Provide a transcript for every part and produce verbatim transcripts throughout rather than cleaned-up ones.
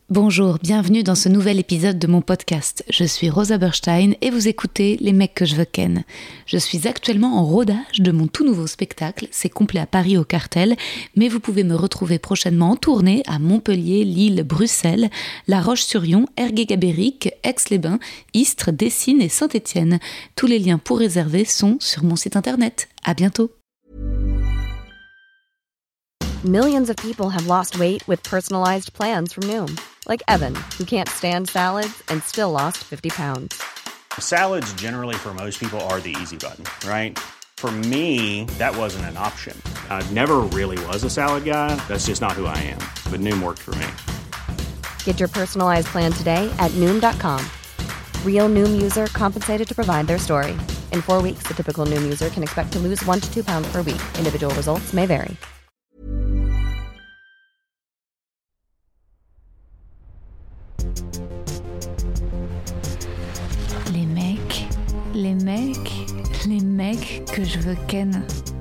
Bonjour, bienvenue dans ce nouvel épisode de mon podcast. Je suis Rosa Berstein et vous écoutez Les mecs que je veux ken. Je suis actuellement en rodage de mon tout nouveau spectacle, c'est complet à Paris au Cartel, mais vous pouvez me retrouver prochainement en tournée à Montpellier, Lille, Bruxelles, La Roche-sur-Yon, Ergué-Gabéric, Aix-les-Bains, Istres, Dessines et Saint-Étienne. Tous les liens pour réserver sont sur mon site internet. À bientôt. Millions of people have lost weight with personalized plans from Noom. Like Evan, who can't stand salads and still lost fifty pounds. Salads generally for most people are the easy button, right? For me, that wasn't an option. I never really was a salad guy. That's just not who I am. But Noom worked for me. Get your personalized plan today at Noom dot com. Real Noom user compensated to provide their story. In four weeks, the typical Noom user can expect to lose one to two pounds per week. Individual results may vary. Les mecs, les mecs, les mecs que je veux ken.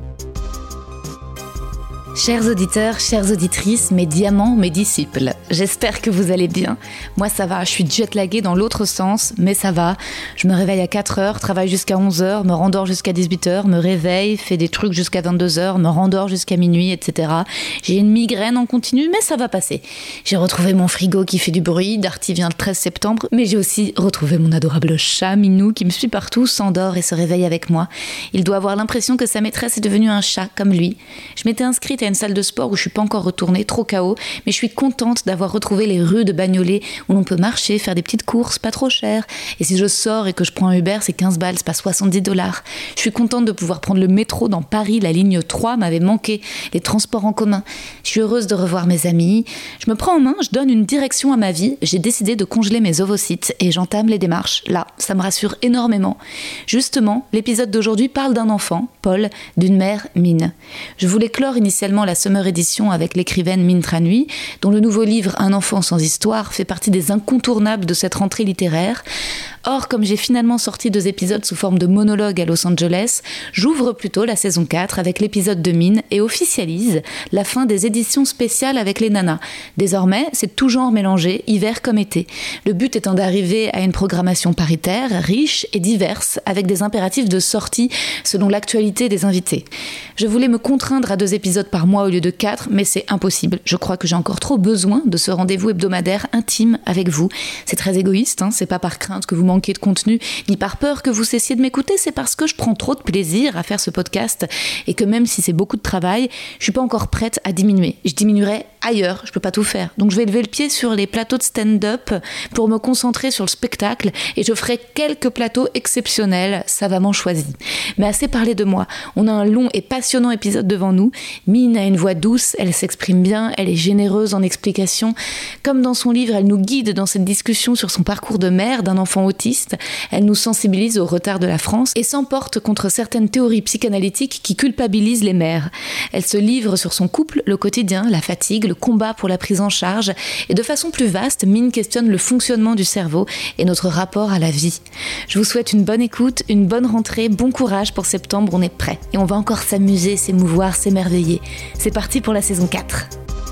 Chers auditeurs, chères auditrices, mes diamants, mes disciples, j'espère que vous allez bien. Moi ça va, je suis jet-laguée dans l'autre sens, mais ça va. Je me réveille à quatre heures, travaille jusqu'à onze heures, me rendors jusqu'à dix-huit heures, me réveille, fais des trucs jusqu'à vingt-deux heures, me rendors jusqu'à minuit, et cetera. J'ai une migraine en continu, mais ça va passer. J'ai retrouvé mon frigo qui fait du bruit, Darty vient le treize septembre, mais j'ai aussi retrouvé mon adorable chat Minou qui me suit partout, s'endort et se réveille avec moi. Il doit avoir l'impression que sa maîtresse est devenue un chat comme lui. Je m'étais inscrite à une salle de sport où je suis pas encore retournée, trop K O, mais je suis contente d'avoir retrouvé les rues de Bagnolet où l'on peut marcher, faire des petites courses, pas trop chères. Et si je sors et que je prends un Uber, c'est quinze balles, c'est pas soixante-dix dollars. Je suis contente de pouvoir prendre le métro dans Paris, la ligne trois m'avait manqué, les transports en commun. Je suis heureuse de revoir mes amis. Je me prends en main, je donne une direction à ma vie. J'ai décidé de congeler mes ovocytes et j'entame les démarches. Là, ça me rassure énormément. Justement, l'épisode d'aujourd'hui parle d'un enfant, Paul, d'une mère, Mine. Je voulais clore initialement la Summer Edition avec l'écrivaine Mine Tranhuy, dont le nouveau livre Un enfant sans histoire fait partie des incontournables de cette rentrée littéraire. Or, comme j'ai finalement sorti deux épisodes sous forme de monologue à Los Angeles, j'ouvre plutôt la saison quatre avec l'épisode de Mine et officialise la fin des éditions spéciales avec les nanas. Désormais, c'est tout genre mélangé, hiver comme été. Le but étant d'arriver à une programmation paritaire, riche et diverse, avec des impératifs de sortie selon l'actualité des invités. Je voulais me contraindre à deux épisodes par mois au lieu de quatre, mais c'est impossible. Je crois que j'ai encore trop besoin de ce rendez-vous hebdomadaire intime avec vous. C'est très égoïste, hein, c'est pas par crainte que vous manquez de contenu, ni par peur que vous cessiez de m'écouter, c'est parce que je prends trop de plaisir à faire ce podcast et que même si c'est beaucoup de travail, je suis pas encore prête à diminuer. Je diminuerai ailleurs, je peux pas tout faire. Donc je vais lever le pied sur les plateaux de stand-up pour me concentrer sur le spectacle et je ferai quelques plateaux exceptionnels, savamment choisis. Mais assez parlé de moi, on a un long et passionnant épisode devant nous. Mine a une voix douce, elle s'exprime bien, elle est généreuse en explications. Comme dans son livre, elle nous guide dans cette discussion sur son parcours de mère d'un enfant autiste. Elle nous sensibilise au retard de la France et s'emporte contre certaines théories psychanalytiques qui culpabilisent les mères. Elle se livre sur son couple, le quotidien, la fatigue, le combat pour la prise en charge. Et de façon plus vaste, Mine questionne le fonctionnement du cerveau et notre rapport à la vie. Je vous souhaite une bonne écoute, une bonne rentrée, bon courage pour septembre, on est prêt. Et on va encore s'amuser, s'émouvoir, s'émerveiller. C'est parti pour la saison quatre.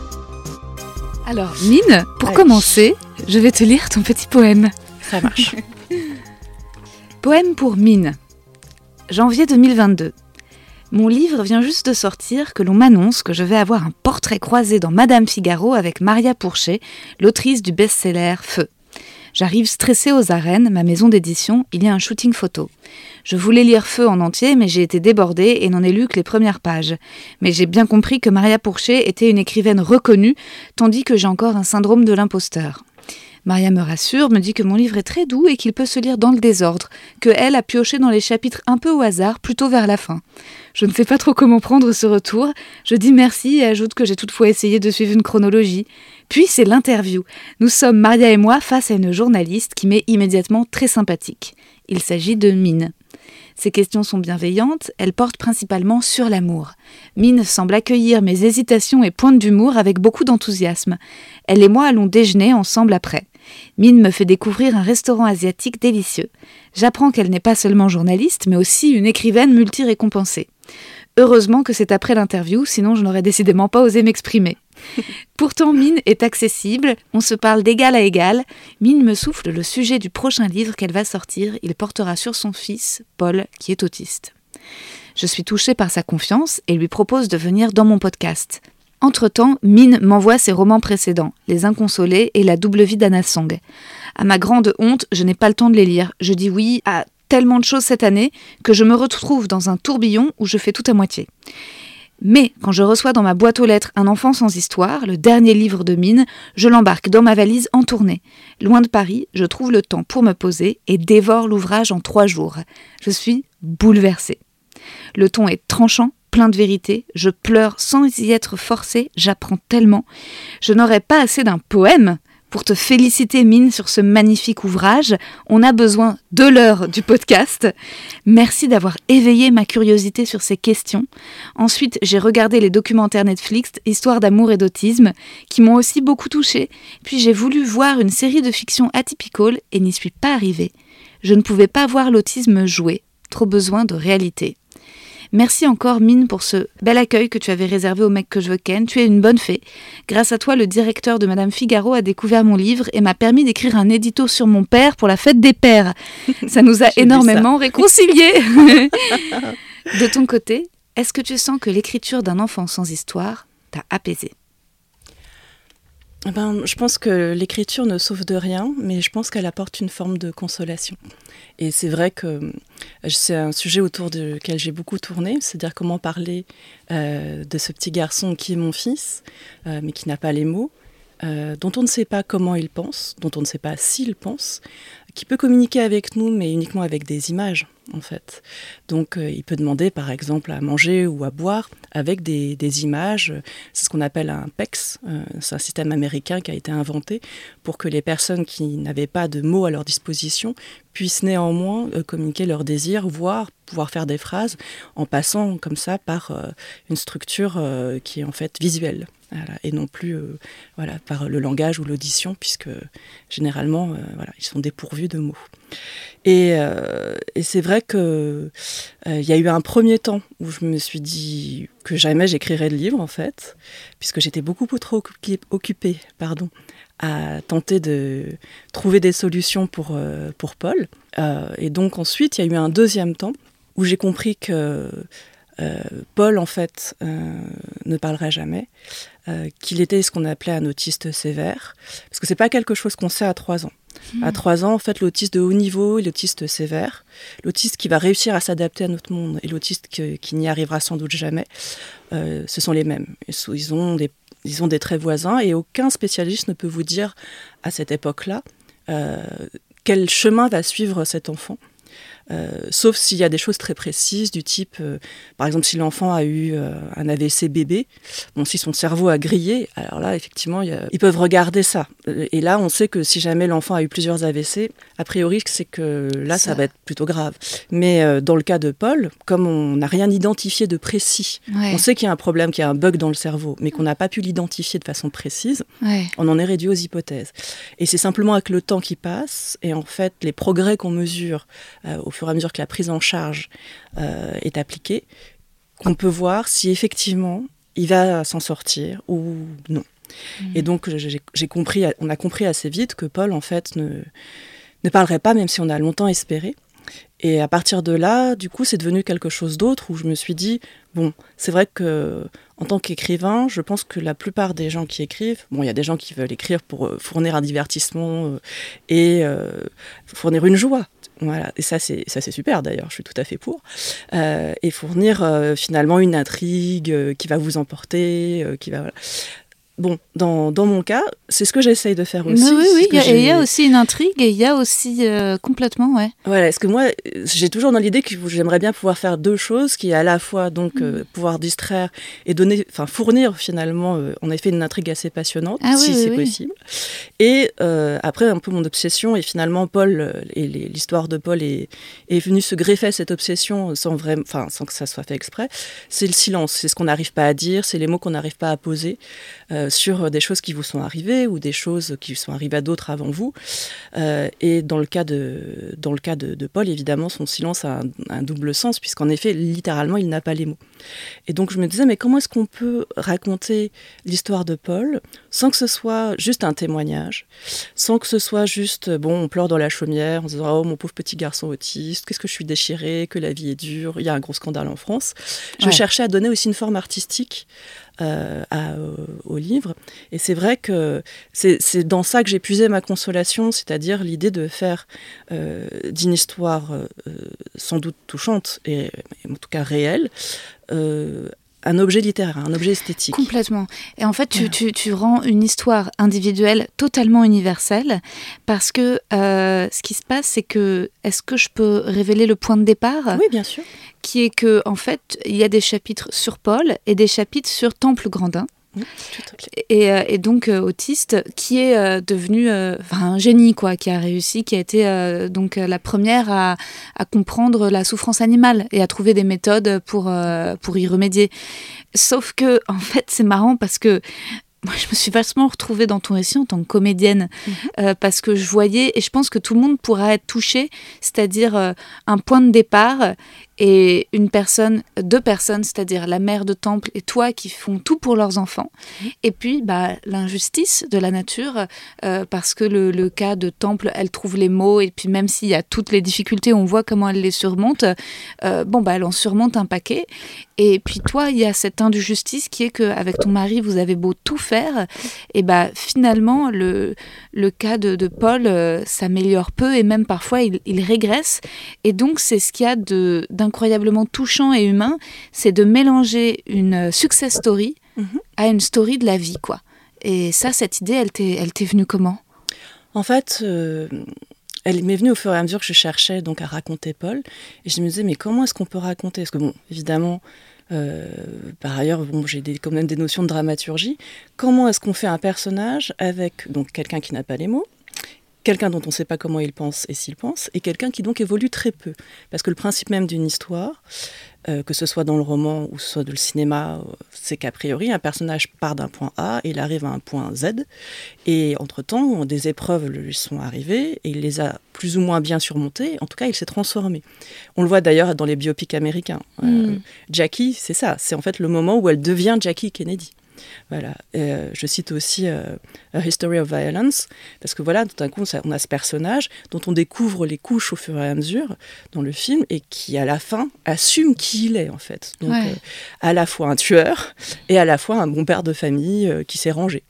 Alors, Mine, pour Allez. commencer, je vais te lire ton petit poème. Ça marche. Poème pour Mine. Janvier deux mille vingt-deux. Mon livre vient juste de sortir que l'on m'annonce que je vais avoir un portrait croisé dans Madame Figaro avec Maria Pourchet, l'autrice du best-seller Feu. J'arrive stressée aux arènes, ma maison d'édition, il y a un shooting photo. Je voulais lire Feu en entier, mais j'ai été débordée et n'en ai lu que les premières pages. Mais j'ai bien compris que Maria Pourchet était une écrivaine reconnue, tandis que j'ai encore un syndrome de l'imposteur. Maria me rassure, me dit que mon livre est très doux et qu'il peut se lire dans le désordre, que elle a pioché dans les chapitres un peu au hasard, plutôt vers la fin. Je ne sais pas trop comment prendre ce retour, je dis merci et ajoute que j'ai toutefois essayé de suivre une chronologie. Puis c'est l'interview. Nous sommes, Maria et moi, face à une journaliste qui m'est immédiatement très sympathique. Il s'agit de Mine. Ses questions sont bienveillantes, elles portent principalement sur l'amour. Mine semble accueillir mes hésitations et pointes d'humour avec beaucoup d'enthousiasme. Elle et moi allons déjeuner ensemble après. Mine me fait découvrir un restaurant asiatique délicieux. J'apprends qu'elle n'est pas seulement journaliste, mais aussi une écrivaine multi-récompensée. Heureusement que c'est après l'interview, sinon je n'aurais décidément pas osé m'exprimer. Pourtant, Mine est accessible, on se parle d'égal à égal. Mine me souffle le sujet du prochain livre qu'elle va sortir. Il portera sur son fils, Paul, qui est autiste. Je suis touchée par sa confiance et lui propose de venir dans mon podcast. Entre-temps, Mine m'envoie ses romans précédents, Les Inconsolés et La double vie d'Anna Song. À ma grande honte, je n'ai pas le temps de les lire. Je dis oui à tellement de choses cette année que je me retrouve dans un tourbillon où je fais tout à moitié. Mais quand je reçois dans ma boîte aux lettres Un enfant sans histoire, le dernier livre de Mine, je l'embarque dans ma valise en tournée. Loin de Paris, je trouve le temps pour me poser et dévore l'ouvrage en trois jours. Je suis bouleversée. Le ton est tranchant, plein de vérité, je pleure sans y être forcée, j'apprends tellement. Je n'aurais pas assez d'un poème pour te féliciter, Mine, sur ce magnifique ouvrage. On a besoin de l'heure du podcast. Merci d'avoir éveillé ma curiosité sur ces questions. Ensuite, j'ai regardé les documentaires Netflix, Histoire d'amour et d'autisme, qui m'ont aussi beaucoup touchée. Puis j'ai voulu voir une série de fiction atypical et n'y suis pas arrivée. Je ne pouvais pas voir l'autisme jouer. Trop besoin de réalité. Merci encore, Mine, pour ce bel accueil que tu avais réservé au mec que je veux ken. Tu es une bonne fée. Grâce à toi, le directeur de Madame Figaro a découvert mon livre et m'a permis d'écrire un édito sur mon père pour la fête des pères. Ça nous a énormément réconciliés. De ton côté, est-ce que tu sens que l'écriture d'un enfant sans histoire t'a apaisé ? Ben, je pense que l'écriture ne sauve de rien, mais je pense qu'elle apporte une forme de consolation. Et c'est vrai que c'est un sujet autour duquel j'ai beaucoup tourné, c'est-à-dire comment parler euh, de ce petit garçon qui est mon fils, euh, mais qui n'a pas les mots, euh, dont on ne sait pas comment il pense, dont on ne sait pas s'il pense, qui peut communiquer avec nous, mais uniquement avec des images, en fait. Donc, euh, il peut demander, par exemple, à manger ou à boire avec des, des images. C'est ce qu'on appelle un P E X. Euh, c'est un système américain qui a été inventé pour que les personnes qui n'avaient pas de mots à leur disposition puissent néanmoins euh, communiquer leurs désirs, voire pouvoir faire des phrases en passant comme ça par euh, une structure euh, qui est en fait visuelle. Voilà, et non plus euh, voilà, par le langage ou l'audition, puisque généralement, euh, voilà, ils sont dépourvus de mots. Et, euh, et c'est vrai qu'il euh, y a eu un premier temps où je me suis dit que jamais j'écrirais de livre, en fait, puisque j'étais beaucoup trop occupée pardon, à tenter de trouver des solutions pour, euh, pour Paul. Euh, et donc ensuite, il y a eu un deuxième temps où j'ai compris que Euh, Paul, en fait, euh, ne parlerait jamais, euh, qu'il était ce qu'on appelait un autiste sévère, parce que c'est pas quelque chose qu'on sait à trois ans. Mmh. À trois ans, en fait, l'autiste de haut niveau et l'autiste sévère, l'autiste qui va réussir à s'adapter à notre monde et l'autiste que, qui n'y arrivera sans doute jamais, euh, ce sont les mêmes. Ils ont des, ils ont des traits voisins et aucun spécialiste ne peut vous dire à cette époque-là euh, quel chemin va suivre cet enfant. Euh, sauf s'il y a des choses très précises du type, euh, par exemple, si l'enfant a eu euh, un A V C bébé, bon, si son cerveau a grillé, alors là, effectivement, y a, ils peuvent regarder ça. Et là, on sait que si jamais l'enfant a eu plusieurs A V C, a priori, c'est que là, ça, ça va être plutôt grave. Mais euh, dans le cas de Paul, comme on n'a rien identifié de précis, ouais. On sait qu'il y a un problème, qu'il y a un bug dans le cerveau, mais qu'on n'a pas pu l'identifier de façon précise, ouais. On en est réduit aux hypothèses. Et c'est simplement avec le temps qui passe, et en fait, les progrès qu'on mesure euh, au fur et à mesure que la prise en charge euh, est appliquée, qu'on peut voir si effectivement il va s'en sortir ou non. Mmh. Et donc j'ai, j'ai compris, on a compris assez vite que Paul en fait ne, ne parlerait pas, même si on a longtemps espéré. Et à partir de là, du coup, c'est devenu quelque chose d'autre où je me suis dit, bon, c'est vrai que en tant qu'écrivain, je pense que la plupart des gens qui écrivent, bon, il y a des gens qui veulent écrire pour euh, fournir un divertissement euh, et euh, fournir une joie. Voilà, et ça c'est, ça c'est super d'ailleurs, je suis tout à fait pour. Euh, et fournir euh, finalement une intrigue euh, qui va vous emporter, euh, qui va... Voilà. Bon, dans, dans mon cas, c'est ce que j'essaye de faire aussi. Mais oui, oui, il y, y a aussi une intrigue et il y a aussi euh, complètement, ouais. Voilà, parce que moi, j'ai toujours dans l'idée que j'aimerais bien pouvoir faire deux choses, qui est à la fois donc mmh. euh, pouvoir distraire et donner, enfin fournir finalement, euh, en effet, une intrigue assez passionnante, ah, si oui, c'est oui, possible. Oui. Et euh, après, un peu mon obsession, et finalement, Paul, et les, l'histoire de Paul est, est venue se greffer à cette obsession sans, vraiment, sans que ça soit fait exprès, c'est le silence, c'est ce qu'on n'arrive pas à dire, c'est les mots qu'on n'arrive pas à poser. Euh, euh, sur des choses qui vous sont arrivées ou des choses qui sont arrivées à d'autres avant vous. Euh, et dans le cas de, dans le cas de, de Paul, évidemment, son silence a un, un double sens, puisqu'en effet, littéralement, il n'a pas les mots. Et donc, je me disais, mais comment est-ce qu'on peut raconter l'histoire de Paul sans que ce soit juste un témoignage, sans que ce soit juste, bon, on pleure dans la chaumière en se disant, oh, mon pauvre petit garçon autiste, qu'est-ce que je suis déchirée, que la vie est dure, il y a un gros scandale en France. Je ouais. cherchais à donner aussi une forme artistique euh, à, euh, au livre. Et c'est vrai que c'est, c'est dans ça que j'ai puisé ma consolation, c'est-à-dire l'idée de faire euh, d'une histoire euh, sans doute touchante, et en tout cas réelle, euh, un objet littéraire, un objet esthétique. Complètement. Et en fait, tu, tu, tu rends une histoire individuelle totalement universelle, parce que euh, ce qui se passe, c'est que, est-ce que je peux révéler le point de départ ? Oui, bien sûr. Qui est que, en fait, il y a des chapitres sur Paul et des chapitres sur Temple Grandin. Mmh, tout à fait. Et, euh, et donc euh, autiste, qui est euh, devenu euh, un génie, quoi, qui a réussi, qui a été euh, donc euh, la première à, à comprendre la souffrance animale et à trouver des méthodes pour, euh, pour y remédier. Sauf que, en fait, c'est marrant parce que moi, je me suis vachement retrouvée dans ton récit en tant que comédienne, mmh. euh, parce que je voyais, et je pense que tout le monde pourra être touché, c'est-à-dire euh, un point de départ et une personne, deux personnes, c'est-à-dire la mère de Temple et toi, qui font tout pour leurs enfants. Mmh. Et puis, bah, l'injustice de la nature, euh, parce que le, le cas de Temple, elle trouve les mots, et puis même s'il y a toutes les difficultés, on voit comment elle les surmonte. Euh, bon, bah, elle en surmonte un paquet. Et puis toi, il y a cette injustice qui est qu'avec ton mari, vous avez beau tout faire, et bah, finalement, le, le cas de, de Paul euh, s'améliore peu, et même parfois, il, il régresse. Et donc, c'est ce qu'il y a de, d'incroyablement touchant et humain, c'est de mélanger une success story mmh. à une story de la vie, quoi. Et ça, cette idée, elle t'est, elle t'est venue comment ? En fait... Euh... Elle m'est venue au fur et à mesure que je cherchais donc à raconter Paul, et je me disais mais comment est-ce qu'on peut raconter ? Parce que bon, évidemment, euh, par ailleurs, bon, j'ai des, quand même des notions de dramaturgie. Comment est-ce qu'on fait un personnage avec donc quelqu'un qui n'a pas les mots, quelqu'un dont on ne sait pas comment il pense et s'il pense, et quelqu'un qui donc évolue très peu ? Parce que le principe même d'une histoire, euh, que ce soit dans le roman ou ce soit dans le cinéma, euh, c'est qu'a priori un personnage part d'un point A et il arrive à un point Z, et entre-temps des épreuves lui sont arrivées et il les a plus ou moins bien surmontées. En tout cas, il s'est transformé. On le voit d'ailleurs dans les biopics américains. Mm. Euh, Jackie, c'est ça, c'est en fait le moment où elle devient Jackie Kennedy. Voilà. Euh, je cite aussi euh, A History of Violence, parce que voilà, tout d'un coup, on a ce personnage dont on découvre les couches au fur et à mesure dans le film, et qui, à la fin, assume qui il est, en fait. Donc, ouais. euh, à la fois un tueur, et à la fois un bon père de famille euh, qui s'est rangé.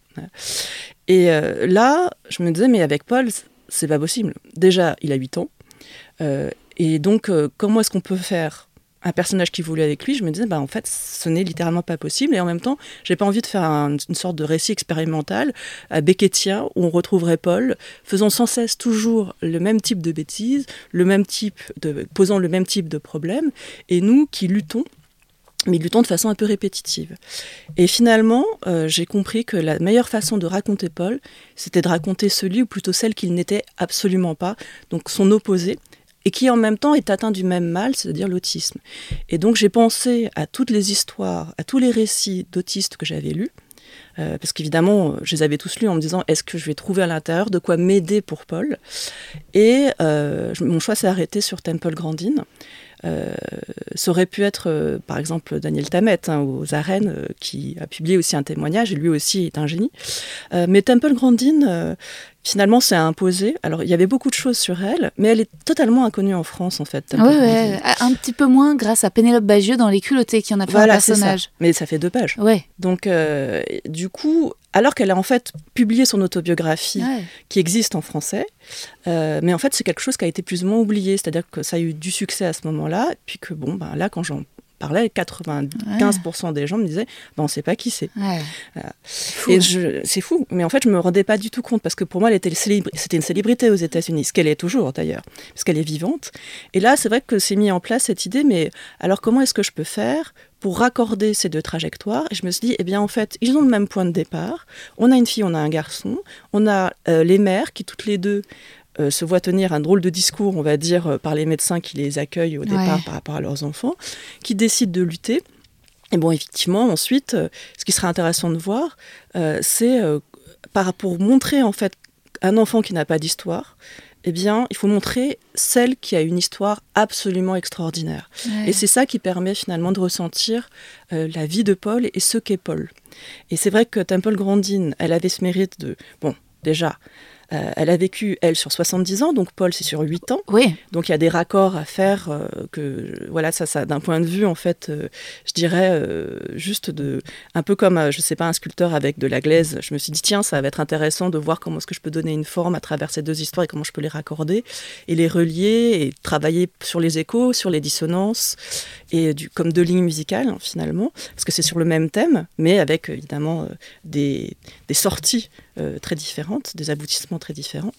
Et euh, là, je me disais, mais avec Paul, c'est pas possible. Déjà, il a huit ans, euh, et donc, euh, comment est-ce qu'on peut faire un personnage qui voulait avec lui? Je me disais, bah, en fait, ce n'est littéralement pas possible. Et en même temps, j'ai pas envie de faire un, une sorte de récit expérimental à Beckettien où on retrouverait Paul faisant sans cesse toujours le même type de bêtises, le même type de, posant le même type de problème, et nous qui luttons, mais luttons de façon un peu répétitive. Et finalement, euh, j'ai compris que la meilleure façon de raconter Paul, c'était de raconter celui, ou plutôt celle qu'il n'était absolument pas, donc son opposé, et qui en même temps est atteint du même mal, c'est-à-dire l'autisme. Et donc j'ai pensé à toutes les histoires, à tous les récits d'autistes que j'avais lus, euh, parce qu'évidemment, je les avais tous lus en me disant, est-ce que je vais trouver à l'intérieur de quoi m'aider pour Paul ? Et euh, mon choix s'est arrêté sur Temple Grandin. Euh, ça aurait pu être, euh, par exemple, Daniel Tammet, hein, aux Arènes, euh, qui a publié aussi un témoignage, et lui aussi est un génie. Euh, mais Temple Grandin, euh, finalement, s'est imposée. Alors, il y avait beaucoup de choses sur elle, mais elle est totalement inconnue en France, en fait. Oui, ouais, un petit peu moins grâce à Pénélope Bagieux dans Les Culottés, qui en a fait voilà, un personnage. C'est ça. Mais ça fait deux pages. Ouais. Donc, euh, du coup, alors qu'elle a en fait publié son autobiographie, ouais. qui existe en français, euh, mais en fait, c'est quelque chose qui a été plus ou moins oublié, c'est-à-dire que ça a eu du succès à ce moment-là, et puis que, bon, ben, là, quand j'en parlais, quatre-vingt-quinze pour cent ouais. des gens me disaient ben, on ne sait pas qui c'est. Ouais. Voilà. Et je, c'est fou, mais en fait, je ne me rendais pas du tout compte, parce que pour moi, elle était célébr- c'était une célébrité aux États-Unis, ce qu'elle est toujours d'ailleurs, parce qu'elle est vivante. Et là, c'est vrai que c'est mis en place cette idée, mais alors comment est-ce que je peux faire pour raccorder ces deux trajectoires? Et je me suis dit, eh bien, en fait, ils ont le même point de départ. On a une fille, on a un garçon. On a euh, les mères qui, toutes les deux, Euh, se voient tenir un drôle de discours, on va dire, euh, par les médecins qui les accueillent au départ ouais. par rapport à leurs enfants, qui décident de lutter. Et bon, effectivement, ensuite, euh, ce qui serait intéressant de voir, euh, c'est euh, par, pour montrer en fait un enfant qui n'a pas d'histoire, eh bien, il faut montrer celle qui a une histoire absolument extraordinaire. Ouais. Et c'est ça qui permet finalement de ressentir euh, la vie de Paul et ce qu'est Paul. Et c'est vrai que Temple Grandin, elle avait ce mérite de... Bon, déjà... Euh, elle a vécu, elle, sur soixante-dix ans, donc Paul, c'est sur huit ans. Oui. Donc, il y a des raccords à faire, euh, que, voilà, ça, ça, d'un point de vue, en fait, euh, je dirais, euh, juste de... Un peu comme, euh, je ne sais pas, un sculpteur avec de la glaise. Je me suis dit, tiens, ça va être intéressant de voir comment est-ce que je peux donner une forme à travers ces deux histoires et comment je peux les raccorder et les relier et travailler sur les échos, sur les dissonances, et du, comme deux lignes musicales, hein, finalement, parce que c'est sur le même thème, mais avec, évidemment, euh, des, des sorties Euh, très différentes, des aboutissements très différents.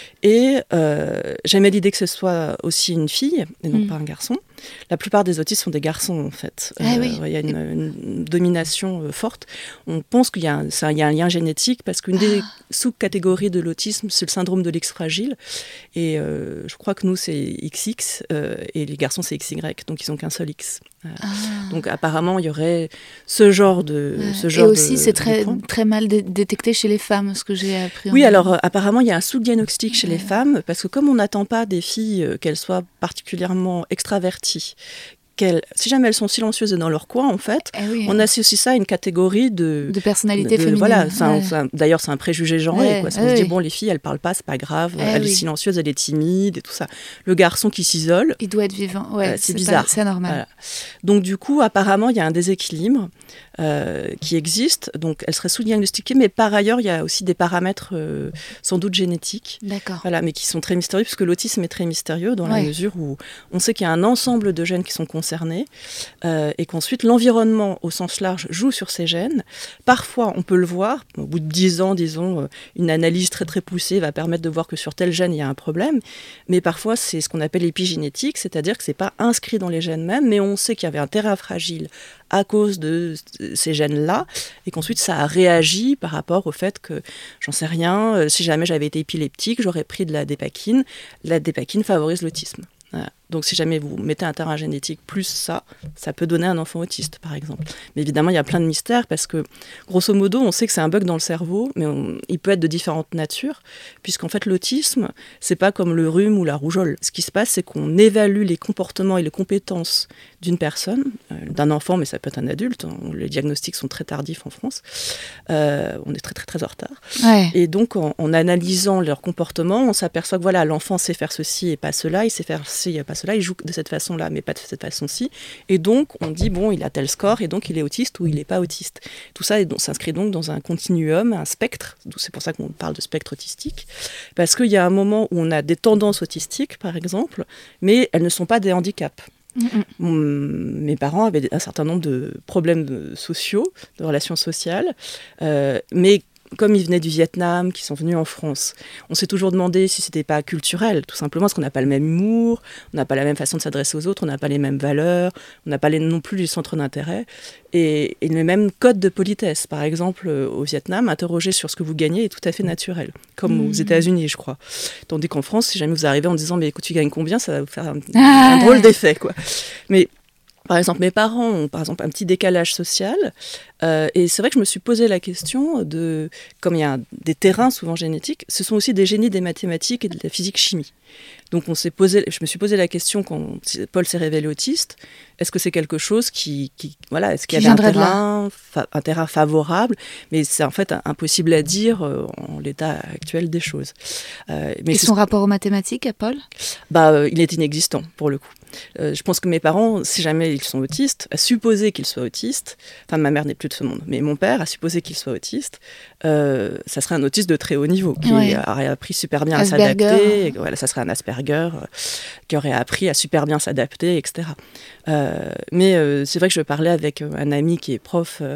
Et euh, j'aimais l'idée que ce soit aussi une fille, et non mmh. pas un garçon. La plupart des autistes sont des garçons, en fait. Ah, euh, oui. Il y a une, une domination euh, forte. On pense qu'il y a, un, ça, il y a un lien génétique, parce qu'une des ah. sous-catégories de l'autisme, c'est le syndrome de l'ex fragile. Et euh, je crois que nous, c'est X X, euh, et les garçons, c'est X Y, donc ils n'ont qu'un seul X. Euh, ah. Donc apparemment, il y aurait ce genre de... Ouais. Ce genre et aussi, de, c'est très, très mal dé- détecté chez les femmes, ce que j'ai appris. Oui, alors euh, apparemment, il y a un sous-diagnostic chez ouais. les femmes, parce que comme on n'attend pas des filles euh, qu'elles soient particulièrement extraverties, qu'elles, si jamais elles sont silencieuses dans leur coin, en fait, eh oui, on associe ça à une catégorie de... De personnalité de, féminine. Voilà, c'est un, ouais. c'est un, d'ailleurs, c'est un préjugé genré, ouais, quoi. Parce eh qu'on oui. se dit, bon, les filles, elles parlent pas, c'est pas grave, eh elle oui. est silencieuse, elle est timide, et tout ça. Le garçon qui s'isole... Il doit être vivant, ouais, euh, c'est, c'est bizarre. Pas, c'est anormal. Voilà. Donc, du coup, apparemment, il y a un déséquilibre euh, qui existe, donc elle serait sous-diagnostiquée, mais par ailleurs, il y a aussi des paramètres euh, sans doute génétiques. D'accord. Voilà, mais qui sont très mystérieux, puisque l'autisme est très mystérieux dans ouais. la mesure où on sait qu'il y a un ensemble de gènes qui sont concernés, Euh, et qu'ensuite l'environnement au sens large joue sur ces gènes. Parfois, on peut le voir, au bout de dix ans, disons, une analyse très très poussée va permettre de voir que sur tel gène, il y a un problème, mais parfois c'est ce qu'on appelle l'épigénétique, c'est-à-dire que c'est pas inscrit dans les gènes même, mais on sait qu'il y avait un terrain fragile à cause de ces gènes-là, et qu'ensuite ça a réagi par rapport au fait que, j'en sais rien, euh, si jamais j'avais été épileptique, j'aurais pris de la dépakine. La dépakine favorise l'autisme. Voilà. Donc si jamais vous mettez un terrain génétique plus ça, ça peut donner un enfant autiste, par exemple. Mais évidemment, il y a plein de mystères, parce que, grosso modo, on sait que c'est un bug dans le cerveau, mais on, il peut être de différentes natures, puisqu'en fait, l'autisme, c'est pas comme le rhume ou la rougeole. Ce qui se passe, c'est qu'on évalue les comportements et les compétences d'une personne, euh, d'un enfant, mais ça peut être un adulte. Hein, les diagnostics sont très tardifs en France. Euh, on est très, très, très en retard. Ouais. Et donc, en, en analysant leur comportement, on s'aperçoit que, voilà, l'enfant sait faire ceci et pas cela, il sait faire ci et pas cela, il joue de cette façon-là, mais pas de cette façon-ci. Et donc, on dit, bon, il a tel score, et donc il est autiste ou il n'est pas autiste. Tout ça est donc, s'inscrit donc dans un continuum, un spectre. C'est pour ça qu'on parle de spectre autistique. Parce qu'il y a un moment où on a des tendances autistiques, par exemple, mais elles ne sont pas des handicaps. Mmh. Mes parents avaient un certain nombre de problèmes sociaux, de relations sociales, euh, mais comme ils venaient du Vietnam, qui sont venus en France, on s'est toujours demandé si c'était pas culturel, tout simplement parce qu'on n'a pas le même humour, on n'a pas la même façon de s'adresser aux autres, on n'a pas les mêmes valeurs, on n'a pas les, non plus les centres d'intérêt, et, et les mêmes codes de politesse. Par exemple, au Vietnam, interroger sur ce que vous gagnez est tout à fait naturel, comme mmh. aux États-Unis, je crois. Tandis qu'en France, si jamais vous arrivez en disant « mais écoute, tu gagnes combien ?» ça va vous faire un, ah. un drôle d'effet, quoi. Mais par exemple, mes parents ont par exemple un petit décalage social, euh, et c'est vrai que je me suis posé la question de, comme il y a un, des terrains souvent génétiques, ce sont aussi des génies des mathématiques et de la physique-chimie. Donc on s'est posé, je me suis posé la question quand Paul s'est révélé autiste, est-ce que c'est quelque chose qui, qui voilà, est-ce qu'il y avait un terrain, fa, un terrain favorable, mais c'est en fait impossible à dire euh, en l'état actuel des choses. Euh, mais et son rapport aux mathématiques à Paul ? Bah, euh, il est inexistant pour le coup. Euh, je pense que mes parents, si jamais ils sont autistes, à supposer qu'ils soient autistes, enfin ma mère n'est plus de ce monde, mais mon père a supposé qu'il soit autiste, euh, ça serait un autiste de très haut niveau, qui ouais. aurait appris super bien Asperger. à s'adapter, et, voilà, ça serait un Asperger euh, qui aurait appris à super bien s'adapter, et cetera. Euh, mais euh, c'est vrai que je parlais avec un ami qui est prof euh,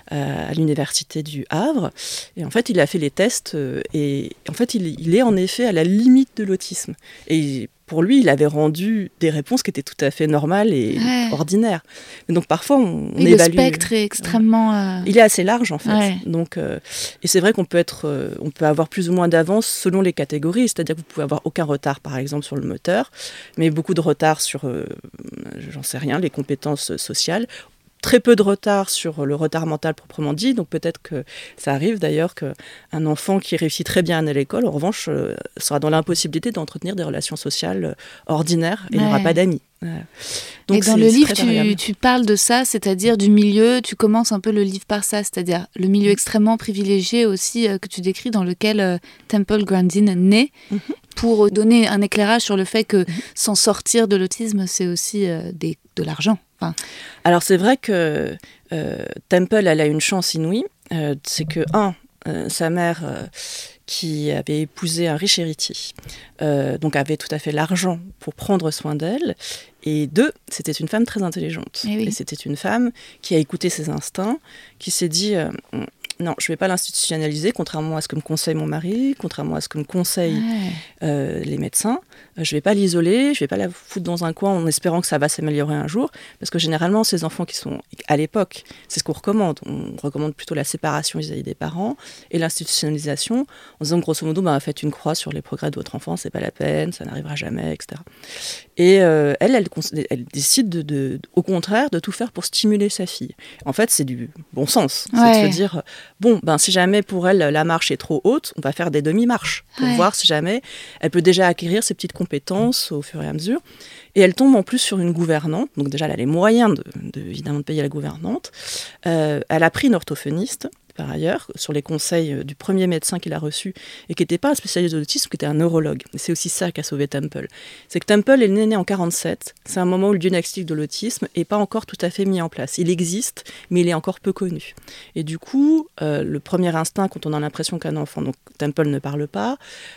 à l'université du Havre, et en fait il a fait les tests, euh, et en fait il, il est en effet à la limite de l'autisme. Et il, pour lui, il avait rendu des réponses qui étaient tout à fait normales et ouais. ordinaires. Mais donc parfois, on, on et évalue... Le spectre est extrêmement... Euh... Il est assez large, en fait. Ouais. Donc, euh, et c'est vrai qu'on peut, être, euh, on peut avoir plus ou moins d'avance selon les catégories. C'est-à-dire que vous pouvez avoir aucun retard, par exemple, sur le moteur, mais beaucoup de retard sur, euh, j'en sais rien, les compétences sociales. très peu de retard sur le retard mental proprement dit, donc peut-être que ça arrive d'ailleurs qu'un enfant qui réussit très bien à l'école, en revanche, euh, sera dans l'impossibilité d'entretenir des relations sociales ordinaires et ouais. n'aura pas d'amis. Voilà. Donc, et dans le livre, tu, tu parles de ça, c'est-à-dire du milieu, tu commences un peu le livre par ça, c'est-à-dire le milieu extrêmement privilégié aussi euh, que tu décris, dans lequel euh, Temple Grandin naît, mm-hmm. pour donner un éclairage sur le fait que mm-hmm. s'en sortir de l'autisme, c'est aussi euh, des, de l'argent. Enfin... Alors c'est vrai que euh, Temple, elle a une chance inouïe, euh, c'est que, un, euh, sa mère... Euh, qui avait épousé un riche héritier, euh, donc avait tout à fait l'argent pour prendre soin d'elle. Et deux, c'était une femme très intelligente. Et, oui. et c'était une femme qui a écouté ses instincts, qui s'est dit euh, non, je ne vais pas l'institutionnaliser, contrairement à ce que me conseille mon mari, contrairement à ce que me conseillent ouais. euh, les médecins. Je ne vais pas l'isoler, je ne vais pas la foutre dans un coin en espérant que ça va s'améliorer un jour. Parce que généralement, ces enfants qui sont, à l'époque, c'est ce qu'on recommande. On recommande plutôt la séparation vis-à-vis des parents et l'institutionnalisation en disant grosso modo, bah, faites une croix sur les progrès de votre enfant, c'est pas la peine, ça n'arrivera jamais, et cetera. Et euh, elle, elle, elle décide, de, de, au contraire, de tout faire pour stimuler sa fille. En fait, c'est du bon sens. Ouais. C'est de se dire, bon, ben, si jamais pour elle, la marche est trop haute, on va faire des demi-marches pour ouais. voir si jamais elle peut déjà acquérir ses petites compétences au fur et à mesure. Et elle tombe en plus sur une gouvernante, donc déjà elle a les moyens de, de, évidemment de payer la gouvernante. Euh, elle a pris une orthophoniste, par ailleurs, sur les conseils du premier médecin qu'il a reçu, et qui n'était pas un spécialiste de l'autisme, qui était un neurologue. Et c'est aussi ça qui a sauvé Temple. C'est que Temple est né en quarante-sept, c'est un moment où le diagnostic de l'autisme n'est pas encore tout à fait mis en place. Il existe, mais il est encore peu connu. Et du coup, euh, le premier instinct, quand on a l'impression qu'un enfant, donc Temple ne parle pas,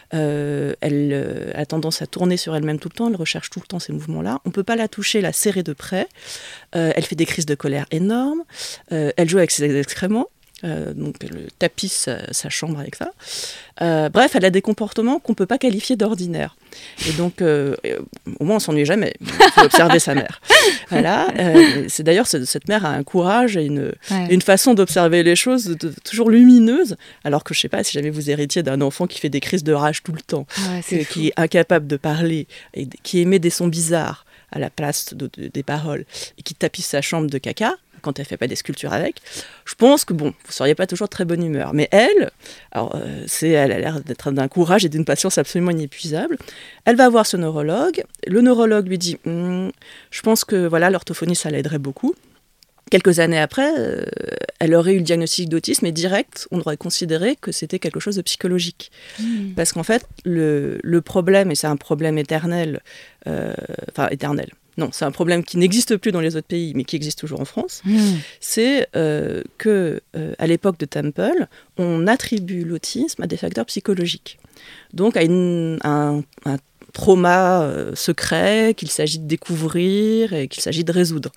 euh, elle euh, a tendance à tourner sur elle-même tout le temps, elle recherche tout le temps ces mouvements-là. On ne peut pas la toucher, la serrer de près. Euh, elle fait des crises de colère énormes. Euh, elle joue avec ses excréments. Euh, donc elle tapisse sa, sa chambre avec ça. Euh, bref, elle a des comportements qu'on ne peut pas qualifier d'ordinaires. Et donc, euh, au moins, on ne s'ennuie jamais. Il faut observer sa mère. Voilà. Euh, c'est, d'ailleurs, c'est, cette mère a un courage et une, ouais. une façon d'observer les choses de, de, toujours lumineuse. Alors que, je ne sais pas, si jamais vous héritiez d'un enfant qui fait des crises de rage tout le temps, ouais, euh, qui est incapable de parler, et qui émet des sons bizarres à la place de, de, des paroles, et qui tapisse sa chambre de caca, quand elle ne fait pas des sculptures avec, je pense que, bon, vous ne seriez pas toujours de très bonne humeur. Mais elle, alors, euh, c'est, elle a l'air d'être d'un courage et d'une patience absolument inépuisable. Elle va voir ce neurologue. Le neurologue lui dit hm, « Je pense que voilà, l'orthophonie, ça l'aiderait beaucoup ». Quelques années après, euh, elle aurait eu le diagnostic d'autisme et direct, on aurait considéré que c'était quelque chose de psychologique. Mmh. Parce qu'en fait, le, le problème, et c'est un problème éternel, euh, enfin éternel, non, c'est un problème qui n'existe plus dans les autres pays, mais qui existe toujours en France, mmh. c'est euh, qu'à euh, l'époque de Temple, on attribue l'autisme à des facteurs psychologiques. Donc à une, un, un trauma euh, secret qu'il s'agit de découvrir et qu'il s'agit de résoudre.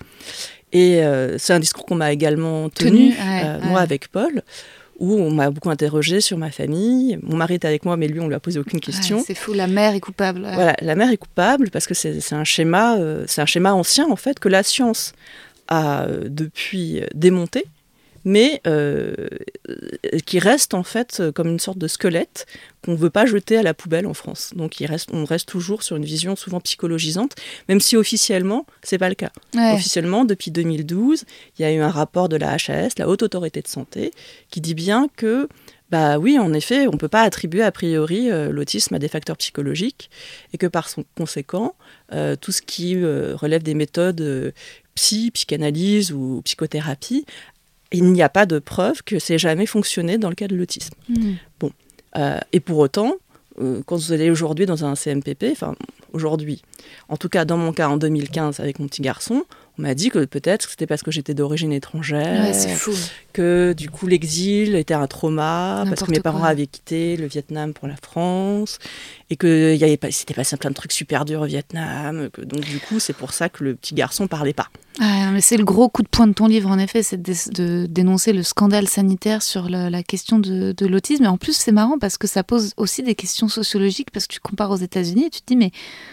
Et euh, c'est un discours qu'on m'a également tenu, tenu ouais, euh, ouais. moi avec Paul, où on m'a beaucoup interrogée sur ma famille. Mon mari était avec moi, mais lui, on ne lui a posé aucune question. Ouais, c'est fou, la mère est coupable. Ouais. Voilà, la mère est coupable parce que c'est, c'est, un schéma, euh, c'est un schéma ancien, en fait, que la science a euh, depuis démonté, mais euh, qui reste, en fait, comme une sorte de squelette qu'on ne veut pas jeter à la poubelle en France. Donc, il reste, on reste toujours sur une vision souvent psychologisante, même si officiellement, ce n'est pas le cas. Ouais. Officiellement, depuis deux mille douze, il y a eu un rapport de la H A S, la Haute Autorité de Santé, qui dit bien que, bah oui, en effet, on ne peut pas attribuer a priori euh, l'autisme à des facteurs psychologiques, et que par son conséquent, euh, tout ce qui euh, relève des méthodes euh, psy, psychanalyse ou psychothérapie, il n'y a pas de preuve que ça ait jamais fonctionné dans le cas de l'autisme. Mmh. Bon. Euh, et pour autant, euh, quand vous allez aujourd'hui dans un C M P P, enfin aujourd'hui, en tout cas dans mon cas en deux mille quinze avec mon petit garçon, on m'a dit que peut-être que c'était parce que j'étais d'origine étrangère, ouais, c'est fou. Que du coup l'exil était un trauma, N'importe parce que mes parents quoi. avaient quitté le Vietnam pour la France, et qu'il y avait pas, c'était passé plein de trucs super durs au Vietnam, que, donc du coup c'est pour ça que le petit garçon parlait pas. Ah, mais c'est le gros coup de poing de ton livre, en effet, c'est de, de dénoncer le scandale sanitaire sur le, la question de, de l'autisme. Et en plus, c'est marrant parce que ça pose aussi des questions sociologiques, parce que tu compares aux États-Unis et tu te dis, mais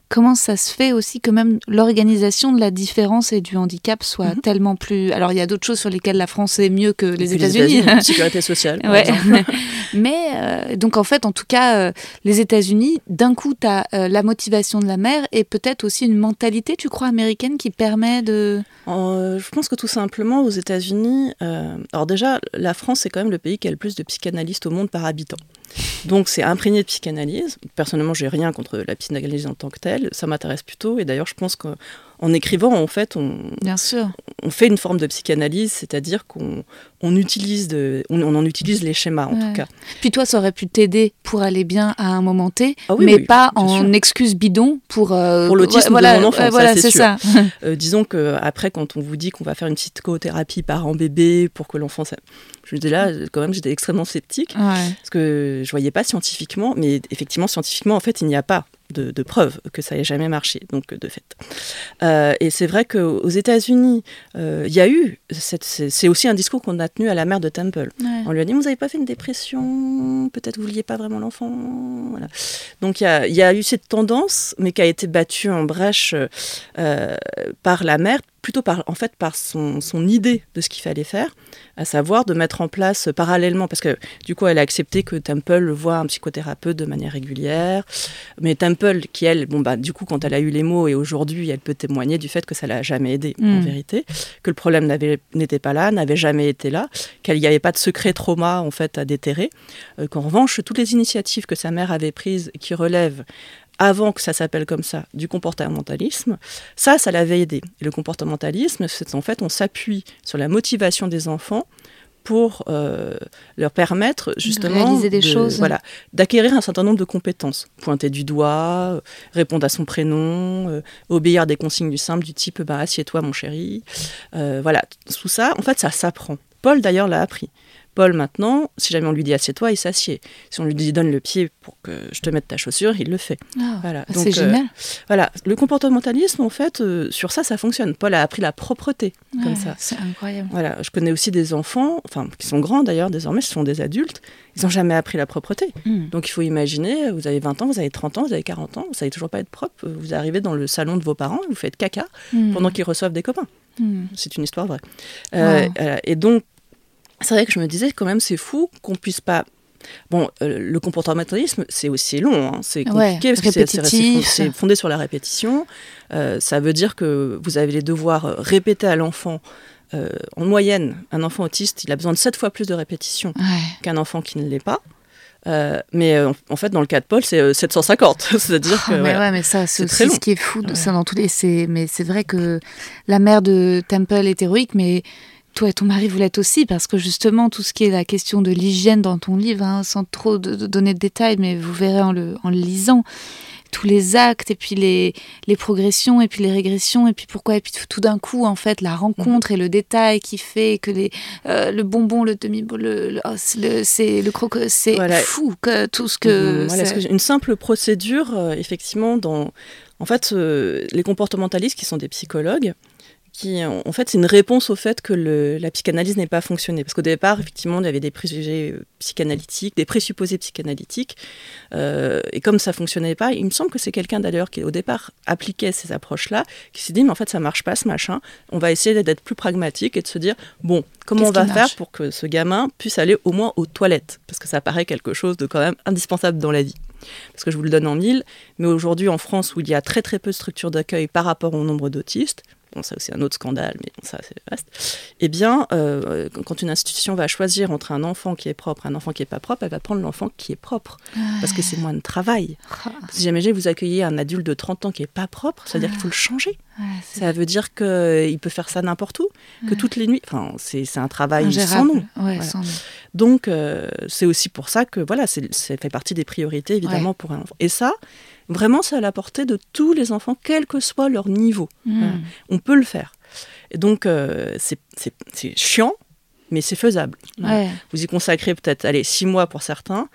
comment ça se fait aussi que même l'organisation de la différence et du handicap soit mm-hmm. tellement plus... Alors, il y a d'autres choses sur lesquelles la France est mieux que les États-Unis. Les États-Unis, sécurité sociale, par ouais. exemple. Mais, euh, donc en fait, en tout cas, euh, les États-Unis, d'un coup, tu as euh, la motivation de la mère et peut-être aussi une mentalité, tu crois, américaine qui permet de... Euh, je pense que tout simplement, aux États-Unis... Euh, alors déjà, la France, c'est quand même le pays qui a le plus de psychanalystes au monde par habitant. Donc c'est imprégné de psychanalyse. Personnellement, j'ai rien contre la psychanalyse en tant que telle. Ça m'intéresse plutôt. Et d'ailleurs, je pense qu'en écrivant, en fait, on, Bien sûr. on fait une forme de psychanalyse, c'est-à-dire qu'on on utilise, de, on, on en utilise les schémas, en ouais. tout cas. Puis toi, ça aurait pu t'aider pour aller bien à un moment T, ah oui, mais oui, pas en excuse bidon pour... Euh, pour l'autisme voilà, de mon enfant, euh, voilà, ça, c'est, c'est sûr. ça. euh, disons qu'après, quand on vous dit qu'on va faire une psychothérapie parent-bébé pour que l'enfant... Ça... Je me dis là, quand même, j'étais extrêmement sceptique, ouais. parce que je ne voyais pas scientifiquement, mais effectivement, scientifiquement, en fait, il n'y a pas de, de preuves que ça n'ait jamais marché, donc de fait. Euh, et c'est vrai qu'aux États-Unis, il euh, y a eu, cette, c'est, c'est aussi un discours qu'on a tenu à la mère de Temple. Ouais. On lui a dit, vous n'avez pas fait une dépression, peut-être vous ne vouliez pas vraiment l'enfant. Voilà. Donc il y a, y a eu cette tendance, mais qui a été battue en brèche euh, par la mère, plutôt par, en fait, par son, son idée de ce qu'il fallait faire, à savoir de mettre en place parallèlement, parce que du coup, elle a accepté que Temple voit un psychothérapeute de manière régulière, mais Temple, qui elle, bon bah, du coup, quand elle a eu les mots, et aujourd'hui, elle peut témoigner du fait que ça l'a jamais aidée, mmh. en vérité, que le problème n'avait, n'était pas là, n'avait jamais été là, qu'il n'y avait pas de secret trauma, en fait, à déterrer, euh, qu'en revanche, toutes les initiatives que sa mère avait prises, qui relèvent avant que ça s'appelle comme ça, du comportementalisme, ça, ça l'avait aidé. Et le comportementalisme, c'est en fait, on s'appuie sur la motivation des enfants pour euh, leur permettre justement réaliser des de, choses. Voilà, d'acquérir un certain nombre de compétences. Pointer du doigt, euh, répondre à son prénom, euh, obéir à des consignes du simple du type bah, « assieds-toi mon chéri euh, ». Voilà, tout ça, en fait, ça s'apprend. Paul, d'ailleurs, l'a appris. Paul, maintenant, si jamais on lui dit « assieds-toi », il s'assied. Si on lui dit « donne le pied pour que je te mette ta chaussure », il le fait. Oh, voilà. C'est Donc, génial. Euh, voilà. Le comportementalisme, en fait, euh, sur ça, ça fonctionne. Paul a appris la propreté, ouais, comme ça. C'est incroyable. Voilà. Je connais aussi des enfants, enfin, qui sont grands d'ailleurs, désormais, ce sont des adultes, ils n'ont jamais appris la propreté. Mm. Donc, il faut imaginer, vous avez vingt ans, vous avez trente ans, vous avez quarante ans, vous ne savez toujours pas être propre, vous arrivez dans le salon de vos parents, vous faites caca mm. pendant qu'ils reçoivent des copains. Mm. C'est une histoire vraie. Euh, wow. euh, et donc, c'est vrai que je me disais quand même c'est fou qu'on puisse pas... Bon, euh, le comportementalisme, c'est aussi long, hein, c'est compliqué ouais, parce que c'est, c'est, c'est, c'est fondé sur la répétition. Euh, ça veut dire que vous avez devoir répéter à l'enfant. Euh, en moyenne, un enfant autiste, il a besoin de sept fois plus de répétition ouais. qu'un enfant qui ne l'est pas. Euh, mais euh, en fait, dans le cas de Paul, c'est euh, sept cent cinquante. C'est-à-dire oh, que. Mais voilà, ouais, mais ça, c'est, c'est aussi ce qui est fou. Ouais. Ça, dans tous les, c'est, mais c'est vrai que la mère de Temple est héroïque, mais. Toi et ton mari, vous l'êtes aussi, parce que justement, tout ce qui est la question de l'hygiène dans ton livre, hein, sans trop de, de donner de détails, mais vous verrez en le, en le lisant, tous les actes, et puis les, les progressions, et puis les régressions, et puis pourquoi, et puis tout, tout d'un coup, en fait, la rencontre mmh. et le détail qui fait que les, euh, le bonbon, le demi le, le, oh, le, c'est, le croque, c'est voilà. fou, que tout ce que... Mmh, voilà, c'est... Une simple procédure, euh, effectivement, dans... En fait, euh, les comportementalistes, qui sont des psychologues, qui, en fait, c'est une réponse au fait que le, la psychanalyse n'ait pas fonctionné. Parce qu'au départ, effectivement, il y avait des préjugés psychanalytiques, des présupposés psychanalytiques. Euh, et comme ça ne fonctionnait pas, il me semble que c'est quelqu'un, d'ailleurs, qui, au départ, appliquait ces approches-là, qui s'est dit, mais en fait, ça ne marche pas, ce machin. On va essayer d'être plus pragmatique et de se dire, bon, comment Qu'est-ce on va faire marche pour que ce gamin puisse aller au moins aux toilettes ? Parce que ça paraît quelque chose de quand même indispensable dans la vie. Parce que je vous le donne en mille, mais aujourd'hui, en France, où il y a très, très peu de structures d'accueil par rapport au nombre d'autistes, bon, ça c'est un autre scandale, mais bon, ça c'est vaste, eh bien, euh, quand une institution va choisir entre un enfant qui est propre et un enfant qui n'est pas propre, elle va prendre l'enfant qui est propre, ouais. parce que c'est moins de travail. Oh. Si jamais vous accueillez un adulte de trente ans qui n'est pas propre, ça veut dire qu'il faut le changer. Ouais, ça veut dire qu'il peut faire ça n'importe où, que ouais. toutes les nuits, enfin, c'est, c'est un travail Ingérable. sans nom. Ouais, voilà. sans nom. Donc, euh, c'est aussi pour ça que, voilà, c'est, ça fait partie des priorités, évidemment, ouais. pour un enfant. Et ça, vraiment, c'est à la portée de tous les enfants, quel que soit leur niveau. Mmh. Voilà. On peut le faire. Et donc, euh, c'est, c'est, c'est chiant, mais c'est faisable. Ouais. Vous y consacrez peut-être, allez, six mois pour certains.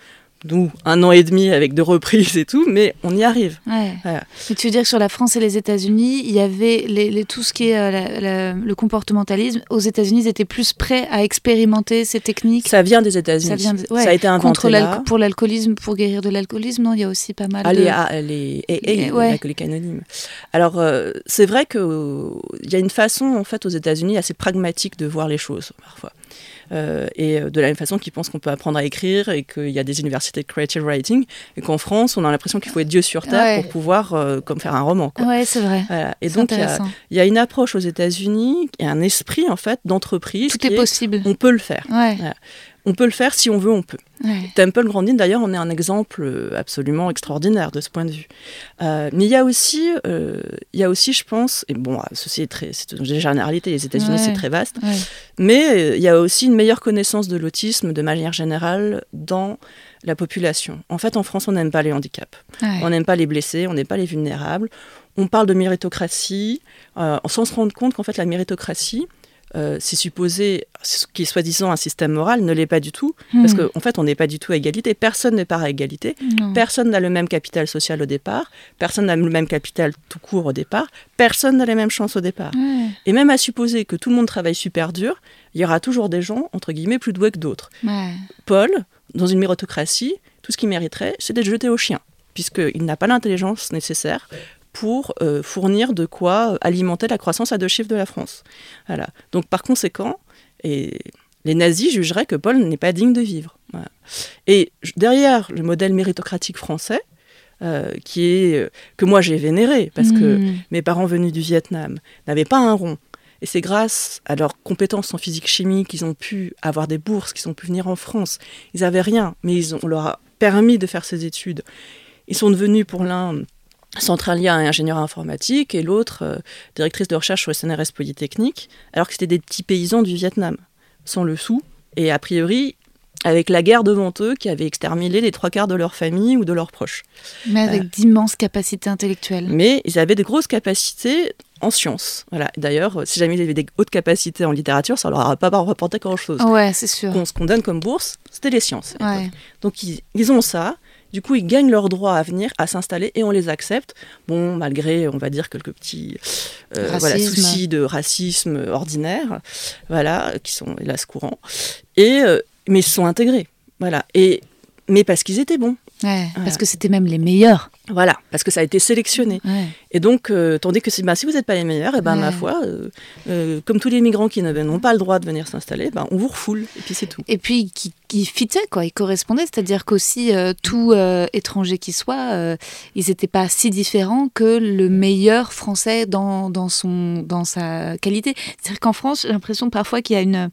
nous, un an et demi avec deux reprises et tout, mais on y arrive. Ouais. Voilà. Mais tu veux dire que sur la France et les États-Unis, il y avait les, les, tout ce qui est euh, la, la, le comportementalisme. Aux États-Unis, ils étaient plus prêts à expérimenter ces techniques. Ça vient des États-Unis. Ça, vient de... ouais. Ça a été inventé Contre là. Pour l'alcoolisme, pour guérir de l'alcoolisme, non, il y a aussi pas mal ah, de... Les, ah, les A A, ouais. L'alcoolique anonyme. Alors, euh, c'est vrai qu'il euh, y a une façon, en fait, aux États-Unis, assez pragmatique de voir les choses, parfois. Euh, et de la même façon qu'ils pensent qu'on peut apprendre à écrire et qu'il y a des universités de creative writing et qu'en France on a l'impression qu'il faut être Dieu sur terre ouais. pour pouvoir euh, comme faire un roman quoi. Ouais, c'est vrai. Voilà. Et c'est donc il y, y a une approche aux États-Unis, il y a un esprit en fait d'entreprise. Tout est, est possible. On peut le faire. Ouais. Voilà. On peut le faire si on veut, on peut. Ouais. Temple Grandin, d'ailleurs, on est un exemple absolument extraordinaire de ce point de vue. Euh, mais il y a aussi, euh, il y a aussi, je pense, et bon, ceci est très, c'est une généralité. Les États-Unis, ouais. c'est très vaste, ouais. mais euh, il y a aussi une meilleure connaissance de l'autisme de manière générale dans la population. En fait, en France, on n'aime pas les handicaps, ouais. on n'aime pas les blessés, on n'aime pas les vulnérables. On parle de méritocratie, euh, sans se rendre compte qu'en fait, la méritocratie Euh, c'est supposé, ce qui est soi-disant un système moral, ne l'est pas du tout, mmh. parce qu'en en fait, on n'est pas du tout à égalité, personne n'est part à égalité, non. personne n'a le même capital social au départ, personne n'a le même capital tout court au départ, personne n'a les mêmes chances au départ. Mmh. Et même à supposer que tout le monde travaille super dur, il y aura toujours des gens, entre guillemets, plus doués que d'autres. Mmh. Paul, dans une méritocratie, tout ce qu'il mériterait, c'est d'être jeté au chien, puisqu'il n'a pas l'intelligence nécessaire pour euh, fournir de quoi alimenter la croissance à deux chiffres de la France. Voilà. Donc par conséquent, et les nazis jugeraient que Paul n'est pas digne de vivre. Voilà. Et derrière le modèle méritocratique français, euh, qui est, euh, que moi j'ai vénéré, parce mmh. que mes parents venus du Vietnam n'avaient pas un rond. Et c'est grâce à leurs compétences en physique-chimie qu'ils ont pu avoir des bourses, qu'ils ont pu venir en France. Ils n'avaient rien, mais ils ont, on leur a permis de faire ces études. Ils sont devenus pour l'un centralia et ingénieur informatique, et l'autre euh, directrice de recherche au S N R S Polytechnique, alors que c'était des petits paysans du Vietnam, sans le sou, et a priori, avec la guerre devant eux, qui avait exterminé les trois quarts de leur famille ou de leurs proches. Mais avec euh, d'immenses capacités intellectuelles. Mais ils avaient de grosses capacités en sciences. Voilà. D'ailleurs, si jamais ils avaient des hautes capacités en littérature, ça ne leur a pas rapporté grand-chose. Ouais, c'est sûr. Ce qu'on donne comme bourse, c'était les sciences. Ouais. Donc ils, ils ont ça. Du coup, ils gagnent leur droit à venir, à s'installer, et on les accepte. Bon, malgré, on va dire, quelques petits euh, voilà, soucis de racisme ordinaire, voilà, qui sont, hélas, courants. Et, euh, mais ils se sont intégrés, voilà. Et, mais parce qu'ils étaient bons. Ouais, voilà. Parce que c'était même les meilleurs. Voilà, parce que ça a été sélectionné. Ouais. Et donc, euh, tandis que si, bah, si vous n'êtes pas les meilleurs, et ben, ouais. ma foi, euh, euh, comme tous les migrants qui n'ont pas le droit de venir s'installer, ben, on vous refoule, et puis c'est tout. Et puis, qui, qui fitaient, quoi, ils correspondaient, c'est-à-dire qu'aussi, euh, tout euh, étranger qui soit, euh, ils n'étaient pas si différents que le meilleur français dans, dans, son, dans sa qualité. C'est-à-dire qu'en France, j'ai l'impression parfois qu'il y a une...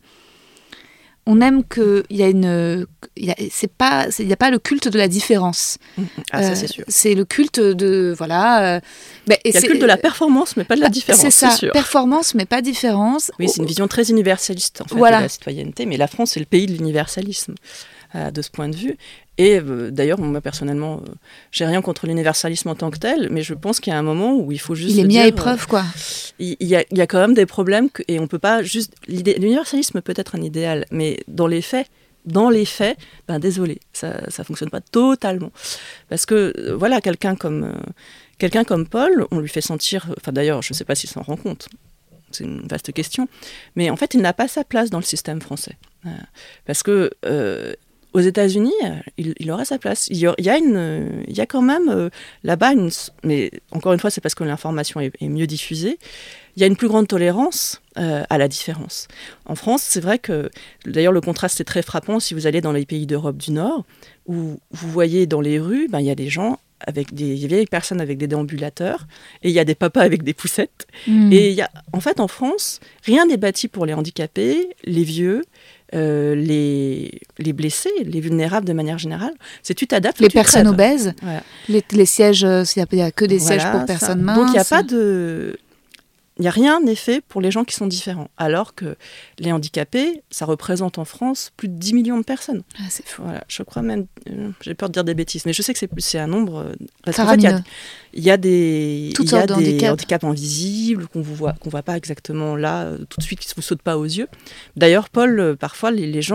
On aime qu'il y a une... Il n'y a, a pas le culte de la différence. Ah, ça, c'est sûr. Euh, c'est le culte de... Voilà. Euh, bah, et il y a le culte de la performance, mais pas de la différence, c'est, ça, c'est sûr. Performance, mais pas différence. Oui, c'est une vision très universaliste, en fait, voilà. de la citoyenneté. Mais la France, c'est le pays de l'universalisme, euh, de ce point de vue. Et euh, d'ailleurs, moi, personnellement, euh, j'ai rien contre l'universalisme en tant que tel, mais je pense qu'il y a un moment où il faut juste Il est mis dire, à épreuve, euh, quoi. Il y, y, y a quand même des problèmes, que, et on peut pas juste... L'universalisme peut être un idéal, mais dans les faits, Dans les faits, ben désolé, ça ne fonctionne pas totalement. Parce que, euh, voilà, quelqu'un comme, euh, quelqu'un comme Paul, on lui fait sentir... Enfin, d'ailleurs, je ne sais pas s'il s'en rend compte. C'est une vaste question. Mais en fait, il n'a pas sa place dans le système français. Euh, parce que... Euh, aux États-Unis, il, il aura sa place. Il y a, il y a, une, il y a quand même euh, là-bas, une, mais encore une fois, c'est parce que l'information est, est mieux diffusée, il y a une plus grande tolérance euh, à la différence. En France, c'est vrai que, d'ailleurs, le contraste est très frappant si vous allez dans les pays d'Europe du Nord, où vous voyez dans les rues, ben, il y a des gens avec des vieilles personnes avec des déambulateurs, et il y a des papas avec des poussettes. Mmh. Et il y a, en fait, en France, rien n'est bâti pour les handicapés, les vieux, Euh, les, les blessés, les vulnérables de manière générale. C'est tu t'adaptes. Les tu personnes crèves. obèses, voilà. les, les sièges, il n'y a, a que des voilà, sièges pour personnes minces. Donc il n'y a pas de... Il n'y a rien n'est fait pour les gens qui sont différents. Alors que les handicapés, ça représente en France plus de dix millions de personnes. Ah, c'est fou. Voilà, je crois même... Euh, j'ai peur de dire des bêtises, mais je sais que c'est, c'est un nombre... Parce qu'en fait, il y a, il y a des, il y a des handicap. handicaps invisibles qu'on ne voit, voit pas exactement là, euh, tout de suite, qui ne vous sautent pas aux yeux. D'ailleurs, Paul, euh, parfois, les, les gens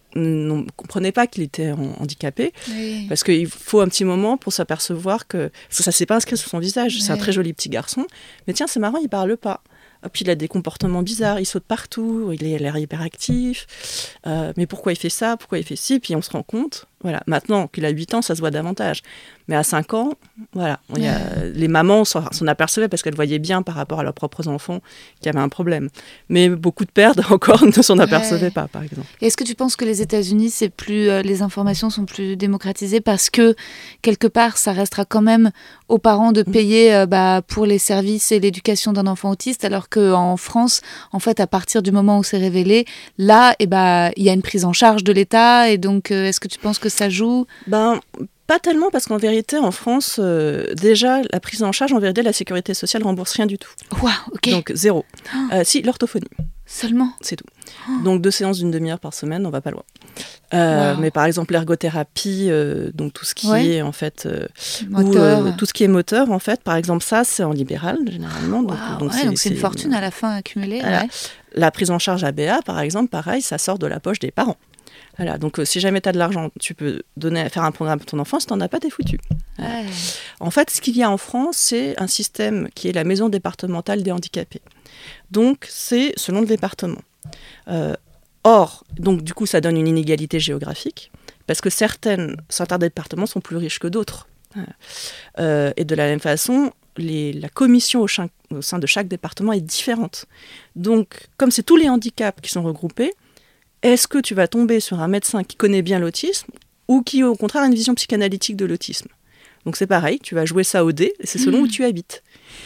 ne comprenait pas qu'il était handicapé, Oui. parce qu'il faut un petit moment pour s'apercevoir que ça ne s'est pas inscrit sur son visage. Oui. C'est un très joli petit garçon, mais tiens, c'est marrant, il ne parle pas. Puis il a des comportements bizarres, il saute partout, il a l'air hyperactif. Euh, mais pourquoi il fait ça, pourquoi il fait ci? Puis on se rend compte, voilà. Maintenant qu'il a huit ans, ça se voit davantage. Mais à cinq ans, voilà, il y a, les mamans s'en, s'en apercevaient parce qu'elles voyaient bien par rapport à leurs propres enfants qu'il y avait un problème. Mais beaucoup de pères encore ne s'en apercevaient Ouais. pas, par exemple. Et est-ce que tu penses que les États-Unis, c'est plus, euh, les informations sont plus démocratisées parce que quelque part, ça restera quand même aux parents de payer euh, bah, pour les services et l'éducation d'un enfant autiste, alors qu'en France, en fait, à partir du moment où c'est révélé, là, eh bah, il y a une prise en charge de l'État. Et donc, euh, est-ce que tu penses que ça joue? Ben, pas tellement, parce qu'en vérité, en France, euh, déjà, la prise en charge, en vérité, la sécurité sociale rembourse rien du tout. Waouh, ok. Donc, zéro. Euh, si, l'orthophonie, Seulement. c'est tout. Donc, deux séances d'une demi-heure par semaine, on va pas loin. Euh, Wow. Mais par exemple, l'ergothérapie, euh, donc tout ce qui Ouais. est, en fait... euh, Moteur. ou, euh, tout ce qui est moteur, en fait, par exemple, ça, c'est en libéral, généralement. Donc, Waouh, donc ouais, donc c'est une fortune à la fin accumulée. Voilà. Ouais. La prise en charge A B A, par exemple, pareil, ça sort de la poche des parents. Voilà, donc euh, si jamais tu as de l'argent, tu peux donner, faire un programme pour ton enfant. Si tu n'en as pas, t'es foutu. Voilà. Ouais. En fait, ce qu'il y a en France, c'est un système qui est la maison départementale des handicapés. Donc, c'est selon le département. Euh, or, donc du coup, ça donne une inégalité géographique, parce que certaines, certains départements sont plus riches que d'autres. Voilà. Euh, et de la même façon, les, la commission au, chain, au sein de chaque département est différente. Donc, comme c'est tous les handicaps qui sont regroupés, est-ce que tu vas tomber sur un médecin qui connaît bien l'autisme ou qui, au contraire, a une vision psychanalytique de l'autisme? Donc c'est pareil, tu vas jouer ça au dé, et c'est selon mmh. où tu habites.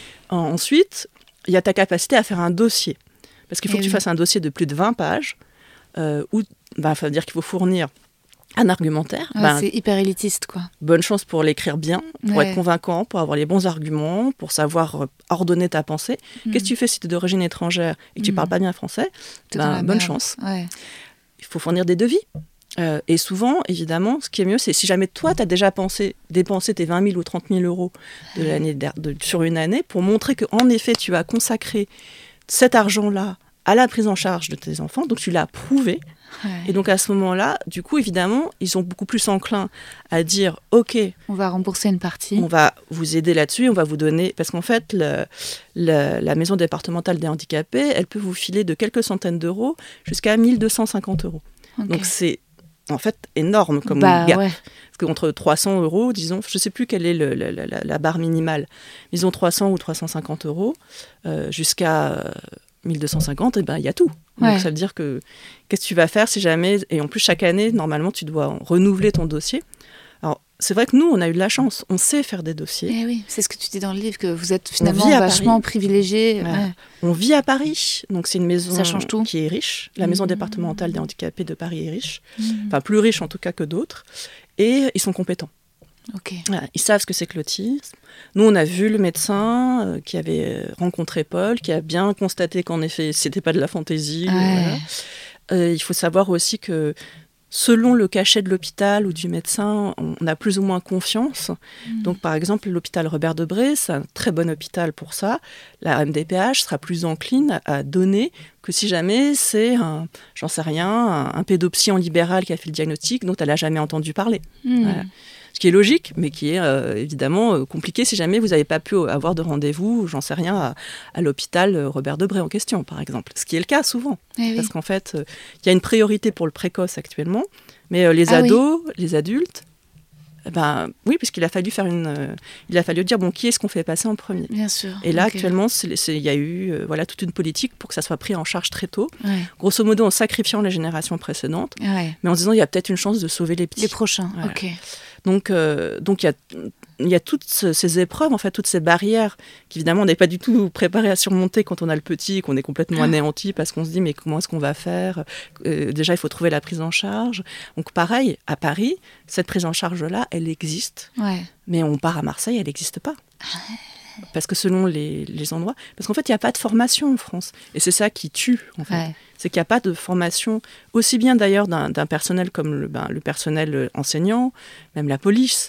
Ensuite, il y a ta capacité à faire un dossier. Parce qu'il faut et que oui. tu fasses un dossier de plus de vingt pages, euh, où bah, ça veut dire qu'il faut fournir un argumentaire. Ouais, ben, c'est hyper élitiste, quoi. Bonne chance pour l'écrire bien, pour ouais. être convaincant, pour avoir les bons arguments, pour savoir ordonner ta pensée. Mmh. Qu'est-ce que tu fais si tu es d'origine étrangère et que tu ne mmh. parles pas bien français? Ben, bonne chance. Ouais. Il faut fournir des devis. Euh, et souvent, évidemment, ce qui est mieux, c'est si jamais toi, tu as déjà pensé, dépensé tes vingt mille ou trente mille euros de l'année de, de, sur une année, pour montrer qu'en effet, tu as consacré cet argent-là à la prise en charge de tes enfants, donc tu l'as prouvé. Ouais. Et donc à ce moment-là, du coup, évidemment, ils sont beaucoup plus enclins à dire « Ok, on va rembourser une partie. On va vous aider là-dessus, on va vous donner... » Parce qu'en fait, le, le, la maison départementale des handicapés, elle peut vous filer de quelques centaines d'euros jusqu'à mille deux cent cinquante euros. Okay. Donc c'est en fait énorme comme bah, gap. Ouais. Parce qu'entre trois cents euros, disons, je ne sais plus quelle est le, la, la, la barre minimale, disons trois cents ou trois cent cinquante euros, euh, jusqu'à... Euh, mille deux cent cinquante, et ben il y a tout. Donc ouais. ça veut dire que qu'est-ce que tu vas faire si jamais, et en plus chaque année normalement tu dois renouveler ton dossier. Alors c'est vrai que nous on a eu de la chance, on sait faire des dossiers. Eh oui, c'est ce que tu dis dans le livre, que vous êtes finalement vachement privilégiés. Ouais. Ouais. On vit à Paris, donc c'est une maison ça change tout. qui est riche. La maison mmh. départementale des handicapés de Paris est riche, mmh. enfin plus riche en tout cas que d'autres, et ils sont compétents. Okay. Voilà, ils savent ce que c'est que l'autisme. Nous, on a vu le médecin euh, qui avait rencontré Paul, qui a bien constaté qu'en effet, c'était pas de la fantaisie. Ouais. Voilà. Euh, il faut savoir aussi que selon le cachet de l'hôpital ou du médecin, on a plus ou moins confiance. Mmh. Donc, par exemple, l'hôpital Robert Debré, c'est un très bon hôpital pour ça. La M D P H sera plus encline à donner que si jamais c'est, un, j'en sais rien, un, un pédopsie en libéral qui a fait le diagnostic dont elle n'a jamais entendu parler. Mmh. Voilà. Ce qui est logique, mais qui est euh, évidemment euh, compliqué si jamais vous n'avez pas pu avoir de rendez-vous, j'en sais rien, à, à l'hôpital Robert Debré en question, par exemple. Ce qui est le cas souvent. Eh parce oui. qu'en fait, il euh, y a une priorité pour le précoce actuellement, mais euh, les ah ados, oui. les adultes, ben oui, puisqu'il a fallu faire une, euh, il a fallu dire bon, qui est-ce qu'on fait passer en premier. Bien sûr. Et là, okay. actuellement, il y a eu euh, voilà toute une politique pour que ça soit pris en charge très tôt. Ouais. Grosso modo, en sacrifiant les générations précédentes, ouais. mais en disant il y a peut-être une chance de sauver les petits. Les prochains. Voilà. Ok. Donc, euh, donc il y a il y a toutes ces épreuves, en fait, toutes ces barrières qu'évidemment on n'est pas du tout préparé à surmonter quand on a le petit et qu'on est complètement anéanti parce qu'on se dit mais comment est-ce qu'on va faire euh, déjà il faut trouver la prise en charge. Donc pareil, à Paris, cette prise en charge-là, elle existe, ouais. mais on part à Marseille, elle n'existe pas. Parce que selon les, les endroits, parce qu'en fait il n'y a pas de formation en France et c'est ça qui tue en fait. Ouais. C'est qu'il n'y a pas de formation, aussi bien d'ailleurs d'un, d'un personnel comme le, ben, le personnel enseignant, même la police. Il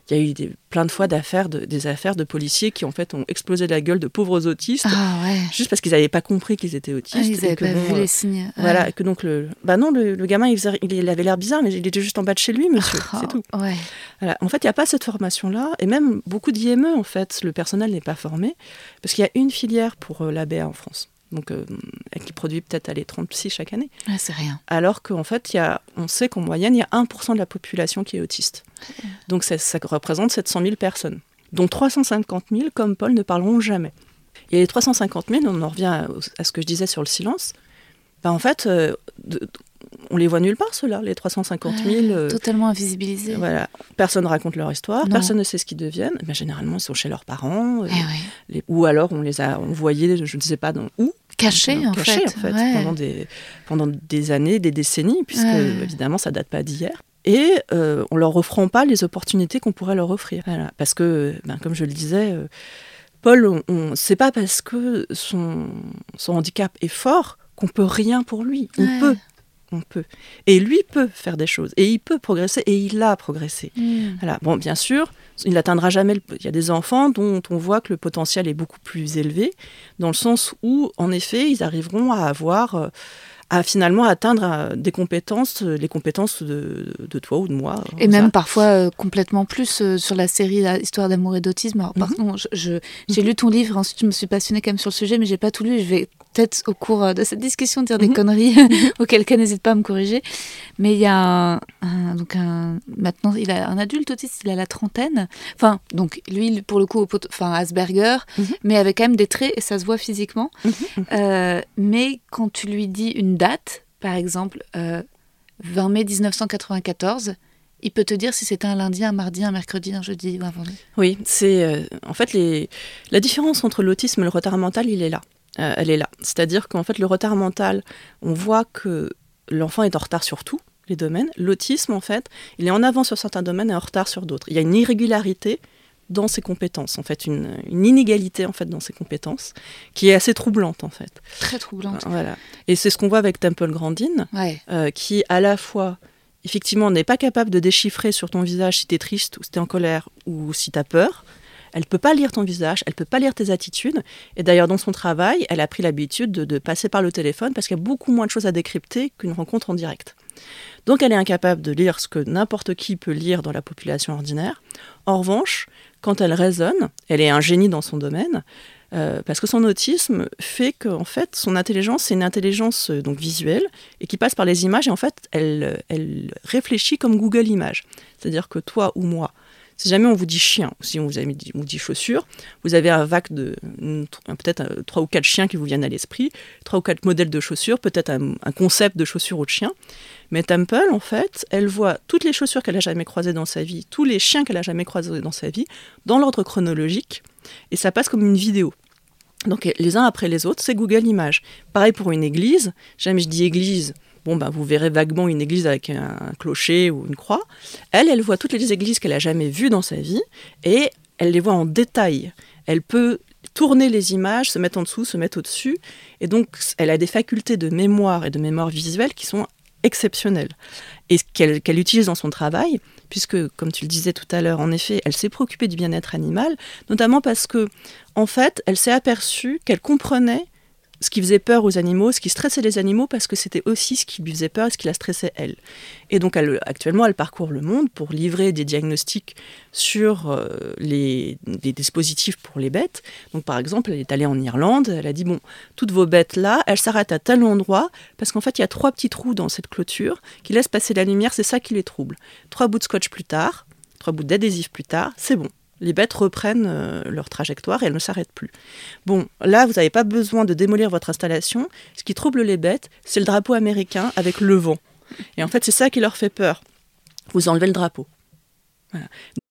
Il y a eu des, plein de fois d'affaires de, des affaires de policiers qui en fait ont explosé la gueule de pauvres autistes ah, ouais. juste parce qu'ils n'avaient pas compris qu'ils étaient autistes. Ah, ils n'avaient pas bon, vu les signes. Ouais. Voilà, et que donc le, bah non, le, le gamin il, faisait, il avait l'air bizarre, mais il était juste en bas de chez lui, monsieur, oh, c'est tout. Ouais. Voilà. En fait, il n'y a pas cette formation-là, et même beaucoup d'I M E, en fait, le personnel n'est pas formé, parce qu'il y a une filière pour euh, l'A B A en France. Donc, euh, qui produit peut-être allez, trente psy chaque année. Ah, c'est rien. Alors qu'en fait, il y a, on sait qu'en moyenne, il y a un pour cent de la population qui est autiste. Donc, ça, ça représente sept cent mille personnes, dont trois cent cinquante mille, comme Paul, ne parleront jamais. Et les trois cent cinquante mille, on en revient à, à ce que je disais sur le silence, ben, en fait, euh, de, on les voit nulle part, ceux-là, les trois cent cinquante mille. Euh, totalement invisibilisés. Voilà. Personne ne raconte leur histoire, non. Personne ne sait ce qu'ils deviennent. Ben, généralement, ils sont chez leurs parents. Euh, eh oui. les, ou alors, on les a envoyés, je ne sais pas dans, où. Cachés, en cachés, fait. en fait ouais. pendant, des, pendant des années, des décennies, puisque, ouais. évidemment, ça ne date pas d'hier. Et euh, on ne leur offrant pas les opportunités qu'on pourrait leur offrir. Voilà. Parce que, ben, comme je le disais, euh, Paul, on, on, c'est pas parce que son, son handicap est fort qu'on peut rien pour lui. On ouais. peut. On peut. Et lui peut faire des choses. Et il peut progresser. Et il a progressé. Mm. Voilà. Bon, bien sûr, il n'atteindra jamais... Le... Il y a des enfants dont on voit que le potentiel est beaucoup plus élevé, dans le sens où, en effet, ils arriveront à avoir... Euh, à finalement atteindre des compétences, les compétences de, de toi ou de moi. Et même ça. Parfois euh, complètement plus euh, sur la série la Histoire d'amour et d'autisme. Alors, mm-hmm. pardon, je, je, j'ai mm-hmm. lu ton livre, ensuite je me suis passionnée quand même sur le sujet, mais j'ai pas tout lu. Je vais peut-être au cours de cette discussion dire mm-hmm. des conneries, auquel cas n'hésite pas à me corriger. Mais il y a un, un, donc un, maintenant il a un adulte autiste, il a la trentaine. Enfin, donc lui pour le coup, enfin Asperger, mm-hmm. mais avec quand même des traits et ça se voit physiquement. Mm-hmm. Euh, mais quand tu lui dis une date, par exemple, euh, vingt mai dix-neuf cent quatre-vingt-quatorze, il peut te dire si c'était un lundi, un mardi, un mercredi, un jeudi ou un vendredi. Oui, c'est euh, en fait les... la différence entre l'autisme et le retard mental, il est là. Euh, elle est là. C'est-à-dire qu'en fait, le retard mental, on voit que l'enfant est en retard sur tous les domaines. L'autisme, en fait, il est en avance sur certains domaines et en retard sur d'autres. Il y a une irrégularité dans ses compétences, en fait, une, une inégalité en fait dans ses compétences, qui est assez troublante en fait. Très troublante. Euh, voilà. Et c'est ce qu'on voit avec Temple Grandin, ouais. euh, qui à la fois, effectivement, n'est pas capable de déchiffrer sur ton visage si t'es triste ou si t'es en colère ou si t'as peur. Elle peut pas lire ton visage, elle peut pas lire tes attitudes. Et d'ailleurs, dans son travail, elle a pris l'habitude de, de passer par le téléphone parce qu'il y a beaucoup moins de choses à décrypter qu'une rencontre en direct. Donc, elle est incapable de lire ce que n'importe qui peut lire dans la population ordinaire. En revanche, quand elle raisonne, elle est un génie dans son domaine, euh, parce que son autisme fait que, en fait, son intelligence, c'est une intelligence euh, donc visuelle et qui passe par les images. Et en fait, elle, elle réfléchit comme Google Images. C'est-à-dire que toi ou moi, si jamais on vous dit chien, ou si on vous, a dit, on vous dit chaussures, vous avez un vague de peut-être trois ou quatre chiens qui vous viennent à l'esprit, trois ou quatre modèles de chaussures, peut-être un, un concept de chaussures ou de chiens. Mais Temple, en fait, elle voit toutes les chaussures qu'elle a jamais croisées dans sa vie, tous les chiens qu'elle a jamais croisés dans sa vie, dans l'ordre chronologique, et ça passe comme une vidéo. Donc les uns après les autres, c'est Google Images. Pareil pour une église. Jamais je dis église. Bon, ben, vous verrez vaguement une église avec un, un clocher ou une croix. Elle, elle voit toutes les églises qu'elle a jamais vues dans sa vie et elle les voit en détail. Elle peut tourner les images, se mettre en dessous, se mettre au-dessus. Et donc, elle a des facultés de mémoire et de mémoire visuelle qui sont exceptionnelles. Et qu'elle, qu'elle utilise dans son travail, puisque, comme tu le disais tout à l'heure, en effet, elle s'est préoccupée du bien-être animal, notamment parce que, en fait, elle s'est aperçue qu'elle comprenait ce qui faisait peur aux animaux, ce qui stressait les animaux, parce que c'était aussi ce qui lui faisait peur et ce qui la stressait elle. Et donc elle, actuellement, elle parcourt le monde pour livrer des diagnostics sur euh, les, les dispositifs pour les bêtes. Donc par exemple, elle est allée en Irlande, elle a dit, bon, toutes vos bêtes là, elles s'arrêtent à tel endroit, parce qu'en fait, il y a trois petits trous dans cette clôture qui laissent passer la lumière, c'est ça qui les trouble. Trois bouts de scotch plus tard, trois bouts d'adhésif plus tard, c'est bon. Les bêtes reprennent euh, leur trajectoire et elles ne s'arrêtent plus. Bon, là, vous n'avez pas besoin de démolir votre installation. Ce qui trouble les bêtes, c'est le drapeau américain avec le vent. Et en fait, c'est ça qui leur fait peur. Vous enlevez le drapeau. Voilà.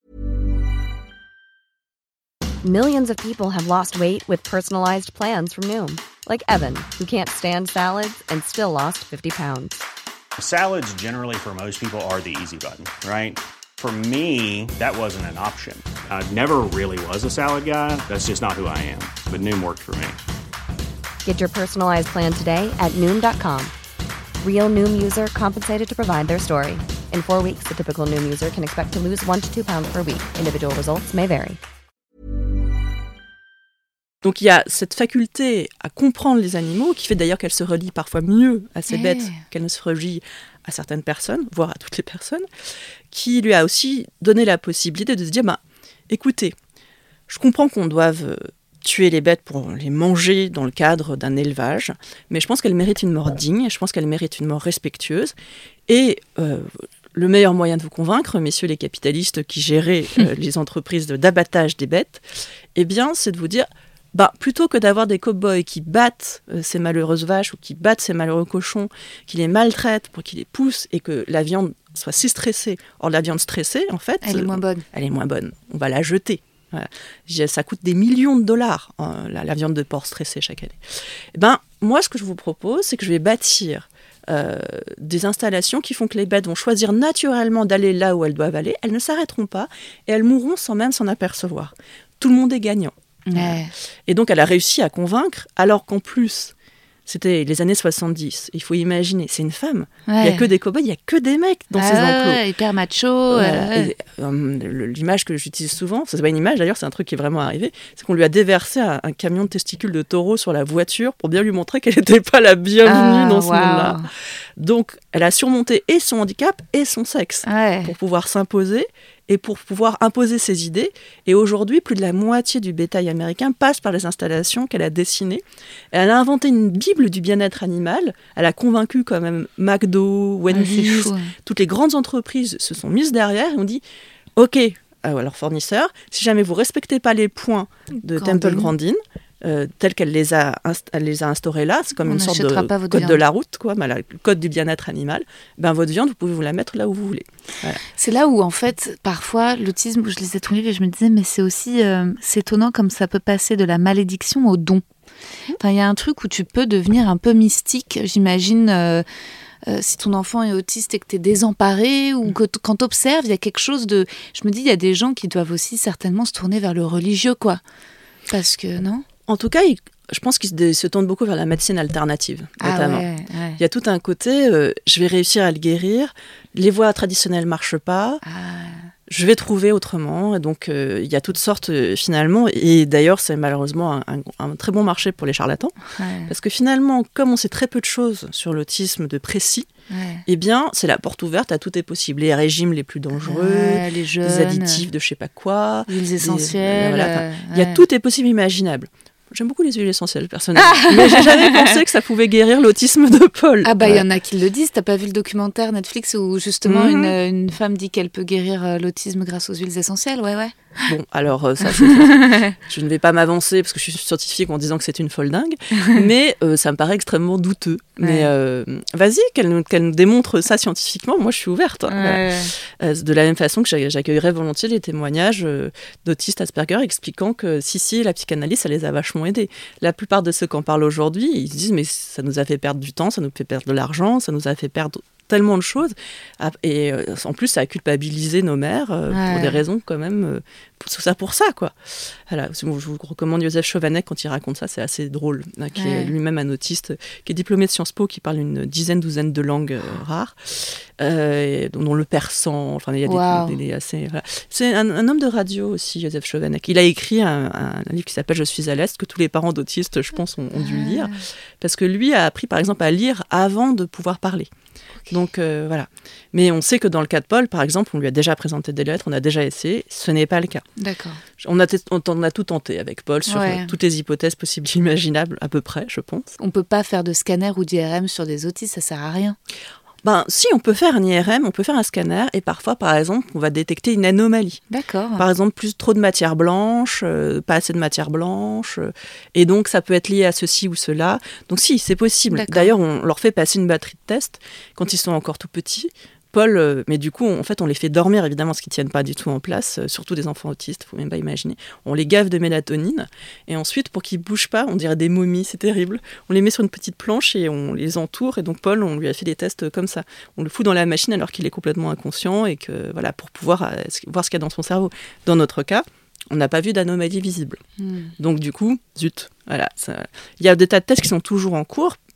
Millions of people have lost weight with personalized plans from Noom. Like Evan, who can't stand salads and still lost fifty pounds. Salads generally for most people are the easy button, right? For me, that wasn't an option. I never really was a salad guy. That's just not who I am. But Noom worked for me. Get your personalized plan today at Noom dot com. Real Noom user compensated to provide their story. In four weeks, the typical Noom user can expect to lose one to two pounds per week. Individual results may vary. Donc il y a cette faculté à comprendre les animaux qui fait d'ailleurs qu'elle se relie parfois mieux à ces Hey. bêtes qu'elle ne se relie à certaines personnes, voire à toutes les personnes, qui lui a aussi donné la possibilité de se dire, bah, écoutez, je comprends qu'on doive tuer les bêtes pour les manger dans le cadre d'un élevage, mais je pense qu'elles méritent une mort digne, je pense qu'elles méritent une mort respectueuse, et euh, le meilleur moyen de vous convaincre, messieurs les capitalistes qui géraient euh, les entreprises de, d'abattage des bêtes, eh bien, c'est de vous dire, bah, plutôt que d'avoir des cow-boys qui battent euh, ces malheureuses vaches ou qui battent ces malheureux cochons, qui les maltraitent pour qu'ils les poussent et que la viande soit si stressée, or la viande stressée, en fait, Elle est moins bonne. Elle est moins bonne. On va la jeter. Voilà. Ça coûte des millions de dollars, hein, la, la viande de porc stressée chaque année. Eh ben, moi, ce que je vous propose, c'est que je vais bâtir euh, des installations qui font que les bêtes vont choisir naturellement d'aller là où elles doivent aller. Elles ne s'arrêteront pas et elles mourront sans même s'en apercevoir. Tout le monde est gagnant. Ouais. Et donc, elle a réussi à convaincre, alors qu'en plus, c'était les années soixante-dix. Il faut imaginer, c'est une femme. Il Ouais. n'y a que des cow-boys, il n'y a que des mecs dans ces Ah, enclos. hyper macho. Voilà. euh, Et, euh, l'image que j'utilise souvent, ça c'est pas une image d'ailleurs, c'est un truc qui est vraiment arrivé, c'est qu'on lui a déversé un, un camion de testicules de taureau sur la voiture pour bien lui montrer qu'elle n'était pas la bienvenue ah, dans ce waouh. monde-là. Donc, elle a surmonté et son handicap et son sexe Ouais. pour pouvoir s'imposer et pour pouvoir imposer ses idées. Et aujourd'hui, plus de la moitié du bétail américain passe par les installations qu'elle a dessinées. Et elle a inventé une bible du bien-être animal. Elle a convaincu quand même McDo, Ouais, c'est Wendy's, fou, hein. toutes les grandes entreprises se sont mises derrière et ont dit « Ok, à leurs fournisseurs, si jamais vous ne respectez pas les points de Grandin. Temple Grandin, euh, tels qu'elle les a, inst- elle les a instaurés là, c'est comme On une sorte de n'achètera pas votre code de viande. la route, quoi, bah, la- le code du bien-être animal, ben, votre viande, vous pouvez vous la mettre là où vous voulez. » C'est là où, en fait, parfois, l'autisme, où je lisais ton livre et je me disais, mais c'est aussi, euh, c'est étonnant comme ça peut passer de la malédiction au don. Enfin, il y a un truc où tu peux devenir un peu mystique, j'imagine, euh, euh, si ton enfant est autiste et que tu es désemparé, ou que t- quand tu observes, il y a quelque chose de... Je me dis, il y a des gens qui doivent aussi certainement se tourner vers le religieux, quoi. Parce que, non? En tout cas, il- je pense qu'ils se, dé- se tournent beaucoup vers la médecine alternative, notamment. Ah ouais, ouais. Il y a tout un côté, euh, je vais réussir à le guérir, les voies traditionnelles ne marchent pas, Ah, je vais trouver autrement. Et donc, euh, il y a toutes sortes, euh, finalement, et d'ailleurs, c'est malheureusement un, un- un très bon marché pour les charlatans, ouais, parce que finalement, comme on sait très peu de choses sur l'autisme de précis, ouais. eh bien, c'est la porte ouverte à tout est possible. Les régimes les plus dangereux, Ouais, les jeunes, des additifs de je sais pas quoi. huiles des- essentielles. voilà, enfin, euh, Il y a ouais. tout est possible imaginable. J'aime beaucoup les huiles essentielles, personnellement. Mais j'ai jamais pensé que ça pouvait guérir l'autisme de Paul. Ah bah il Ouais. y en a qui le disent. T'as pas vu le documentaire Netflix où justement Mhm. une, une femme dit qu'elle peut guérir euh, l'autisme grâce aux huiles essentielles. Ouais, ouais. Bon, alors euh, ça, c'est- je ne vais pas m'avancer parce que je suis scientifique en disant que c'est une folle dingue, mais euh, ça me paraît extrêmement douteux. Mais Ouais. euh, vas-y, qu'elle nous, qu'elle nous démontre ça scientifiquement, moi je suis ouverte. hein, voilà. Ouais. Euh, de la même façon que j'a- j'accueillerais volontiers les témoignages euh, d'autistes Asperger expliquant que si, si, la psychanalyse, ça les a vachement aidés. La plupart de ceux qui en parlent aujourd'hui, ils se disent mais ça nous a fait perdre du temps, ça nous fait perdre de l'argent, ça nous a fait perdre tellement de choses. Ah, Et euh, en plus, ça a culpabilisé nos mères euh, Ouais. pour des raisons quand même, euh, pour, tout ça pour ça, quoi. Voilà, je vous recommande Joseph Chovanec quand il raconte ça, c'est assez drôle, hein, qui Ouais. est lui-même un autiste, qui est diplômé de Sciences Po, qui parle une dizaine, douzaine de langues euh, rares, euh, et dont, dont le persan, enfin il y a des, Wow. des- des assez... voilà. C'est un, un homme de radio aussi, Joseph Chovanec. Il a écrit un, un- un livre qui s'appelle Je suis à l'Est, que tous les parents d'autistes, je pense, ont, ont dû lire, parce que lui a appris par exemple à lire avant de pouvoir parler. Donc euh, voilà. Mais on sait que dans le cas de Paul, par exemple, on lui a déjà présenté des lettres, on a déjà essayé, ce n'est pas le cas. D'accord. On a, t- on, on a tout tenté avec Paul sur Ouais. euh, toutes les hypothèses possibles et imaginables, à peu près, je pense. On peut pas faire de scanner ou d'I R M sur des autistes, ça sert à rien. Ben, si, on peut faire un I R M, on peut faire un scanner, et parfois, par exemple, on va détecter une anomalie. D'accord. Par exemple, plus trop de matière blanche, euh, pas assez de matière blanche, euh, et donc ça peut être lié à ceci ou cela. Donc si, c'est possible. D'accord. D'ailleurs, on leur fait passer une batterie de tests quand ils sont encore tout petits. Paul, euh, mais du coup, on- en fait, on les fait dormir, évidemment, parce qu'ils tiennent pas du tout en place, euh, surtout des enfants autistes, faut même pas imaginer. On les gave de mélatonine, et ensuite, pour qu'ils bougent pas, on dirait des momies, c'est terrible. On les met sur une petite planche et on les entoure, et donc Paul, on lui a fait des tests comme ça. On le fout dans la machine alors qu'il est complètement inconscient, et que, voilà, pour pouvoir euh, voir ce qu'il y a dans son cerveau. Dans notre cas, on n'a pas vu d'anomalie visible. Hmm. Donc du coup, zut, voilà. ça- Il y a des tas de tests qui sont toujours en cours.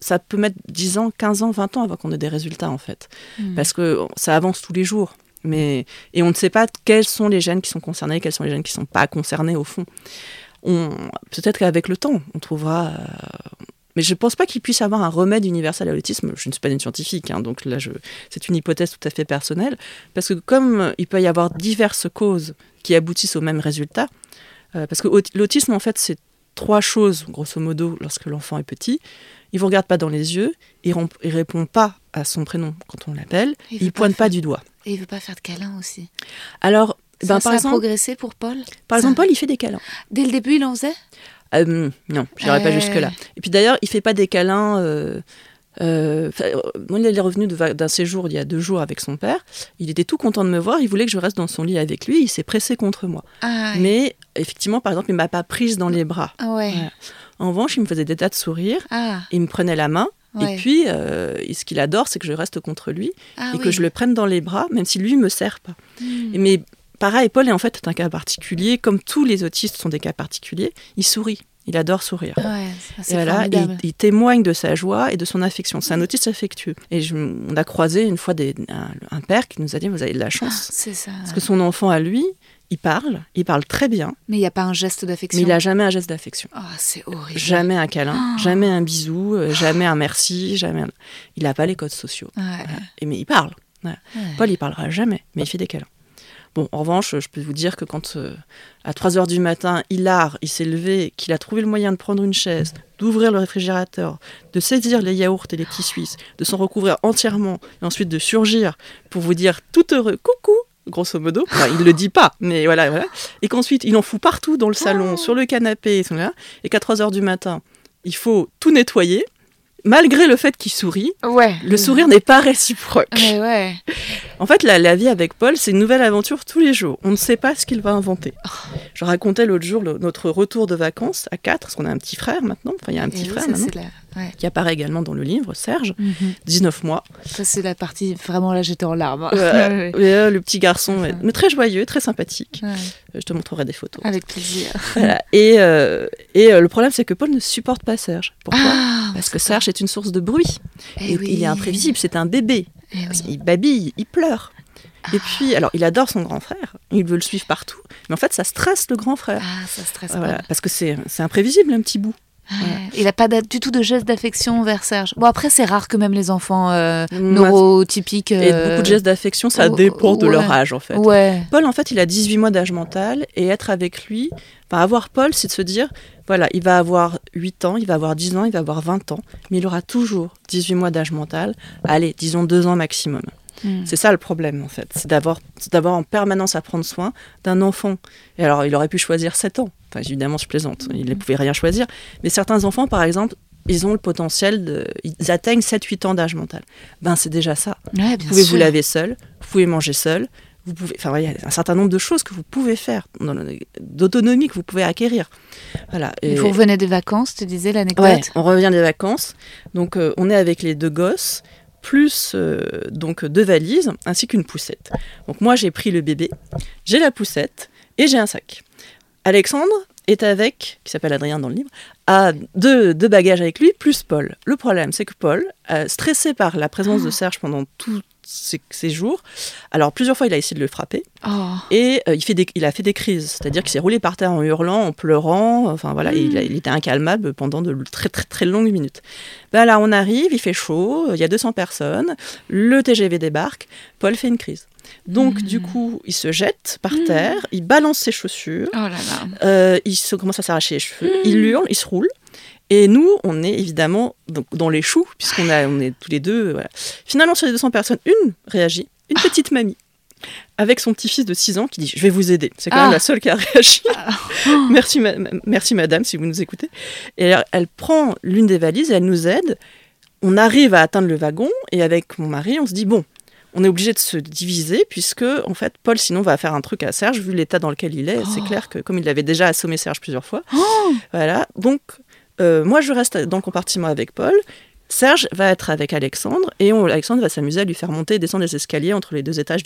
ça peut mettre dix ans, quinze ans, vingt ans avant qu'on ait des résultats, en fait. Mmh. Parce que ça avance tous les jours. Mais, et on ne sait pas quels sont les gènes qui sont concernés, quels sont les gènes qui ne sont pas concernés, au fond. On, peut-être qu'avec le temps, on trouvera... Euh, mais je ne pense pas qu'il puisse y avoir un remède universel à l'autisme. Je ne suis pas une scientifique, hein, donc là, je, c'est une hypothèse tout à fait personnelle. Parce que comme il peut y avoir diverses causes qui aboutissent au même résultat, euh, parce que l'autisme, en fait, c'est trois choses, grosso modo, lorsque l'enfant est petit. Il ne vous regarde pas dans les yeux, il ne répond pas à son prénom quand on l'appelle, il ne pointe pas, pas du doigt. Et il ne veut pas faire de câlins aussi. Alors, ça, ben, ça par a exemple, progressé pour Paul. Par ça... exemple, Paul, il fait des câlins. Dès le début, il en faisait euh, Non, je n'irai euh... pas jusque-là. Et puis d'ailleurs, il ne fait pas des câlins... Euh, euh, moi, il est revenu de, d'un séjour il y a deux jours avec son père. Il était tout content de me voir. Il voulait que je reste dans son lit avec lui. Il s'est pressé contre moi. Ah, mais effectivement, par exemple, il ne m'a pas prise dans les bras. Ah, ouais. Voilà. En revanche, il me faisait des tas de sourires. Ah. Il me prenait la main. Ouais. Et puis, euh, ce qu'il adore, c'est que je reste contre lui ah, et oui. que je le prenne dans les bras, même si lui ne me serre pas. Mmh. Mais pareil, Paul est en fait un cas particulier. Comme tous les autistes sont des cas particuliers, il sourit. Il adore sourire. Ouais, c'est et voilà, il, il témoigne de sa joie et de son affection. C'est un autiste affectueux. Et je, on a croisé une fois des, un, un père qui nous a dit « Vous avez de la chance. » ah, c'est ça. Parce que son enfant à lui, il parle, il parle très bien. Mais il n'y a pas un geste d'affection. Mais il n'a jamais un geste d'affection. Oh, c'est horrible. Jamais un câlin, oh. jamais un bisou, euh, jamais un merci, jamais un... Il n'a pas les codes sociaux. Ouais. Voilà. Et, mais il parle. Voilà. Ouais. Paul, il parlera jamais, mais il fait des câlins. Bon, en revanche, je peux vous dire que quand, euh, à trois heures du matin, Hilar, il s'est levé, qu'il a trouvé le moyen de prendre une chaise, d'ouvrir le réfrigérateur, de saisir les yaourts et les petits suisses, de s'en recouvrir entièrement, et ensuite de surgir pour vous dire tout heureux, coucou, grosso modo, enfin, il le dit pas, mais voilà, voilà, et qu'ensuite, il en fout partout dans le salon, oh. sur le canapé, et qu'à trois heures du matin, il faut tout nettoyer, malgré le fait qu'il sourit, ouais. le sourire n'est pas réciproque. Ouais, ouais. En fait, la, la vie avec Paul, c'est une nouvelle aventure tous les jours. On ne sait pas ce qu'il va inventer. Oh. Je racontais l'autre jour le, notre retour de vacances à quatre, parce qu'on a un petit frère maintenant. Enfin, il y a un petit et frère oui, maintenant, la... ouais. qui apparaît également dans le livre, Serge, mm-hmm. dix-neuf mois. Ça, c'est la partie, vraiment, là, j'étais en larmes. Euh, et, euh, le petit garçon, enfin. mais très joyeux, très sympathique. Ouais. Je te montrerai des photos. Avec plaisir. Voilà. Et, euh, et euh, le problème, c'est que Paul ne supporte pas Serge. Pourquoi ? ah, Parce que Serge est une source de bruit. Et, et oui. il est imprévisible, c'est un bébé. Et oui. Il babille, il pleure. Ah. Et puis, alors, il adore son grand frère, il veut le suivre partout, mais en fait, ça stresse le grand frère. Ah, ça stresse voilà, pas. Parce que c'est, c'est imprévisible, un petit bout. Ouais. Voilà. Il n'a pas du tout de geste d'affection envers Serge. Bon, après, c'est rare que même les enfants euh, neurotypiques... Euh... Et beaucoup de gestes d'affection, ça oh, dépend de ouais. leur âge, en fait. Ouais. Paul, en fait, il a dix-huit mois d'âge mental, et être avec lui, enfin, avoir Paul, c'est de se dire, voilà, il va avoir huit ans, il va avoir dix ans, il va avoir vingt ans, mais il aura toujours dix-huit mois d'âge mental, allez, disons deux ans maximum. Mmh. C'est ça le problème, en fait. C'est d'avoir, c'est d'avoir en permanence à prendre soin d'un enfant. Et alors, il aurait pu choisir sept ans. Enfin, évidemment, je plaisante. Il ne pouvait rien choisir. Mais certains enfants, par exemple, ils ont le potentiel de... Ils atteignent sept huit ans d'âge mental. Ben, c'est déjà ça. Ouais, vous pouvez sûr. vous laver seul, vous pouvez manger seul, vous pouvez... Enfin, il y a un certain nombre de choses que vous pouvez faire, d'autonomie que vous pouvez acquérir. Voilà. Et vous revenez des vacances, tu disais l'anecdote ? Ouais, on revient des vacances. Donc, euh, on est avec les deux gosses, plus euh, donc deux valises, ainsi qu'une poussette. Donc moi, j'ai pris le bébé, j'ai la poussette et j'ai un sac. Alexandre est avec, qui s'appelle Adrien dans le livre, a deux, deux bagages avec lui, plus Paul. Le problème, c'est que Paul, euh, stressé par la présence oh. de Serge pendant tous ces, ces jours, alors plusieurs fois, il a essayé de le frapper, oh. et euh, il, fait des, il a fait des crises, c'est-à-dire qu'il s'est roulé par terre en hurlant, en pleurant, enfin voilà, mm. et il, a, il était incalmable pendant de très très très longues minutes. Ben là, on arrive, il fait chaud, il y a deux cents personnes, le T G V débarque, Paul fait une crise. Donc, mmh. du coup, il se jette par mmh. terre, il balance ses chaussures, oh là là. Euh, il se, commence à s'arracher les cheveux, mmh. il hurle, il se roule. Et nous, on est évidemment donc, dans les choux, puisqu'on a, on est tous les deux. Voilà. Finalement, sur les deux cents personnes, une réagit, une ah. petite mamie, avec son petit-fils de six ans qui dit « Je vais vous aider ». C'est quand ah. même la seule qui a réagi. Ah. merci, ma- merci, madame, si vous nous écoutez. Et elle, elle prend l'une des valises et elle nous aide. On arrive à atteindre le wagon, et avec mon mari, on se dit « Bon, on est obligé de se diviser puisque, en fait, Paul, sinon, va faire un truc à Serge, vu l'état dans lequel il est. Oh. C'est clair que, comme il avait déjà assommé Serge plusieurs fois. Oh. Voilà. Donc, euh, moi, je reste dans le compartiment avec Paul. Serge va être avec Alexandre et on, Alexandre va s'amuser à lui faire monter et descendre les escaliers entre les deux étages du train.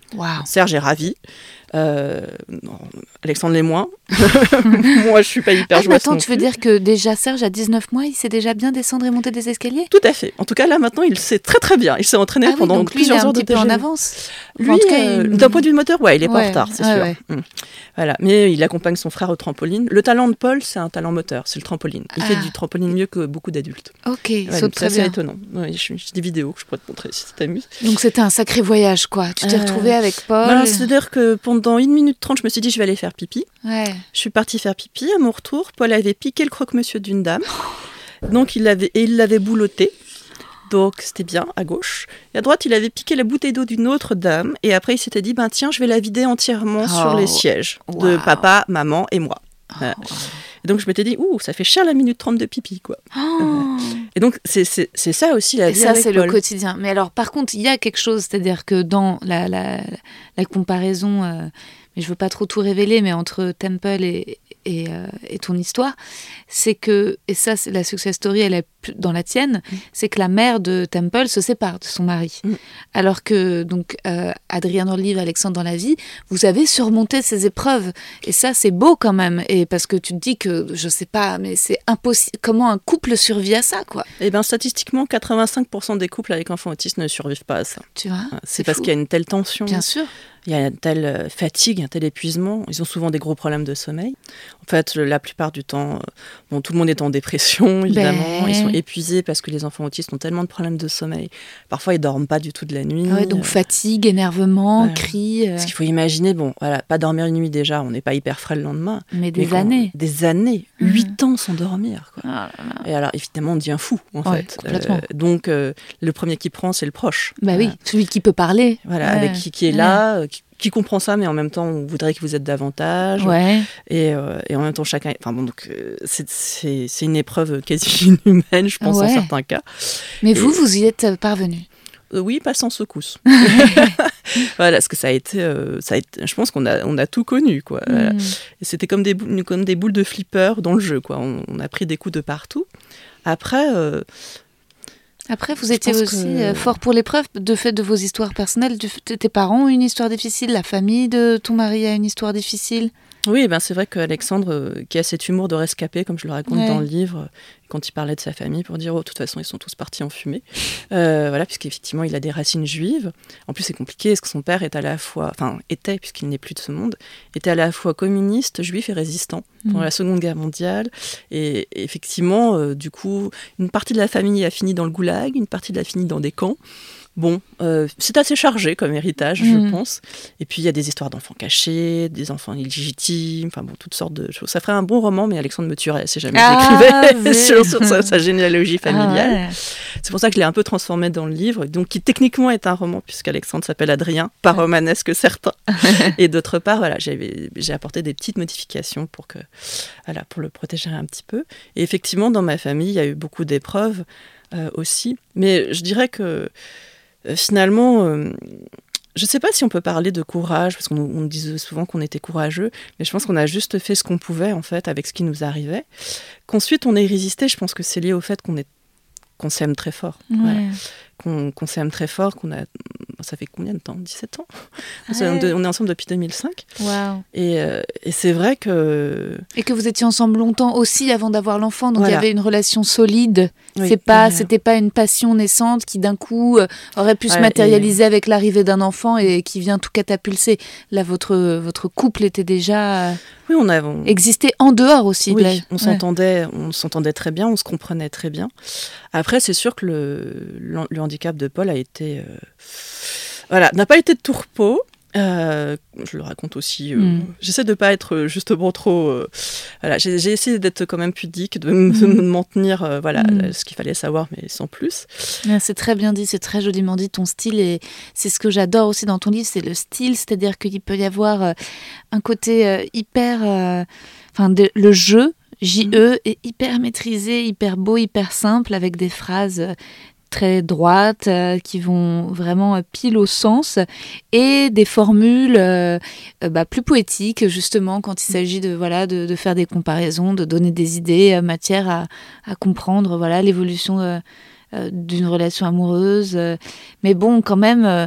Wow. Serge est ravi. Euh, non, Alexandre l'est moins. Moi, je suis pas hyper ah, joyeuse. Attends, non tu plus. veux dire que déjà Serge, à dix-neuf mois, il sait déjà bien descendre et monter des escaliers? Tout à fait. En tout cas, là, maintenant, il sait très très bien. Il s'est entraîné ah, pendant oui, donc plusieurs lui, il est heures un de petit peu en déjeuner. avance. Lui, en tout cas, euh, il... d'un point de vue moteur, ouais, il est pas ouais, en retard, c'est ouais, sûr. Ouais. Mmh. Voilà. Mais il accompagne son frère au trampoline. Le talent de Paul, c'est un talent moteur, c'est le trampoline. Il ah. fait du trampoline mieux que beaucoup d'adultes. Ok, il ouais, saute très bien. C'est étonnant. Ouais, j'ai des vidéos que je pourrais te montrer si ça t'amuse. Donc c'était un sacré voyage, quoi. Tu t'es euh... retrouvée avec Paul. Ben, c'est-à-dire que pendant une minute trente, je me suis dit, je vais aller faire pipi. Ouais. Je suis partie faire pipi. À mon retour, Paul avait piqué le croque-monsieur d'une dame. Donc il l'avait, et il l'avait boulotté. Donc c'était bien, à gauche. Et à droite, il avait piqué la bouteille d'eau d'une autre dame. Et après, il s'était dit, ben tiens, je vais la vider entièrement oh. sur les sièges wow. de papa, maman et moi. Oh. Voilà. Et donc je m'étais dit, ouh, ça fait cher la minute trente de pipi, quoi. Oh. Et donc c'est, c'est, c'est ça aussi la vie. Et ça, avec c'est Paul. Le quotidien. Mais alors, par contre, il y a quelque chose, c'est-à-dire que dans la, la, la comparaison, euh, mais je veux pas trop tout révéler, mais entre Temple et, et, euh, et ton histoire, c'est que, et ça, c'est la success story, elle est dans la tienne, mmh. c'est que la mère de Temple se sépare de son mari. Mmh. Alors que, donc, euh, Adrien dans le livre, Alexandre dans la vie, vous avez surmonté ces épreuves. Et ça, c'est beau quand même. Et parce que tu te dis que, je sais pas, mais c'est impossible. Comment un couple survit à ça, quoi? Eh bien, statistiquement, quatre-vingt-cinq pour cent des couples avec enfants autistes ne survivent pas à ça. Tu vois? C'est, c'est parce fou. Qu'il y a une telle tension. Bien sûr. Il y a une telle fatigue, un tel épuisement. Ils ont souvent des gros problèmes de sommeil. En fait, la plupart du temps, bon, tout le monde est en dépression, évidemment. Ben... Ils sont épuisés parce que les enfants autistes ont tellement de problèmes de sommeil. Parfois, ils dorment pas du tout de la nuit. Ah ouais, donc fatigue, énervement, ouais. cris. Euh... Parce qu'il faut imaginer, bon, voilà, pas dormir une nuit déjà, on n'est pas hyper frais le lendemain. Mais des mais années. On, des années, mmh. huit ans sans dormir, quoi. Oh là là. Et alors, évidemment, on devient fou, en ouais, fait. Complètement. Euh, donc, euh, le premier qui prend, c'est le proche. Bah voilà. oui, celui qui peut parler. Voilà, ouais. avec qui, qui est ouais. là, euh, qui, qui comprend ça, mais en même temps, on voudrait que vous êtes davantage. Ouais. Et, euh, et en même temps, chacun... Enfin bon, donc, euh, c'est, c'est, c'est une épreuve quasi inhumaine, je pense, ouais. en certains cas. Mais et... vous, vous y êtes parvenu. Euh, oui, pas sans secousse. Voilà, parce que ça a été... Euh, ça a été je pense qu'on a, on a tout connu, quoi. Mm. Voilà. Et c'était comme des, bou- comme des boules de flipper dans le jeu, quoi. On, on a pris des coups de partout. Après... Euh, Après, vous étiez aussi que... fort pour l'épreuve, de fait de vos histoires personnelles. Tes parents ont une histoire difficile, la famille de ton mari a une histoire difficile. Oui, ben c'est vrai qu'Alexandre, euh, qui a cet humour de rescapé, comme je le raconte ouais. dans le livre, quand il parlait de sa famille, pour dire, oh, de toute façon, ils sont tous partis en fumée. Euh, voilà, puisqu'effectivement, il a des racines juives. En plus, c'est compliqué, parce que son père est à la fois, enfin, était, puisqu'il n'est plus de ce monde, était à la fois communiste, juif et résistant pendant mmh. la Seconde Guerre mondiale. Et, et effectivement, euh, du coup, une partie de la famille a fini dans le goulag, une partie de la fini dans des camps. Bon, euh, c'est assez chargé comme héritage, mmh. je pense. Et puis, il y a des histoires d'enfants cachés, des enfants illégitimes, enfin bon, toutes sortes de choses. Ça ferait un bon roman, mais Alexandre me tuerait si jamais ah, je l'écrivais sur, sur sa, sa généalogie familiale. Ah, ouais. C'est pour ça que je l'ai un peu transformé dans le livre, donc qui techniquement est un roman, puisqu'Alexandre s'appelle Adrien, pas romanesque certains. Et d'autre part, voilà, j'avais, j'ai apporté des petites modifications pour, que, voilà, pour le protéger un petit peu. Et effectivement, dans ma famille, il y a eu beaucoup d'épreuves euh, aussi. Mais je dirais que finalement, euh, je ne sais pas si on peut parler de courage, parce qu'on on disait souvent qu'on était courageux, mais je pense qu'on a juste fait ce qu'on pouvait, en fait, avec ce qui nous arrivait. Qu'ensuite, on ait résisté, je pense que c'est lié au fait qu'on, est, qu'on s'aime très fort. Ouais. Voilà. Qu'on, qu'on s'aime très fort, qu'on a... Ça fait combien de temps ? dix-sept ans ? Ouais. On est ensemble depuis deux mille cinq. Wow. Et, euh, et c'est vrai que... Et que vous étiez ensemble longtemps aussi avant d'avoir l'enfant, donc voilà. Il y avait une relation solide. Oui, c'est pas, voilà. C'était pas une passion naissante qui d'un coup euh, aurait pu ouais, se matérialiser et... avec l'arrivée d'un enfant et qui vient tout catapulser. Là, votre, votre couple était déjà... Euh, oui, on a... On... existait en dehors aussi. Oui, là. on, ouais. s'entendait, on s'entendait très bien, on se comprenait très bien. Après, c'est sûr que le, le, le handicap de Paul a été... Euh, voilà, n'a pas été de tout repos. Euh, je le raconte aussi. Euh, mm. J'essaie de ne pas être justement trop... Euh, voilà, j'ai, j'ai essayé d'être quand même pudique, de, m- mm. de m'en tenir euh, voilà, mm. ce qu'il fallait savoir, mais sans plus. C'est très bien dit, c'est très joliment dit, ton style. Et c'est ce que j'adore aussi dans ton livre, c'est le style. C'est-à-dire qu'il peut y avoir euh, un côté euh, hyper... Enfin, euh, le jeu, J E, mm. est hyper maîtrisé, hyper beau, hyper simple, avec des phrases... Euh, très droites, euh, qui vont vraiment euh, pile au sens, et des formules euh, euh, bah, plus poétiques, justement, quand il s'agit de, voilà, de, de faire des comparaisons, de donner des idées, euh, matière à, à comprendre voilà, l'évolution euh, euh, d'une relation amoureuse. Euh. Mais bon, quand même, euh,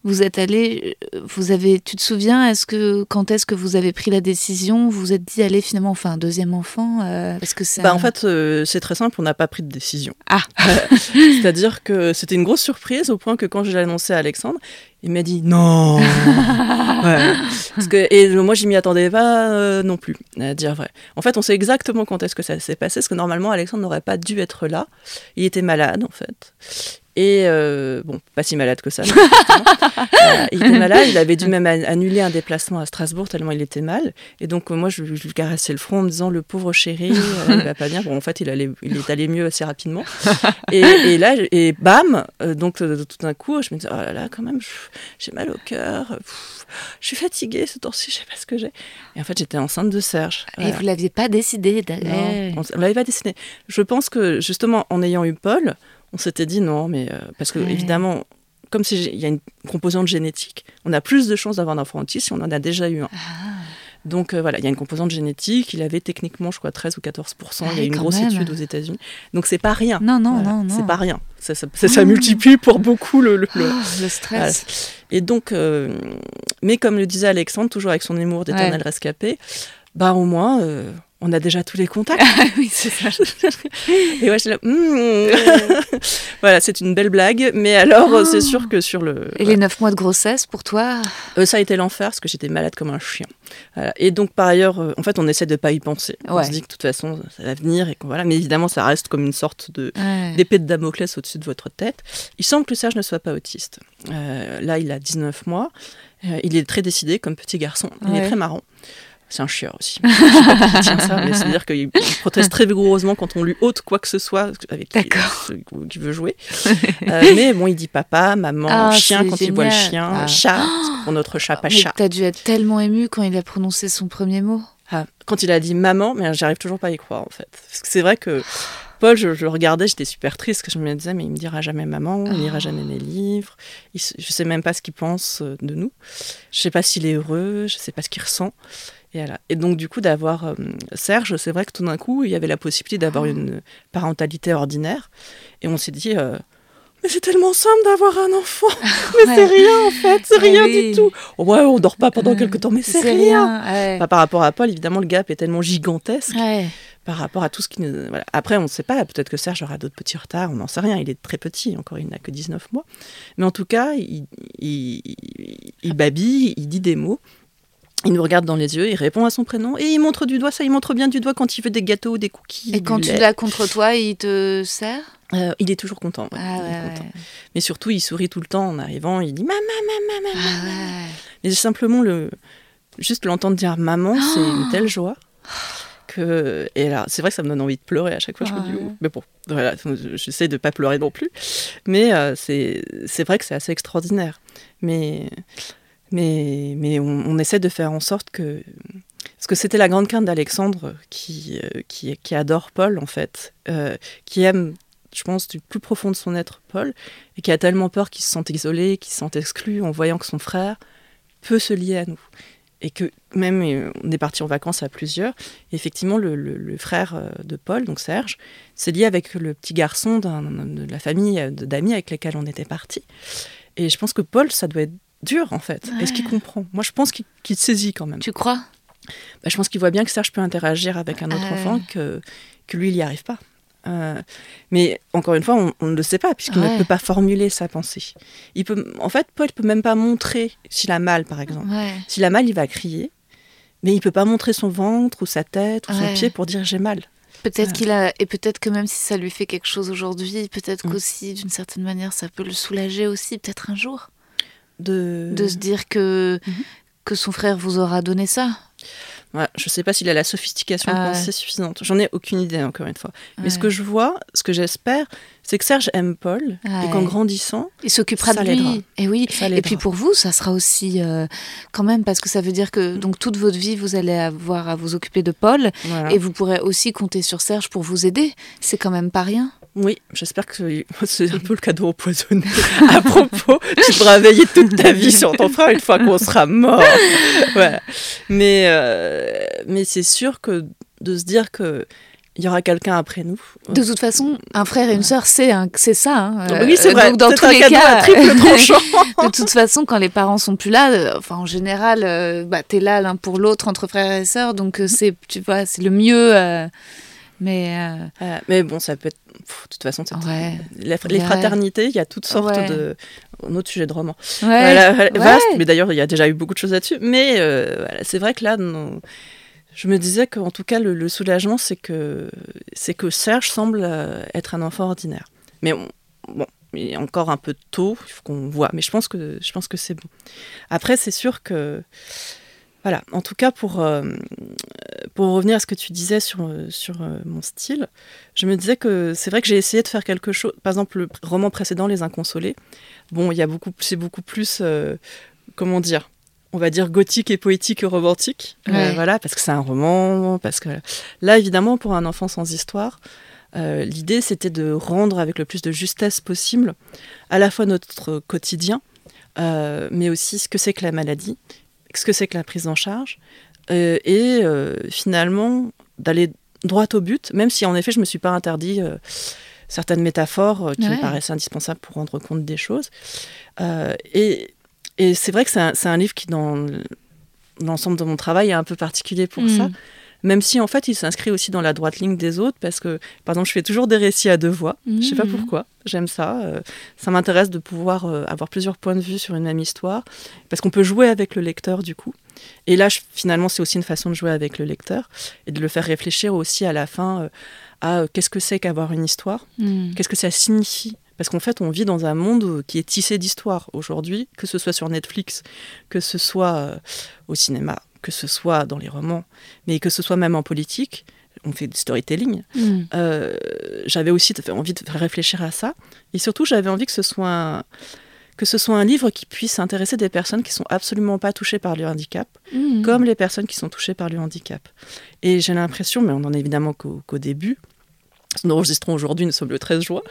Vous êtes allé, vous avez, tu te souviens, est-ce que quand est-ce que vous avez pris la décision, vous vous êtes dit allez finalement on fait un deuxième enfant euh, parce que c'est bah, un... en fait euh, c'est très simple, on n'a pas pris de décision. Ah. Euh, c'est-à-dire que c'était une grosse surprise au point que quand je l'ai annoncé à Alexandre, il m'a dit non. Ouais. Parce que et moi je m'y attendais pas euh, non plus, à dire vrai. En fait on sait exactement quand est-ce que ça s'est passé, parce que normalement Alexandre n'aurait pas dû être là. Il était malade en fait. Et euh, bon, pas si malade que ça. euh, il était malade, il avait dû même annuler un déplacement à Strasbourg tellement il était mal. Et donc euh, moi je, je lui caressais le front en me disant le pauvre chéri, euh, il va pas bien. Bon en fait il allait, il est allé mieux assez rapidement. Et, et là et bam, euh, donc euh, tout d'un coup je me disais oh là là quand même, j'ai mal au cœur, pff, je suis fatiguée ce temps-ci, je sais pas ce que j'ai. Et en fait j'étais enceinte de Serge. Et voilà. Vous l'aviez pas décidé d'aller. Non, on, on l'avait pas décidé. Je pense que justement en ayant eu Paul, on s'était dit non, mais euh, parce que ouais. évidemment, comme il y a une composante génétique, on a plus de chances d'avoir un enfant autiste si on en a déjà eu un. Ah. Donc euh, voilà, il y a une composante génétique. Il avait techniquement, je crois, treize ou quatorze pour cent. Ah, il y a une grosse même. étude aux États-Unis. Donc c'est pas rien. Non, non, voilà, non, non. C'est pas rien. Ça, ça, ça, ça multiplie pour beaucoup le, le, le, oh, le stress. Voilà. Et donc, euh, mais comme le disait Alexandre, toujours avec son humour d'éternel ouais. rescapé, bah au moins. Euh, on a déjà tous les contacts. Oui, c'est ça. Et ouais, je suis là. Mmh. Voilà, c'est une belle blague. Mais alors, oh. c'est sûr que sur le. Et ouais. les neuf mois de grossesse, pour toi euh, ça a été l'enfer, parce que j'étais malade comme un chien. Voilà. Et donc, par ailleurs, euh, en fait, on essaie de ne pas y penser. Ouais. On se dit que de toute façon, ça va venir. Et voilà. Mais évidemment, ça reste comme une sorte de, ouais. d'épée de Damoclès au-dessus de votre tête. Il semble que Serge ne soit pas autiste. Euh, là, il a dix-neuf mois. Euh, il est très décidé comme petit garçon. Il ouais. est très marrant. C'est un chieur aussi. Je sais pas qui tient ça, mais c'est-à-dire qu'il proteste très vigoureusement quand on lui ôte quoi que ce soit avec qui, euh, qui veut jouer. Euh, mais bon, il dit papa, maman, ah, chien quand génial. Il voit le chien, ah. chat, pour notre chat, pas mais chat. T'as dû être tellement ému quand il a prononcé son premier mot. Ah, quand il a dit maman, mais j'arrive toujours pas à y croire en fait. Parce que c'est vrai que Paul, je, je le regardais, j'étais super triste, parce que je me disais, mais il me dira jamais maman, il lira jamais mes livres, il, je sais même pas ce qu'il pense de nous, je sais pas s'il est heureux, je sais pas ce qu'il ressent. Et, voilà. Et donc, du coup, d'avoir euh, Serge, c'est vrai que tout d'un coup, il y avait la possibilité d'avoir oh. une parentalité ordinaire. Et on s'est dit, euh, mais c'est tellement simple d'avoir un enfant. Mais ouais. c'est rien, en fait, c'est ouais, rien oui. du tout. Ouais, on dort pas pendant euh, quelques temps, mais c'est, c'est rien. rien. Ouais. Enfin, par rapport à Paul, évidemment, le gap est tellement gigantesque. Ouais. Par rapport à tout ce qui nous... Voilà. Après, on ne sait pas, peut-être que Serge aura d'autres petits retards, on n'en sait rien, il est très petit, encore il n'a que dix-neuf mois. Mais en tout cas, il, il, il, il babille, il dit des mots. Il nous regarde dans les yeux, il répond à son prénom et il montre du doigt, ça il montre bien du doigt quand il veut des gâteaux ou des cookies. Et quand tu l'as contre toi, il te sert euh, Il est toujours content. Ouais, ah, il est ouais, content. Ouais. Mais surtout, il sourit tout le temps en arrivant, il dit maman, maman, maman. Ah, ouais. Mais simplement, le... juste l'entendre dire maman, oh c'est une telle joie. Que... Et là, c'est vrai que ça me donne envie de pleurer à chaque fois. Ah, je me dis, oh. Mais bon, voilà, j'essaie de ne pas pleurer non plus. Mais euh, c'est... c'est vrai que c'est assez extraordinaire. Mais... Mais, mais on, on essaie de faire en sorte que... Parce que c'était la grande crainte d'Alexandre, qui, euh, qui, qui adore Paul, en fait, euh, qui aime, je pense, du plus profond de son être, Paul, et qui a tellement peur qu'il se sente isolé, qu'il se sente exclu, en voyant que son frère peut se lier à nous. Et que même, on est parti en vacances à plusieurs, et effectivement, le, le, le frère de Paul, donc Serge, s'est lié avec le petit garçon d'un, de la famille d'amis avec lesquels on était partis. Et je pense que Paul, ça doit être dur en fait. Ouais. Est-ce qu'il comprend ? Moi je pense qu'il, qu'il saisit quand même. Tu crois ? Bah, je pense qu'il voit bien que Serge peut interagir avec un autre euh... enfant, que, que lui il n'y arrive pas. Euh, mais encore une fois, on, on ne le sait pas puisqu'il ouais. ne peut pas formuler sa pensée. Il peut, en fait, Paul ne peut même pas montrer s'il a mal par exemple. Ouais. S'il a mal, il va crier, mais il ne peut pas montrer son ventre ou sa tête ou ouais. son pied pour dire j'ai mal. Peut-être qu'il a, et peut-être que même si ça lui fait quelque chose aujourd'hui, peut-être mmh. qu'aussi d'une certaine manière ça peut le soulager aussi, peut-être un jour. De... de se dire que, mm-hmm. que son frère vous aura donné ça. Ouais, je ne sais pas s'il a la sophistication ah, de pensée ouais. suffisante. J'en ai aucune idée, encore une fois. Mais ouais. ce que je vois, ce que j'espère, c'est que Serge aime Paul ouais. et qu'en grandissant, il s'occupera ça de lui. L'aidera. Et oui. Ça l'aidera. Et puis pour vous, ça sera aussi euh, quand même, parce que ça veut dire que donc toute votre vie, vous allez avoir à vous occuper de Paul voilà. et vous pourrez aussi compter sur Serge pour vous aider. C'est quand même pas rien. Oui, j'espère que c'est un peu le cadeau empoisonné. À propos, tu devras veiller toute ta vie sur ton frère une fois qu'on sera mort. Ouais. Mais, euh, mais c'est sûr que de se dire que il y aura quelqu'un après nous. De toute façon, un frère et une sœur, c'est, un, c'est ça. Hein. Euh, oui, c'est vrai. Donc, dans c'est tous un les cadeau cas, à triple tranchant. de toute façon, quand les parents sont plus là, euh, enfin, en général, euh, bah, t'es là l'un pour l'autre entre frères et sœurs, donc euh, c'est, tu vois, c'est le mieux. Euh, mais, euh... euh, mais bon, ça peut être. Pff, de toute façon, c'est ouais. les, les fraternités, il y a toutes sortes ouais. de. Un autre sujet de roman. Ouais. Voilà, ouais. vaste, mais d'ailleurs, il y a déjà eu beaucoup de choses là-dessus. Mais euh, voilà, c'est vrai que là. Non... Je me disais qu'en tout cas, le, le soulagement, c'est que, c'est que Serge semble euh, être un enfant ordinaire. Mais on, bon, il est encore un peu tôt, il faut qu'on voit. Mais je pense que, je pense que c'est bon. Après, c'est sûr que... Voilà, en tout cas, pour, euh, pour revenir à ce que tu disais sur, sur euh, mon style, je me disais que c'est vrai que j'ai essayé de faire quelque chose... Par exemple, le roman précédent, Les Inconsolés, bon, il y a beaucoup, c'est beaucoup plus... Euh, comment dire ? On va dire gothique et poétique et romantique, ouais. euh, voilà, parce que c'est un roman, parce que là, évidemment, pour un enfant sans histoire, euh, l'idée, c'était de rendre avec le plus de justesse possible à la fois notre quotidien, euh, mais aussi ce que c'est que la maladie, ce que c'est que la prise en charge, euh, et euh, finalement, d'aller droit au but, même si, en effet, je ne me suis pas interdit euh, certaines métaphores euh, qui ouais. me paraissaient indispensables pour rendre compte des choses. Euh, et... Et c'est vrai que c'est un, c'est un livre qui, dans l'ensemble de mon travail, est un peu particulier pour mmh. ça. Même si, en fait, il s'inscrit aussi dans la droite ligne des autres, parce que, par exemple, je fais toujours des récits à deux voix. Mmh. Je ne sais pas pourquoi, j'aime ça. Euh, ça m'intéresse de pouvoir euh, avoir plusieurs points de vue sur une même histoire, parce qu'on peut jouer avec le lecteur, du coup. Et là, je, finalement, c'est aussi une façon de jouer avec le lecteur, et de le faire réfléchir aussi à la fin euh, à euh, qu'est-ce que c'est qu'avoir une histoire, mmh. qu'est-ce que ça signifie. Parce qu'en fait, on vit dans un monde qui est tissé d'histoires aujourd'hui, que ce soit sur Netflix, que ce soit euh, au cinéma, que ce soit dans les romans, mais que ce soit même en politique. On fait du storytelling. Mm. Euh, j'avais aussi envie de faire réfléchir à ça. Et surtout, j'avais envie que ce soit un, que ce soit un livre qui puisse intéresser des personnes qui ne sont absolument pas touchées par le handicap, mm. comme les personnes qui sont touchées par le handicap. Et j'ai l'impression, mais on n'en est évidemment qu'au, qu'au début, nous enregistrons aujourd'hui, nous sommes le treize juin.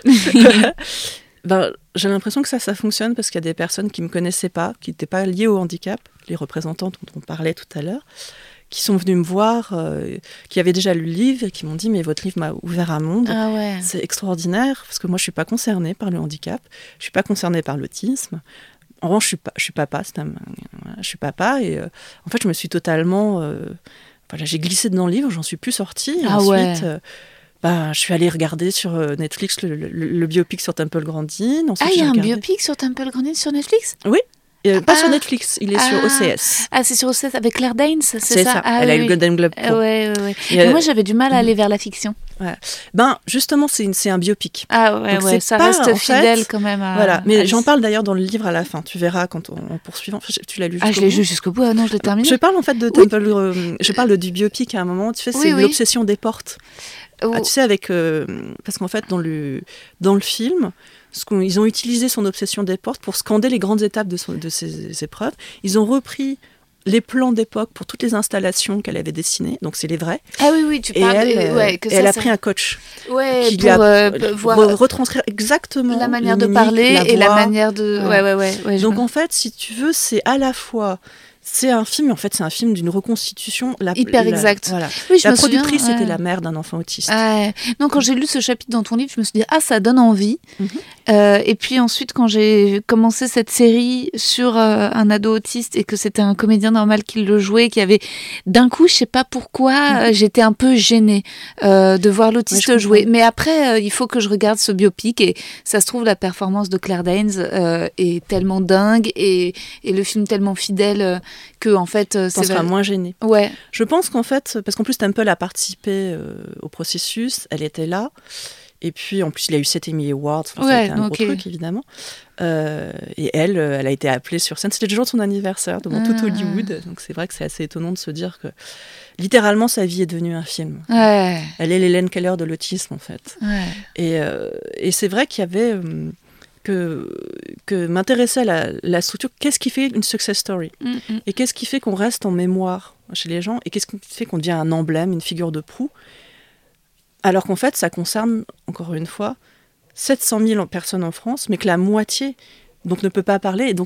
ben, j'ai l'impression que ça, ça fonctionne parce qu'il y a des personnes qui ne me connaissaient pas, qui n'étaient pas liées au handicap, les représentants dont on parlait tout à l'heure, qui sont venus me voir, euh, qui avaient déjà lu le livre et qui m'ont dit « mais votre livre m'a ouvert un monde, ah ouais. c'est extraordinaire parce que moi je ne suis pas concernée par le handicap, je ne suis pas concernée par l'autisme. En revanche, je suis, je suis papa, c'est un, je suis papa et euh, en fait je me suis totalement... Euh, voilà, j'ai glissé dans le livre, j'en suis plus sortie. Et ah ensuite, ouais. euh, bah, je suis allée regarder sur Netflix le, le, le biopic sur Temple Grandin. Ensuite, ah, il y a regardé... un biopic sur Temple Grandin sur Netflix ? Oui, euh, pas ah, sur Netflix, il est ah, sur O C S. Ah, c'est sur O C S avec Claire Danes, c'est, c'est ça, ça ah, elle oui, a eu le Golden Globe pour. Ouais, ouais, ouais. Et moi, j'avais du mal à aller vers la fiction. Ouais. Ben, justement, c'est, une, c'est un biopic. Ah ouais, donc ouais, ça pas, reste fidèle fait, quand même. À, voilà, mais à j'en parle d'ailleurs dans le livre à la fin, tu verras quand on, en poursuivant. Tu l'as lu jusqu'au bout ? Ah, je l'ai lu jusqu'au bout, ah non, je l'ai terminé. Je parle en fait de Temple, oui. euh, je parle du biopic à un moment, tu sais, c'est oui, oui. l'obsession des portes. Oh. Ah, tu sais, avec. Euh, parce qu'en fait, dans le, dans le film, ce qu'on, ils ont utilisé son obsession des portes pour scander les grandes étapes de, son, de ses épreuves. Ils ont repris les plans d'époque pour toutes les installations qu'elle avait dessinées, donc c'est les vrais. Ah oui, oui, tu parles. Et elle, de, ouais, que et ça, elle a ça... pris un coach ouais, qui pour lui a euh, voir re- retranscrire exactement la manière de mimiques, parler la et voix. la manière de. Ouais, ouais, ouais. ouais donc me... en fait, si tu veux, c'est à la fois. C'est un film, en fait, c'est un film d'une reconstitution. La, Hyper la, exact. Voilà. Oui, je la me productrice souviens, ouais. était la mère d'un enfant autiste. Ah, non, quand j'ai lu ce chapitre dans ton livre, je me suis dit, ah, ça donne envie. Mm-hmm. Euh, et puis ensuite, quand j'ai commencé cette série sur euh, un ado autiste et que c'était un comédien normal qui le jouait, qui avait, d'un coup, je sais pas pourquoi, mm-hmm. euh, j'étais un peu gênée euh, de voir l'autiste ouais, jouer. Mais après, euh, il faut que je regarde ce biopic et ça se trouve, la performance de Claire Danes euh, est tellement dingue et, et le film tellement fidèle euh, que, en fait, je pense sera moins gênée. Ouais. Je pense qu'en fait, parce qu'en plus Temple a participé euh, au processus, elle était là, et puis en plus il a eu sept Emmy Awards, enfin, ouais, ça a été un okay. gros truc évidemment. Euh, et elle, elle a été appelée sur scène, c'était le jour de son anniversaire devant ah. tout Hollywood, donc c'est vrai que c'est assez étonnant de se dire que littéralement sa vie est devenue un film. Ouais. Elle est l'Hélène Keller de l'autisme en fait. Ouais. Et, euh, et c'est vrai qu'il y avait... Euh, Que, que m'intéressait la, la structure, qu'est-ce qui fait une success story mm-hmm. et qu'est-ce qui fait qu'on reste en mémoire chez les gens et qu'est-ce qui fait qu'on devient un emblème, une figure de proue, alors qu'en fait ça concerne, encore une fois, sept cent mille personnes en France, mais que la moitié donc, ne peut pas parler et donc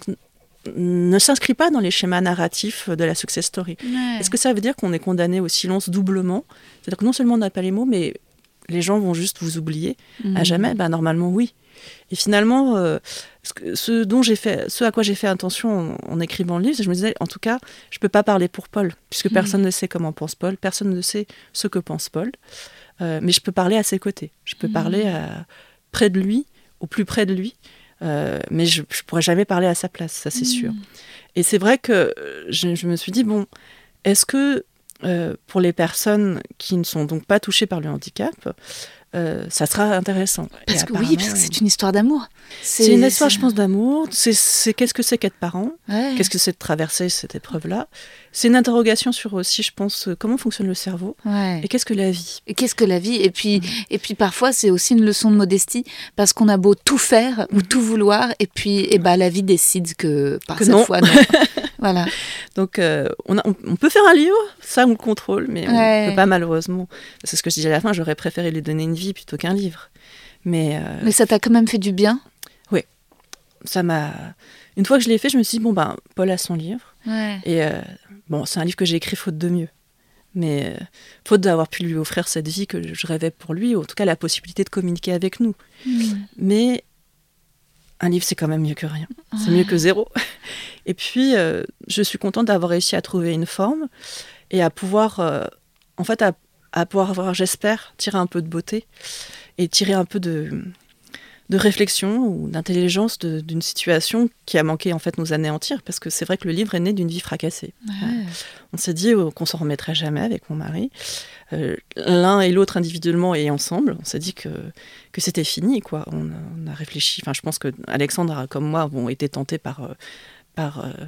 ne s'inscrit pas dans les schémas narratifs de la success story. Ouais. Est-ce que ça veut dire qu'on est condamné au silence doublement ? C'est-à-dire que non seulement on n'a pas les mots, mais les gens vont juste vous oublier Mmh. à jamais. Ben, normalement, oui. Et finalement, euh, ce, que- ce dont j'ai fait, ce à quoi j'ai fait attention en, en écrivant le livre, c'est que je me disais, en tout cas, je peux pas parler pour Paul, puisque personne ne sait comment pense Paul, personne ne sait ce que pense Paul, Euh, mais je peux parler à ses côtés, je peux parler à, près de lui, au plus près de lui, euh, mais je, je pourrais jamais parler à sa place, ça c'est sûr. Et c'est vrai que euh, je, je me suis dit, bon, est-ce que euh, pour les personnes qui ne sont donc pas touchées par le handicap, euh, ça sera intéressant. Parce Et que oui, apparemment, parce que c'est une histoire d'amour. c'est une histoire, je pense, d'amour. C'est, c'est qu'est-ce que c'est qu'être parent, Ouais. qu'est-ce que c'est de traverser cette épreuve-là. C'est une interrogation sur aussi, je pense, euh, comment fonctionne le cerveau Ouais. et qu'est-ce que la vie. Et qu'est-ce que la vie ? Et puis, et puis parfois, c'est aussi une leçon de modestie, parce qu'on a beau tout faire ou tout vouloir, et puis eh ben, la vie décide que, par Que cette non. fois, non. Voilà. Donc, euh, on, a- on, on peut faire un livre, ça on le contrôle, mais on Ouais. ne peut pas malheureusement. C'est ce que je disais à la fin, j'aurais préféré lui donner une vie plutôt qu'un livre. Mais, euh, Mais ça t'a quand même fait du bien. ça m'a. Une fois que je l'ai fait, je me suis dit, bon, ben, Paul a son livre. Ouais. Et euh, bon, c'est un livre que j'ai écrit faute de mieux. Mais euh, faute d'avoir pu lui offrir cette vie que je rêvais pour lui, ou en tout cas la possibilité de communiquer avec nous. Mais un livre, c'est quand même mieux que rien. C'est mieux que zéro. Et puis, euh, je suis contente d'avoir réussi à trouver une forme et à pouvoir, euh, en fait, à, à pouvoir avoir, j'espère, tirer un peu de beauté et tirer un peu de, de réflexion ou d'intelligence de- d'une situation qui a manqué, en fait, nous anéantir. Parce que c'est vrai que le livre est né d'une vie fracassée. Ouais. On s'est dit euh, qu'on s'en remettrait jamais avec mon mari. Euh, l'un et l'autre individuellement et ensemble. On s'est dit que, que c'était fini, quoi. On, a- on a réfléchi. Enfin, je pense que Alexandre, comme moi, ont été tentés par, euh, par, euh,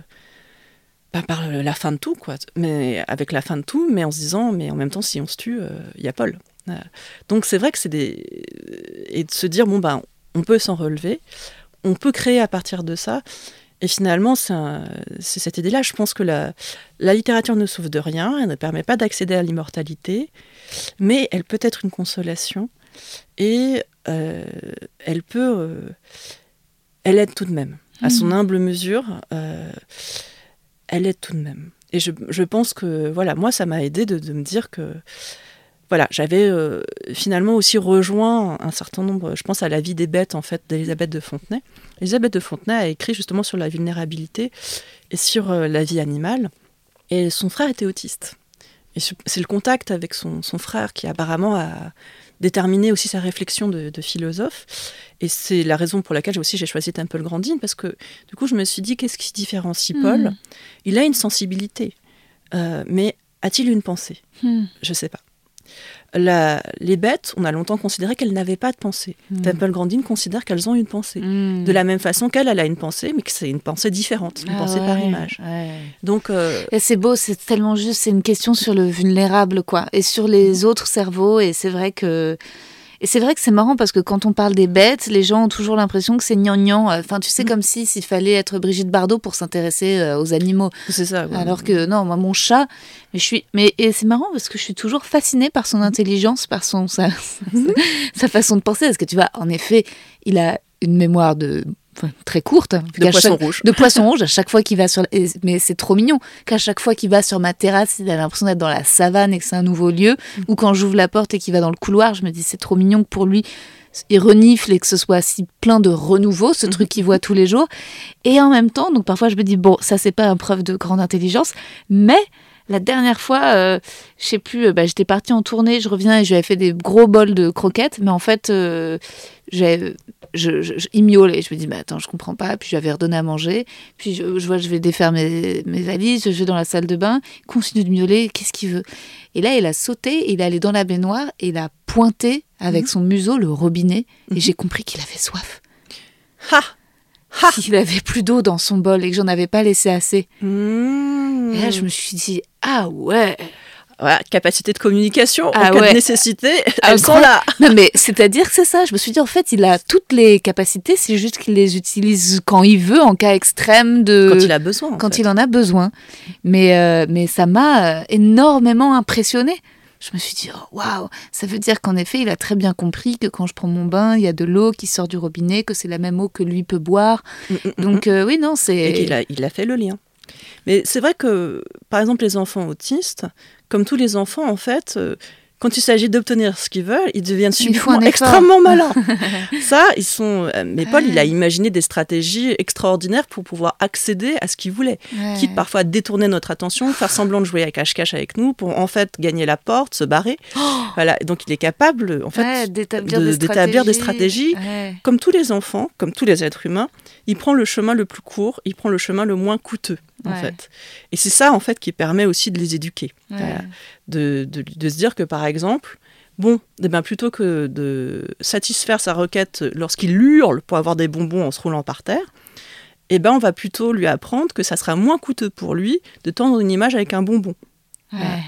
pas par la fin de tout, quoi. Mais avec la fin de tout, mais en se disant, mais en même temps, si on se tue, il y a Paul. Euh, donc c'est vrai que c'est des et de se dire bon ben on peut s'en relever, on peut créer à partir de ça. Et finalement, c'est, un, c'est cette idée-là. Je pense que la, la littérature ne sauve de rien, elle ne permet pas d'accéder à l'immortalité, mais elle peut être une consolation et euh, elle peut, euh, elle aide tout de même. À son humble mesure, euh, elle aide tout de même. Et je, je pense que, voilà, moi, ça m'a aidé de, de me dire que, voilà, j'avais euh, finalement aussi rejoint un certain nombre, je pense à La vie des bêtes, en fait, d'Elisabeth de Fontenay. Elisabeth de Fontenay a écrit justement sur la vulnérabilité et sur euh, la vie animale. Et son frère était autiste. Et c'est le contact avec son, son frère qui apparemment a déterminé aussi sa réflexion de, de philosophe. Et c'est la raison pour laquelle aussi j'ai choisi Temple Grandin, parce que du coup je me suis dit, qu'est-ce qui différencie mmh. Paul ? Il a une sensibilité, euh, mais a-t-il une pensée ? mmh. Je ne sais pas. La, les bêtes, on a longtemps considéré qu'elles n'avaient pas de pensée. Mmh. Temple Grandin considère qu'elles ont une pensée. Mmh. De la même façon qu'elle, elle a une pensée, mais que c'est une pensée différente, une ah pensée ouais, par image. Ouais. Donc, euh... et c'est beau, c'est tellement juste, c'est une question sur le vulnérable, quoi, et sur les mmh. autres cerveaux, et c'est vrai que... Et c'est vrai que c'est marrant parce que quand on parle des bêtes, les gens ont toujours l'impression que c'est gnangnan. Enfin, tu sais, mmh. comme si s'il fallait être Brigitte Bardot pour s'intéresser euh, aux animaux. C'est ça. Ouais. Alors que non, moi, mon chat, mais je suis, mais et c'est marrant parce que je suis toujours fascinée par son intelligence, par son sa, mmh. sa façon de penser. Parce que tu vois, en effet, il a une mémoire de Enfin, très courte, de poisson chaque, rouge. De poisson rouge à chaque fois qu'il va sur, et, mais c'est trop mignon qu'à chaque fois qu'il va sur ma terrasse, il a l'impression d'être dans la savane et que c'est un nouveau lieu. Mmh. Ou quand j'ouvre la porte et qu'il va dans le couloir, je me dis c'est trop mignon que pour lui il renifle et que ce soit si plein de renouveau, ce mmh. truc qu'il voit tous les jours. Et en même temps, donc parfois je me dis bon, ça c'est pas une preuve de grande intelligence, mais la dernière fois, euh, je sais plus, bah, j'étais partie en tournée, je reviens et je lui avais fait des gros bols de croquettes, mais en fait, euh, j'ai, je, je, je, il miaulait. Je me dis, mais attends, je comprends pas. Puis je lui avais redonné à manger. Puis je, je vois, je vais défaire mes, mes valises, je vais dans la salle de bain, il continue de miauler, qu'est-ce qu'il veut ? Et là, il a sauté, il est allé dans la baignoire et il a pointé avec mmh. son museau le robinet mmh. et j'ai compris qu'il avait soif. Ha Ha qu'il avait plus d'eau dans son bol et que j'en avais pas laissé assez. Mmh. Et là, je me suis dit, ah ouais. Voilà, capacité de communication, ah en cas ouais. de nécessité, ah, elles sont là. Non mais c'est-à-dire que c'est ça. Je me suis dit, en fait, il a toutes les capacités, c'est juste qu'il les utilise quand il veut, en cas extrême de. Quand il a besoin. En quand fait. il en a besoin. Mais euh, mais ça m'a énormément impressionnée. Je me suis dit, oh, waouh, ça veut dire qu'en effet, il a très bien compris que quand je prends mon bain, il y a de l'eau qui sort du robinet, que c'est la même eau que lui peut boire. Mmh, mmh, Donc, euh, oui, non, c'est... Et qu'il a, il a fait le lien. Mais c'est vrai que, par exemple, les enfants autistes, comme tous les enfants, en fait, euh, quand il s'agit d'obtenir ce qu'ils veulent, ils deviennent subitement un extrêmement malins. Ça, ils sont. Mais Paul, ouais. il a imaginé des stratégies extraordinaires pour pouvoir accéder à ce qu'il voulait. Ouais. Quitte parfois à détourner notre attention, faire semblant de jouer à cache-cache avec nous pour en fait gagner la porte, se barrer. Oh voilà. Donc il est capable en fait ouais, d'établir, de, des d'établir des stratégies. Ouais. Comme tous les enfants, comme tous les êtres humains, il prend le chemin le plus court, il prend le chemin le moins coûteux. En ouais. fait. Et c'est ça en fait qui permet aussi de les éduquer, ouais. voilà. de, de, de se dire que par exemple, bon, eh ben, plutôt que de satisfaire sa requête lorsqu'il hurle pour avoir des bonbons en se roulant par terre, eh ben, on va plutôt lui apprendre que ça sera moins coûteux pour lui de tendre une image avec un bonbon. Ouais. Voilà.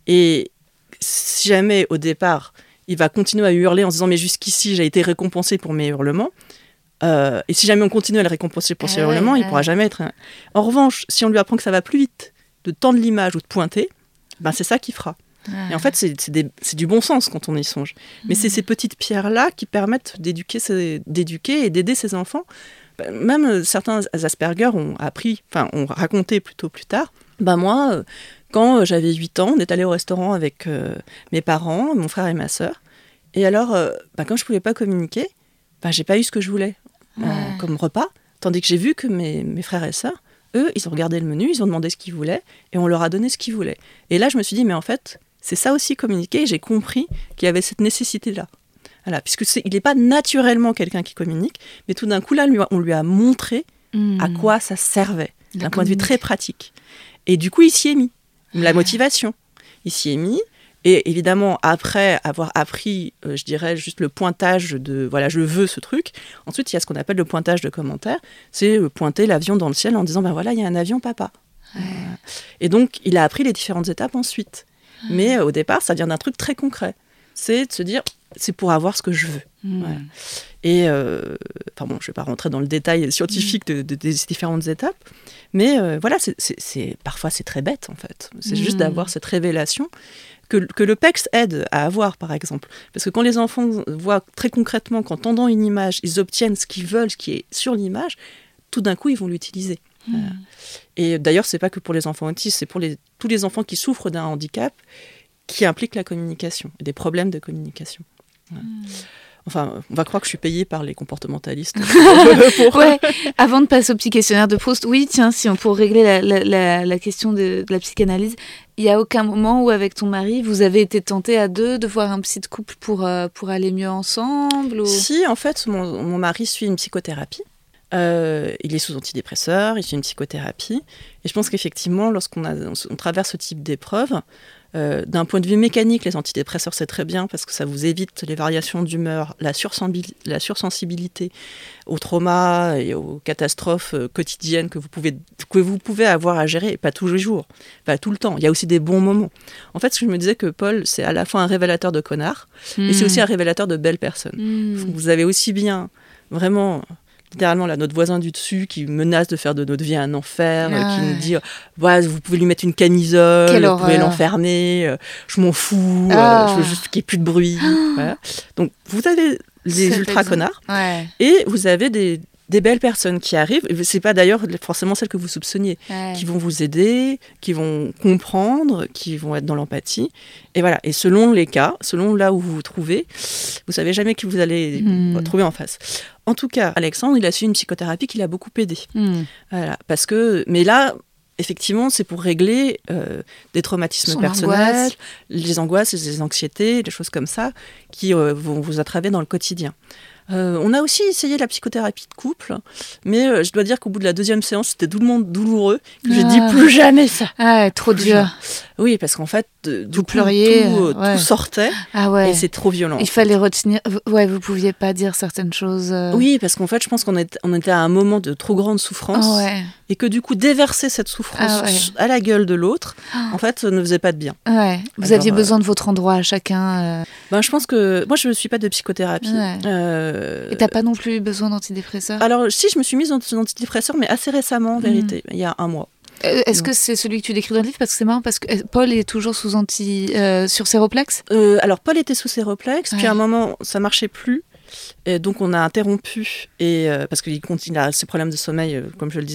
Et si jamais au départ il va continuer à hurler en se disant mais jusqu'ici j'ai été récompensé pour mes hurlements, Euh, et si jamais on continue à le récompenser pour ses euh, hurlements, ouais, il ne pourra jamais être... Un... En revanche, si on lui apprend que ça va plus vite de tendre l'image ou de pointer, ben c'est ça qu'il fera. Ouais. Et en fait, c'est, c'est, des, c'est du bon sens quand on y songe. Mais mmh. c'est ces petites pierres-là qui permettent d'éduquer, ces, d'éduquer et d'aider ses enfants. Ben, même certains Asperger ont appris, enfin, ont raconté plutôt plus tard. Ben moi, euh, quand j'avais huit ans, on est allé au restaurant avec euh, mes parents, mon frère et ma sœur. Et alors, euh, ben, quand je ne pouvais pas communiquer, ben, je n'ai pas eu ce que je voulais. Ouais. Euh, comme repas, tandis que j'ai vu que mes, mes frères et sœurs, eux, ils ont regardé le menu, ils ont demandé ce qu'ils voulaient, et on leur a donné ce qu'ils voulaient. Et là, je me suis dit, mais en fait, c'est ça aussi communiquer, et j'ai compris qu'il y avait cette nécessité-là. Voilà, puisque c'est, il n'est pas naturellement quelqu'un qui communique, mais tout d'un coup, là, on lui a montré mmh. à quoi ça servait, d'un point de vue très pratique. Et du coup, il s'y est mis. La motivation. Il s'y est mis. Et évidemment, après avoir appris, euh, je dirais, juste le pointage de « voilà, je veux ce truc », ensuite, il y a ce qu'on appelle le pointage de commentaires. C'est euh, pointer l'avion dans le ciel en disant « ben voilà, il y a un avion, papa ouais. ». Et donc, il a appris les différentes étapes ensuite. Ouais. Mais euh, au départ, ça vient d'un truc très concret. C'est de se dire « c'est pour avoir ce que je veux mmh. ». Ouais. Et, euh, enfin bon, je ne vais pas rentrer dans le détail scientifique mmh. de, de, des différentes étapes, mais euh, voilà, c'est, c'est, c'est, parfois c'est très bête, en fait. C'est mmh. juste d'avoir cette révélation que, que le P E X éde à avoir, par exemple. Parce que quand les enfants voient très concrètement qu'en tendant une image, ils obtiennent ce qu'ils veulent, ce qui est sur l'image, tout d'un coup, ils vont l'utiliser. Mmh. Voilà. Et d'ailleurs, ce n'est pas que pour les enfants autistes, c'est pour les, tous les enfants qui souffrent d'un handicap qui implique la communication, et des problèmes de communication. Voilà. Mmh. Enfin, on va croire que je suis payée par les comportementalistes. pour... ouais. Avant de passer au petit questionnaire de Proust, oui, tiens, si on pour régler la, la, la, la question de, de la psychanalyse, il n'y a aucun moment où, avec ton mari, vous avez été tentés à deux de voir un psy de couple pour, euh, pour aller mieux ensemble ou... Si, en fait, mon, mon mari suit une psychothérapie. Euh, il est sous antidépresseur, il suit une psychothérapie. Et je pense qu'effectivement, lorsqu'on a, on, on traverse ce type d'épreuve, Euh, d'un point de vue mécanique, les antidépresseurs, c'est très bien parce que ça vous évite les variations d'humeur, la, sursensibil- la sursensibilité aux traumas et aux catastrophes euh, quotidiennes que vous, pouvez, que vous pouvez avoir à gérer, pas tous les jours, pas tout le temps. Il y a aussi des bons moments. En fait, je me disais que Paul, c'est à la fois un révélateur de connards, mmh. et c'est aussi un révélateur de belles personnes. Mmh. Vous avez aussi bien, vraiment... littéralement là, notre voisin du dessus qui menace de faire de notre vie un enfer, ah, euh, qui nous dit ouais, vous pouvez lui mettre une camisole, Quelle vous pouvez horreur. l'enfermer, euh, je m'en fous, ah. euh, je veux juste qu'il n'y ait plus de bruit. Ah. Voilà. Donc vous avez les ultra connards ouais. et vous avez des, des belles personnes qui arrivent, et c'est pas d'ailleurs forcément celles que vous soupçonniez, ouais. qui vont vous aider, qui vont comprendre, qui vont être dans l'empathie. Et voilà. Et selon les cas, selon là où vous vous trouvez, vous savez jamais qui vous allez mmh. trouver en face. En tout cas, Alexandre, il a suivi une psychothérapie qui l'a beaucoup aidé. Mmh. Voilà, parce que, mais là, effectivement, c'est pour régler euh, des traumatismes Son personnels, angoisse. les angoisses, les anxiétés, des choses comme ça, qui euh, vont vous attraver dans le quotidien. Euh, on a aussi essayé la psychothérapie de couple, mais euh, je dois dire qu'au bout de la deuxième séance, c'était tellement douloureux que ah. j'ai dit plus jamais ça. Ah, trop plus dur. Jamais. Oui, parce qu'en fait, de, vous pleuriez, tout, ouais. tout sortait, ah ouais. et c'est trop violent. Il fallait retenir. Ouais, vous pouviez pas dire certaines choses. Euh... Oui, parce qu'en fait, je pense qu'on est, on était à un moment de trop grande souffrance, oh ouais. et que du coup, déverser cette souffrance ah ouais. à la gueule de l'autre, oh. en fait, ne faisait pas de bien. Ouais. Vous Alors, aviez besoin euh... de votre endroit à chacun. Euh... Ben, je pense que moi, je ne suis pas de psychothérapie. Ouais. Euh... Et t'as pas non plus besoin d'antidépresseurs? Alors, si, je me suis mise dans antidépresseurs, mais assez récemment, en mmh. vérité, il y a un mois. Euh, est-ce non. que c'est celui que tu décris dans le livre? Parce que c'est marrant, parce que Paul est toujours sous anti, euh, sur Séroplex. euh, Alors, Paul était sous Séroplex, ouais. puis à un moment, ça ne marchait plus. Et donc, on a interrompu, et, euh, parce qu'il continue à ces problèmes de sommeil, euh, comme je le disais, c'est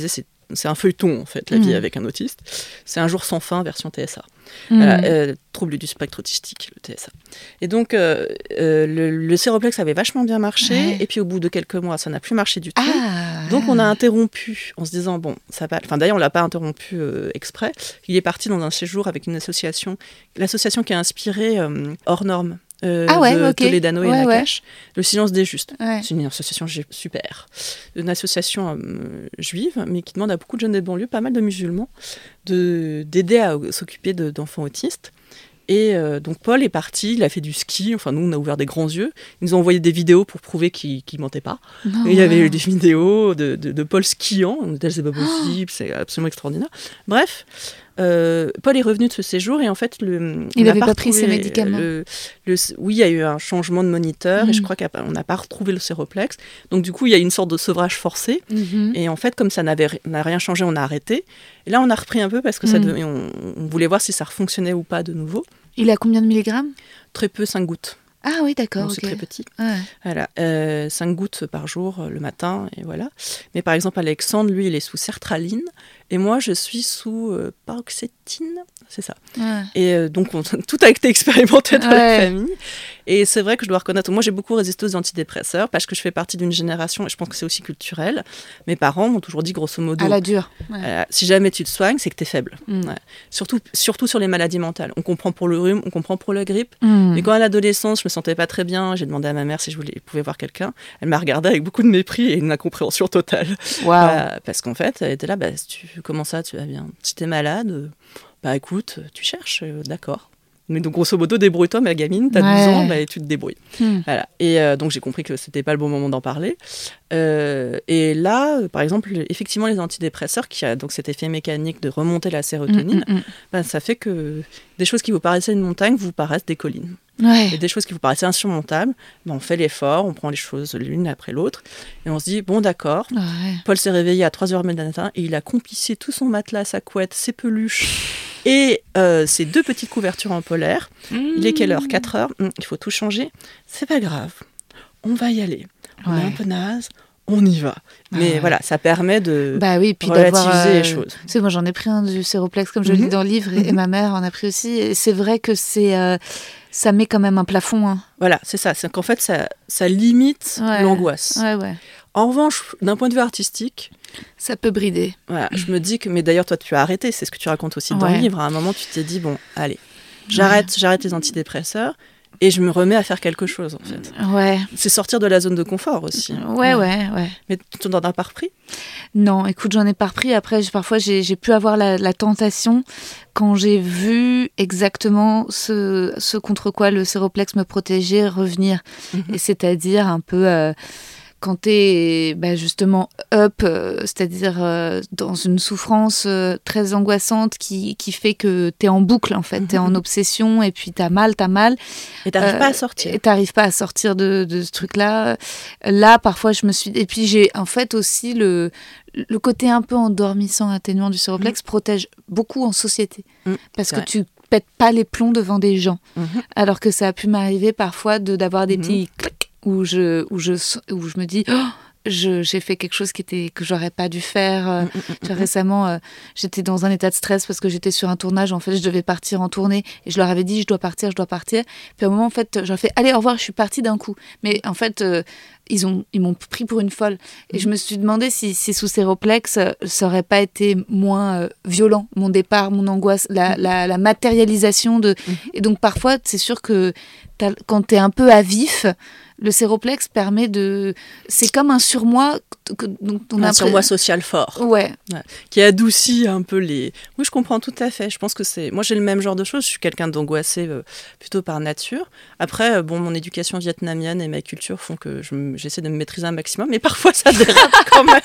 c'est un feuilleton, en fait, la vie Mmh. avec un autiste. C'est Un jour sans fin, version T S A. Mmh. Voilà, euh, trouble du spectre autistique, le T S A. Et donc, euh, euh, le, le séroplex avait vachement bien marché, Ouais. et puis au bout de quelques mois, ça n'a plus marché du tout. Ah. Donc, on a interrompu, en se disant, bon, ça va... Enfin, d'ailleurs, on ne l'a pas interrompu euh, exprès. Il est parti dans un séjour avec une association, l'association qui a inspiré euh, Hors Normes. Euh, Ah ouais, de ok. Toledano et Ouais, Nakache, Le silence des justes. Ouais. C'est une association gé- super. Une association euh, juive, mais qui demande à beaucoup de jeunes des banlieues, pas mal de musulmans, de, d'aider à s'occuper de, d'enfants autistes. Et euh, donc Paul est parti, il a fait du ski, enfin nous on a ouvert des grands yeux, ils nous ont envoyé des vidéos pour prouver qu'il ne mentait pas. Non, Et il y avait ouais. eu des vidéos de, de, de Paul skiant, on était là, c'est pas possible, c'est absolument extraordinaire. Bref, euh, Paul est revenu de ce séjour et en fait le, Il on n'a avait pas pris retrouvé ses médicaments. le- le- oui, il y a eu un changement de moniteur Mm. et je crois qu'on n'a pas retrouvé le séroplex. Donc du coup il y a une sorte de sevrage forcé. Mhm. Et en fait, comme ça n'avait ri- n'a rien changé, on a arrêté. Et là, on a repris un peu parce que ça Mm. devait- on, on voulait voir si ça refonctionnait ou pas de nouveau. Il a combien de milligrammes? Très peu, cinq gouttes. Ah oui, d'accord. Donc, Ok. c'est très petit. Ouais. Voilà, euh, cinq gouttes par jour euh, le matin, et voilà. Mais par exemple, Alexandre, lui, il est sous sertraline. Et moi, je suis sous euh, paroxétine, c'est ça. Ouais. Et euh, donc, on- tout a été expérimenté dans la Ouais. famille. Et c'est vrai que je dois reconnaître, moi j'ai beaucoup résisté aux antidépresseurs parce que je fais partie d'une génération, et je pense que c'est aussi culturel. Mes parents m'ont toujours dit, grosso modo, À la dure. Ouais. euh, si jamais tu te soignes, c'est que tu es faible. Mm. Ouais. Surtout, surtout sur les maladies mentales. On comprend pour le rhume, on comprend pour la grippe. Mm. Mais quand à l'adolescence, je me sentais pas très bien, j'ai demandé à ma mère si je voulais, pouvais voir quelqu'un. Elle m'a regardée avec beaucoup de mépris et une incompréhension totale. Waouh. Euh, parce qu'en fait, elle était là, bah, si tu, comment ça, tu vas bien? Si t'es malade, euh, bah écoute, tu cherches, euh, d'accord. Mais donc, grosso modo, débrouille-toi, ma gamine, t'as Ouais. douze ans, bah, et tu te débrouilles. Mm. Voilà. Et euh, donc, j'ai compris que c'était pas le bon moment d'en parler. Euh, et là, euh, par exemple, effectivement, les antidépresseurs, qui a donc cet effet mécanique de remonter la sérotonine, Mm, mm, bah, ça fait que des choses qui vous paraissaient une montagne vous paraissent des collines. mm. Ouais. Et des choses qui vous paraissaient insurmontables, bah, on fait l'effort, on prend les choses l'une après l'autre, et on se dit, bon d'accord, Ouais. Paul s'est réveillé à trois heures du matin et il a compissé tout son matelas, sa couette, ses peluches et euh, ses deux petites couvertures en polaire. Il est quelle heure? quatre heures. Hum, Il faut tout changer. C'est pas grave. On va y aller. On est Ouais. un peu naze. On y va. Mais Ouais. voilà, ça permet de Bah oui, puis relativiser d'avoir, euh, les choses. Tu sais, moi j'en ai pris un du séroplex comme je Mhm. lis dans le livre et, et ma mère en a pris aussi. Et c'est vrai que c'est, euh, ça met quand même un plafond. Hein. Voilà, c'est ça. C'est qu'en fait, ça, ça limite Ouais. l'angoisse. Ouais, ouais. En revanche, d'un point de vue artistique, Ça peut brider. voilà, je me dis que... Mais d'ailleurs, toi, tu as arrêté. C'est ce que tu racontes aussi dans Ouais. le livre. À un moment, tu t'es dit, bon, allez, j'arrête, j'arrête les antidépresseurs et je me remets à faire quelque chose, en fait. Ouais. C'est sortir de la zone de confort aussi. Ouais, ouais, ouais. Mais tu n'en as pas repris? Non, écoute, j'en ai pas repris. Après, j'ai- parfois, j'ai, j'ai pu avoir la, la tentation quand j'ai vu exactement ce, ce contre quoi le séroplex me protégeait revenir. Mhm. Et c'est-à-dire un peu euh, quand t'es bah, justement up, euh, c'est-à-dire euh, dans une souffrance euh, très angoissante qui, qui fait que t'es en boucle en fait, t'es en obsession et puis t'as mal, t'as mal. Et t'arrives Euh, pas à sortir. Et t'arrives pas à sortir de, de ce truc-là. Là, parfois, je me suis... Et puis, j'ai en fait aussi le, le côté un peu endormissant, atténuant du séroplex protège beaucoup en société. Mm, Parce c'est que vrai. tu pètes pas les plombs devant des gens. Mhm. Alors que ça a pu m'arriver parfois de, d'avoir des Mhm. petits clics où je, où je, où je me dis... Oh, je, j'ai fait quelque chose qui était, que j'aurais pas dû faire. Euh, tu vois, récemment, euh, j'étais dans un état de stress parce que j'étais sur un tournage. En fait, je devais partir en tournée et je leur avais dit je dois partir, je dois partir. Puis à un moment, en fait, j'ai fait allez, au revoir, je suis partie d'un coup. Mais en fait, euh, ils, ont, ils m'ont pris pour une folle. Et je me suis demandé si, si sous séroplex, euh, ça aurait pas été moins euh, violent, mon départ, mon angoisse, la, la, la matérialisation de. Et donc, parfois, c'est sûr que t'as- quand tu es un peu à vif, le séroplex permet de... C'est comme un surmoi... Que, que- dont on a Un surmoi social fort. Ouais. Qui adoucit un peu les... Oui, je comprends tout à fait. Je pense que c'est... Moi, j'ai le même genre de choses. Je suis quelqu'un d'angoissé euh, plutôt par nature. Après, euh, bon, mon éducation vietnamienne et ma culture font que je m- j'essaie de me maîtriser un maximum, mais parfois, ça dérape quand même.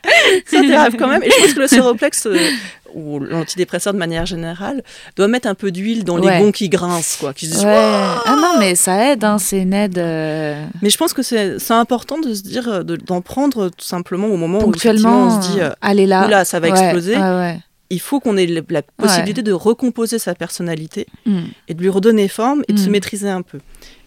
ça dérape quand même. Et je pense que le séroplex, euh, ou l'antidépresseur de manière générale, doit mettre un peu d'huile dans Ouais. les gonds qui grincent, quoi. Qui se disent, Ouais. Ah non, mais ça aide, hein, c'est une aide euh, Mais je pense que c'est c'est important de se dire, euh, de- d'en prendre tout simplement au moment où ponctuellement. effectivement, on se dit, euh, euh, allez là. oula, ça va Ouais, exploser. Ouais, ouais. Il faut qu'on ait le- la possibilité de recomposer sa personnalité Mm. et de lui redonner forme et de se Mm. maîtriser un peu.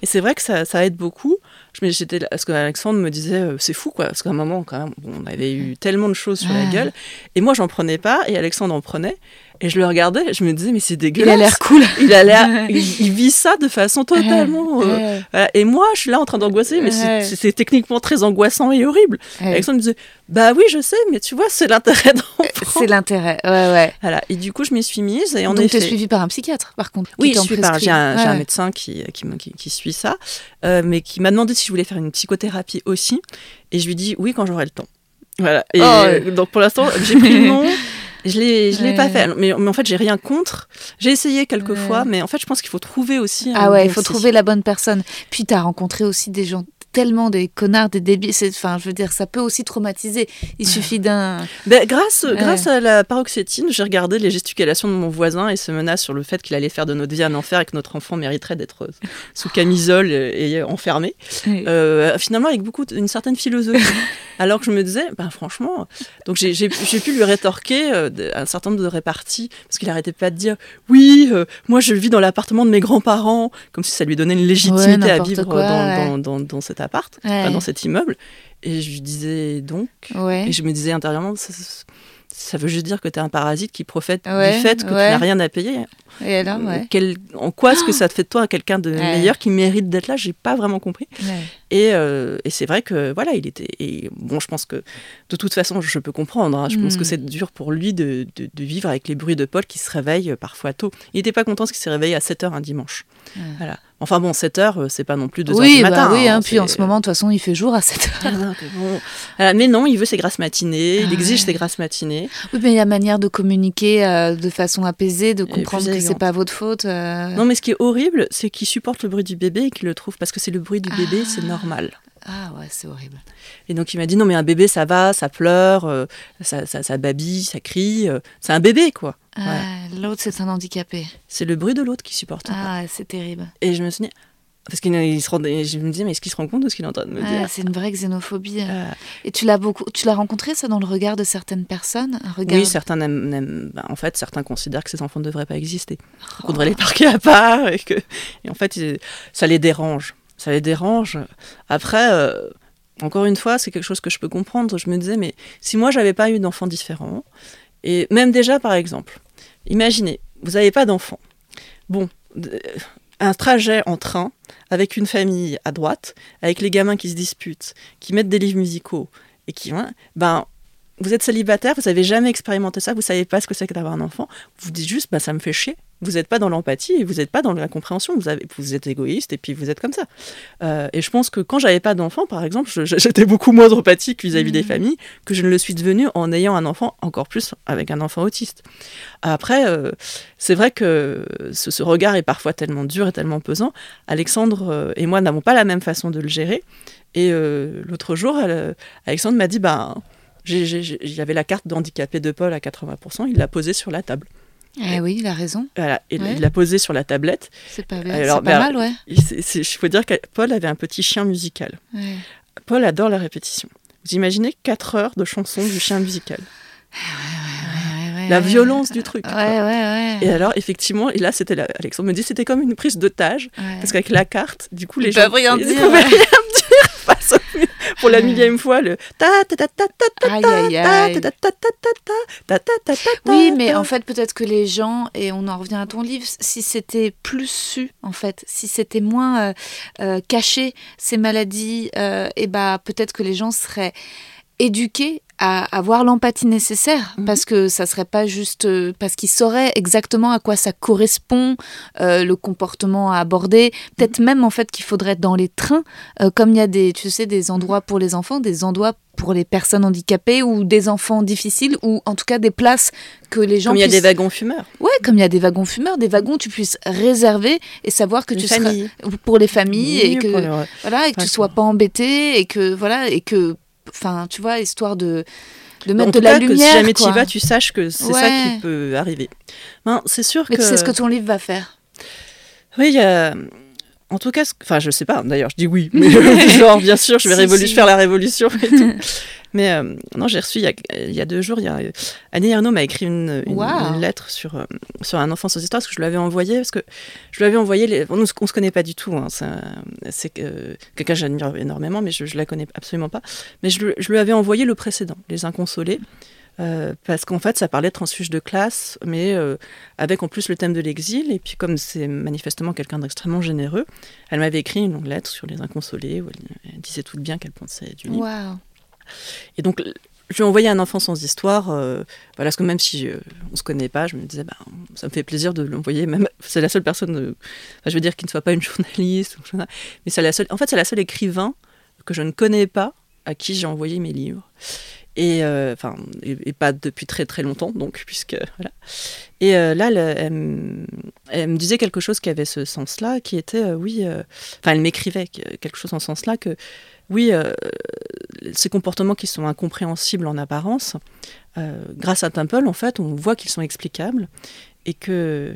Et c'est vrai que ça, ça aide beaucoup. Je, j'étais là, parce qu'Alexandre me disait, euh, c'est fou, quoi. Parce qu'à un moment, quand même, bon, on avait eu tellement de choses sur ah. la gueule. Et moi, j'en prenais pas, et Alexandre en prenait. Et je le regardais, et je me disais, mais c'est dégueulasse. Il a l'air cool. Il a l'air, il, il vit ça de façon totalement. Ouais, euh, ouais. Voilà. Et moi, je suis là en train d'angoisser, mais Ouais. c'est, c'est techniquement très angoissant et horrible. Ouais. Alexandre me disait, bah oui, je sais, mais tu vois, c'est l'intérêt d'en prendre. C'est l'intérêt, ouais, ouais. Voilà. Et du coup, je m'y suis mise, et en Donc, effet. t'es suivie par un psychiatre, par contre. Oui, qui je t'en suis par, prescrit. j'ai, un, Ouais. j'ai un médecin qui, qui, me- qui, qui suit ça, euh, mais qui m'a demandé si je voulais faire une psychothérapie aussi. Et je lui dis oui quand j'aurai le temps. Voilà. Et Oh. euh, donc pour l'instant, j'ai pris le nom. Je l'ai, je l'ai Ouais. pas fait. Mais, mais en fait, j'ai rien contre. J'ai essayé quelques Ouais. fois, mais en fait, je pense qu'il faut trouver aussi. Un Ah ouais, il bon faut psy. trouver la bonne personne. Puis t'as rencontré aussi des gens tellement des connards, des débiles. C'est, enfin, je veux dire, ça peut aussi traumatiser. Il suffit d'un. Ben, grâce, Ouais. grâce à la paroxétine, j'ai regardé les gesticulations de mon voisin et se menace sur le fait qu'il allait faire de notre vie un enfer et que notre enfant mériterait d'être sous camisole et enfermé. Oui. Euh, finalement, avec beaucoup d- une certaine philosophie. Alors que je me disais, ben franchement, donc j'ai, j'ai, j'ai pu lui rétorquer euh, de- un certain nombre de réparties parce qu'il arrêtait pas de dire, oui, euh, moi je vis dans l'appartement de mes grands-parents, comme si ça lui donnait une légitimité Ouais, à n'importe vivre quoi, dans, ouais. dans, dans, dans cet appart, Ouais. enfin, dans cet immeuble. Et je lui disais donc, Ouais. et je me disais intérieurement, ça, ça- ça veut juste dire que tu es un parasite qui profite Ouais, du fait que ouais. tu n'as rien à payer. Et alors, ouais. Quel- en quoi est-ce que ça te fait de toi quelqu'un de Ouais. meilleur qui mérite d'être là? J'ai pas vraiment compris. Ouais. Et, euh, et c'est vrai que voilà, il était. Et bon, je pense que de toute façon, je peux comprendre. hein. Je pense Mm. que c'est dur pour lui de, de, de vivre avec les bruits de Paul qui se réveille parfois tôt. Il n'était pas content parce qu'il s'est réveillé à sept heures un dimanche. Ouais. Voilà. Enfin bon, sept heures, euh, c'est pas non plus deux heures Oui, du bah matin. oui, hein, hein, puis en c'est- ce moment, de toute façon, il fait jour à sept Ah, heures. non, que bon. Voilà, mais non, il veut ses grasses matinées, il Ah exige ouais. ses grasses matinées. Oui, mais il y a manière de communiquer euh, de façon apaisée, de plus comprendre que c'est élégante. pas votre faute. euh. Non, mais ce qui est horrible, c'est qu'il supporte le bruit du bébé et qu'il le trouve parce que c'est le bruit du bébé, Ah. c'est normal. Ah ouais, c'est horrible. Et donc il m'a dit non mais un bébé ça va, ça pleure, euh, ça, ça, ça babille, ça crie, euh, c'est un bébé quoi. Ah, Voilà. L'autre, c'est un handicapé. C'est le bruit de l'autre qui supporte pas. Ah, c'est terrible. Et je me suis dit parce qu'il il se rend, et je me disais mais est-ce qu'il se rend compte de ce qu'il est en train de me Ah, dire? c'est une vraie xénophobie. Euh, Et tu l'as beaucoup, tu l'as rencontré ça dans le regard de certaines personnes, un regard. Oui, certains n'aiment, n'aiment- ben, en fait certains considèrent que ces enfants ne devraient pas exister, qu'on devrait les parquer à part et que et en fait ils- ça les dérange, ça les dérange. Après. Euh, Encore une fois, c'est quelque chose que je peux comprendre. Je me disais, mais si moi, j'avais pas eu d'enfants différents, et même déjà, par exemple, imaginez, vous n'avez pas d'enfants. Bon, euh, un trajet en train, avec une famille à droite, avec les gamins qui se disputent, qui mettent des livres musicaux, et qui... hein, ben, vous êtes célibataire, vous n'avez jamais expérimenté ça, vous ne savez pas ce que c'est que d'avoir un enfant, vous dites juste, ben, ça me fait chier. Vous n'êtes pas dans l'empathie et vous n'êtes pas dans la compréhension. Vous, avez, vous êtes égoïste et puis vous êtes comme ça. Euh, et je pense que quand j'avais pas d'enfant, par exemple, je, j'étais beaucoup moins empathique vis-à-vis Mmh. des familles que je ne le suis devenue en ayant un enfant, encore plus avec un enfant autiste. Après, euh, c'est vrai que ce, ce regard est parfois tellement dur et tellement pesant. Alexandre euh, et moi n'avons pas la même façon de le gérer. Et euh, l'autre jour, elle, Alexandre m'a dit, bah, j'ai, j'ai, j'ai, il y avait la carte d'handicapé de Paul à quatre-vingts pour cent, il l'a posée sur la table. Eh oui, il a raison. Voilà, et Ouais. il l'a posée sur la tablette. C'est pas, bien. Alors, c'est pas bah, mal, ouais. Il faut dire que Paul avait un petit chien musical. Ouais. Paul adore la répétition. Vous imaginez quatre heures de chansons du chien musical. Ouais, ouais, La ouais. violence du truc. Ouais, quoi. ouais, ouais. Et alors, effectivement, et là, c'était la... Alexandre me dit c'était comme une prise d'otage, Ouais. parce qu'avec la carte, du coup, les Ils gens... peuvent rien ils dire, pouvaient ouais. rien dire face au mur. Pour la millième fois, le... ta ta ta ta ta ta Aïe, aïe, aïe. ta ta ta ta ta ta ta ta ta ta. Oui, mais en fait, peut-être que les gens, et on en revient à ton livre, si c'était plus su, en fait, si c'était moins euh, euh, caché, ces maladies, euh, et bah, peut-être que les gens seraient éduqués à avoir l'empathie nécessaire, Mhm. parce que ça serait pas juste euh, parce qu'ils sauraient exactement à quoi ça correspond, euh, le comportement à aborder. Peut-être même en fait qu'il faudrait dans les trains, euh, comme il y a des, tu sais, des endroits pour les enfants, des endroits pour les personnes handicapées ou des enfants difficiles, ou en tout cas des places que les gens Comme il y a puissent... des wagons fumeurs. Ouais, comme il y a des wagons fumeurs, des wagons tu puisses réserver et savoir que Une tu famille. seras pour les familles et Oui, que pour le- voilà et que tu D'accord. sois pas embêté et que voilà et que enfin tu vois histoire de de mettre en de tout la cas, lumière que si jamais tu quoi. y vas, tu saches que c'est ça Ouais. qui peut arriver. Ben, c'est sûr Mais que... c'est ce que ton livre va faire. Oui, il y a... en tout cas, enfin, je sais pas, d'ailleurs, je dis oui, mais genre, bien sûr, je vais si, révolu- si. faire la révolution et tout. Mais euh, non, j'ai reçu il y, a, il y a deux jours, il y a, Annie Ernaux m'a écrit une, une, Wow. une lettre sur, euh, sur un enfant sans histoire, parce que je lui avais envoyé, parce que je lui avais envoyé, les, on ne se connaît pas du tout, hein, c'est, c'est euh, quelqu'un que j'admire énormément, mais je ne la connais absolument pas, mais je, je lui avais envoyé le précédent, Les Inconsolés, euh, parce qu'en fait, ça parlait de transfuge de classe, mais euh, avec en plus le thème de l'exil, et puis comme c'est manifestement quelqu'un d'extrêmement généreux, elle m'avait écrit une longue lettre sur Les Inconsolés, où elle, elle disait tout le bien qu'elle pensait du livre. Waouh. Et donc, je lui ai envoyé un enfant sans histoire, euh, voilà, parce que même si euh, on ne se connaît pas, je me disais, bah, ça me fait plaisir de l'envoyer, même, c'est la seule personne, euh, enfin, je veux dire, qui ne soit pas une journaliste, ou, mais c'est la seule, en fait, c'est la seule écrivain que je ne connais pas à qui j'ai envoyé mes livres. Et, euh, enfin, et, et pas depuis très très longtemps, donc, puisque, voilà. Et euh, là, elle, elle, elle me disait quelque chose qui avait ce sens-là, qui était, euh, oui, euh, enfin, elle m'écrivait quelque chose en ce sens-là, que, oui, euh, ces comportements qui sont incompréhensibles en apparence, euh, grâce à Temple, en fait, on voit qu'ils sont explicables et que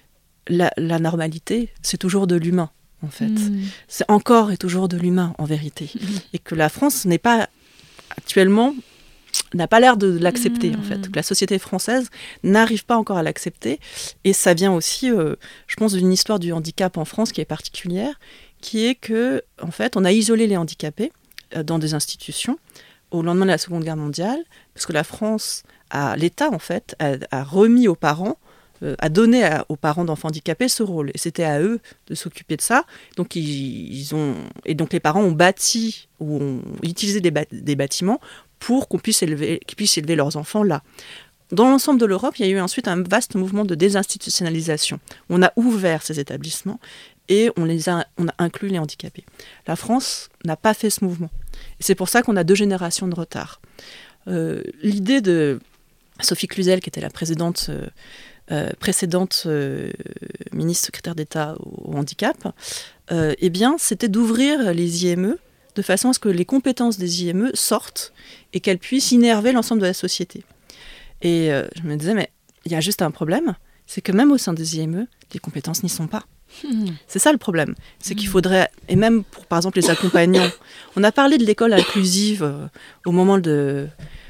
la, la normalité, c'est toujours de l'humain, en fait. Mmh. C'est encore et toujours de l'humain, en vérité. Mmh. Et que la France n'est pas, actuellement, n'a pas l'air de l'accepter, mmh. en fait. Que la société française n'arrive pas encore à l'accepter. Et ça vient aussi, euh, je pense, d'une histoire du handicap en France qui est particulière, qui est que, en fait, on a isolé les handicapés euh, dans des institutions au lendemain de la Seconde Guerre mondiale, parce que la France, a, l'État, en fait, a, a remis aux parents, euh, a donné à, aux parents d'enfants handicapés ce rôle. Et c'était à eux de s'occuper de ça. Donc, ils, ils ont, et donc les parents ont bâti, ou ont utilisé des, bat, des bâtiments pour qu'on puisse élever, qu'ils puissent élever leurs enfants là. Dans l'ensemble de l'Europe, il y a eu ensuite un vaste mouvement de désinstitutionnalisation. On a ouvert ces établissements et on, les a, on a inclus les handicapés. La France n'a pas fait ce mouvement. Et c'est pour ça qu'on a deux générations de retard. Euh, l'idée de Sophie Cluzel, qui était la présidente, euh, euh, précédente euh, ministre secrétaire d'État au, au handicap, euh, eh bien, c'était d'ouvrir les I M E de façon à ce que les compétences des I M E sortent et qu'elles puissent innerver l'ensemble de la société. Et euh, je me disais, mais il y a juste un problème, c'est que même au sein des I M E, les compétences n'y sont pas. Mmh. C'est ça le problème. C'est mmh. qu'il faudrait, et même pour par exemple les accompagnants, on a parlé de l'école inclusive euh, au moment de,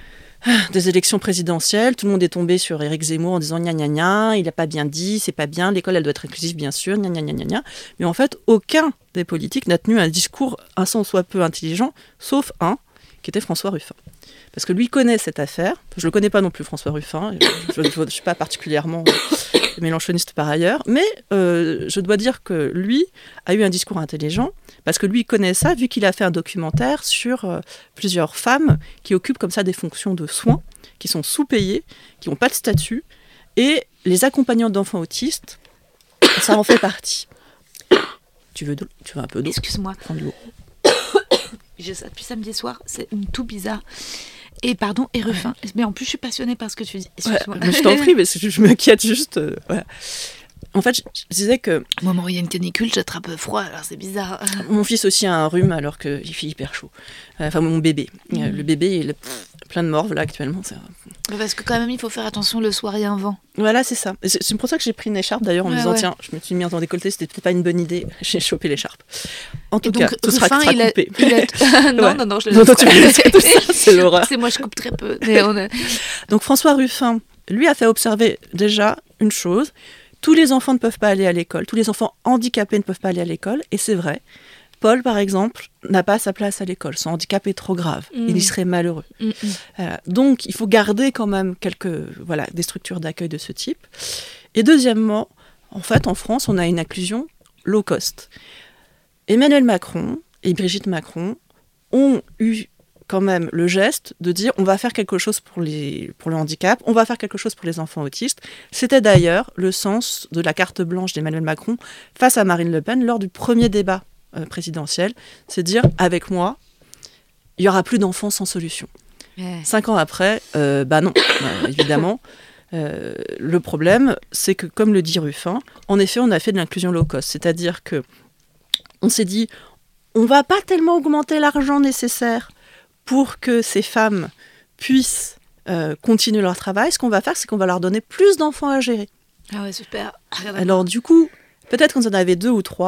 des élections présidentielles, tout le monde est tombé sur Éric Zemmour en disant gna gna gna, il n'a pas bien dit, c'est pas bien, l'école elle doit être inclusive bien sûr, gna gna gna gna gna. Mais en fait, aucun des politiques n'a tenu un discours un tant soit peu intelligent, sauf un, qui était François Ruffin. Parce que lui connaît cette affaire. Je ne le connais pas non plus, François Ruffin. Je ne suis pas particulièrement mélenchoniste par ailleurs. Mais euh, je dois dire que lui a eu un discours intelligent, parce que lui connaît ça, vu qu'il a fait un documentaire sur euh, plusieurs femmes qui occupent comme ça des fonctions de soins, qui sont sous-payées, qui n'ont pas de statut. Et les accompagnants d'enfants autistes, ça en fait partie. Tu veux, de, tu veux un peu d'eau ? Excuse-moi. Prends de l'eau. J'ai ça depuis samedi soir, c'est tout bizarre. Et pardon, et Ruffin. Ouais. Mais en plus, je suis passionnée par ce que tu dis. Excuse-moi. Ouais, mais je t'en prie, mais je, je m'inquiète juste. Euh, voilà. En fait, je, je disais que... Au moment où il y a une canicule, j'attrape froid, alors c'est bizarre. Mon fils aussi a un rhume alors qu'il fait hyper chaud. Enfin, mon bébé. Mmh. Le bébé, il est plein de morve, là, actuellement. C'est... Parce que quand même, il faut faire attention le soir, il y a un vent. Voilà, c'est ça. C'est, c'est pour ça que j'ai pris une écharpe, d'ailleurs, en ouais, me disant, ouais. tiens, je me suis mis en décolleté, c'était peut-être pas une bonne idée. J'ai chopé l'écharpe. En tout et cas, donc, tout sera, Ruffin, sera il coupé. A, il a... non, ouais. non, non, je le non, non, tu me tout ça, c'est l'horreur. C'est moi, je coupe très peu. Mais on a... Donc, François Ruffin, lui, a fait observer déjà une chose. Tous les enfants ne peuvent pas aller à l'école. Tous les enfants handicapés ne peuvent pas aller à l'école. Et c'est vrai. Paul, par exemple, n'a pas sa place à l'école. Son handicap est trop grave. Mmh. Il y serait malheureux. Mmh. Euh, donc, il faut garder quand même quelques, voilà, des structures d'accueil de ce type. Et deuxièmement, en fait, en France, on a une inclusion low cost. Emmanuel Macron et Brigitte Macron ont eu quand même le geste de dire on va faire quelque chose pour, les, pour le handicap, on va faire quelque chose pour les enfants autistes. C'était d'ailleurs le sens de la carte blanche d'Emmanuel Macron face à Marine Le Pen lors du premier débat euh, présidentiel. C'est dire, avec moi, il n'y aura plus d'enfants sans solution. Ouais. Cinq ans après, euh, bah non, bah, évidemment. Euh, le problème, c'est que, comme le dit Ruffin, en effet, on a fait de l'inclusion low cost. C'est-à-dire qu'on s'est dit, on ne va pas tellement augmenter l'argent nécessaire pour que ces femmes puissent euh, continuer leur travail. Ce qu'on va faire, c'est qu'on va leur donner plus d'enfants à gérer. Ah ouais, super. Alors du coup, peut-être qu'on en avait deux ou trois.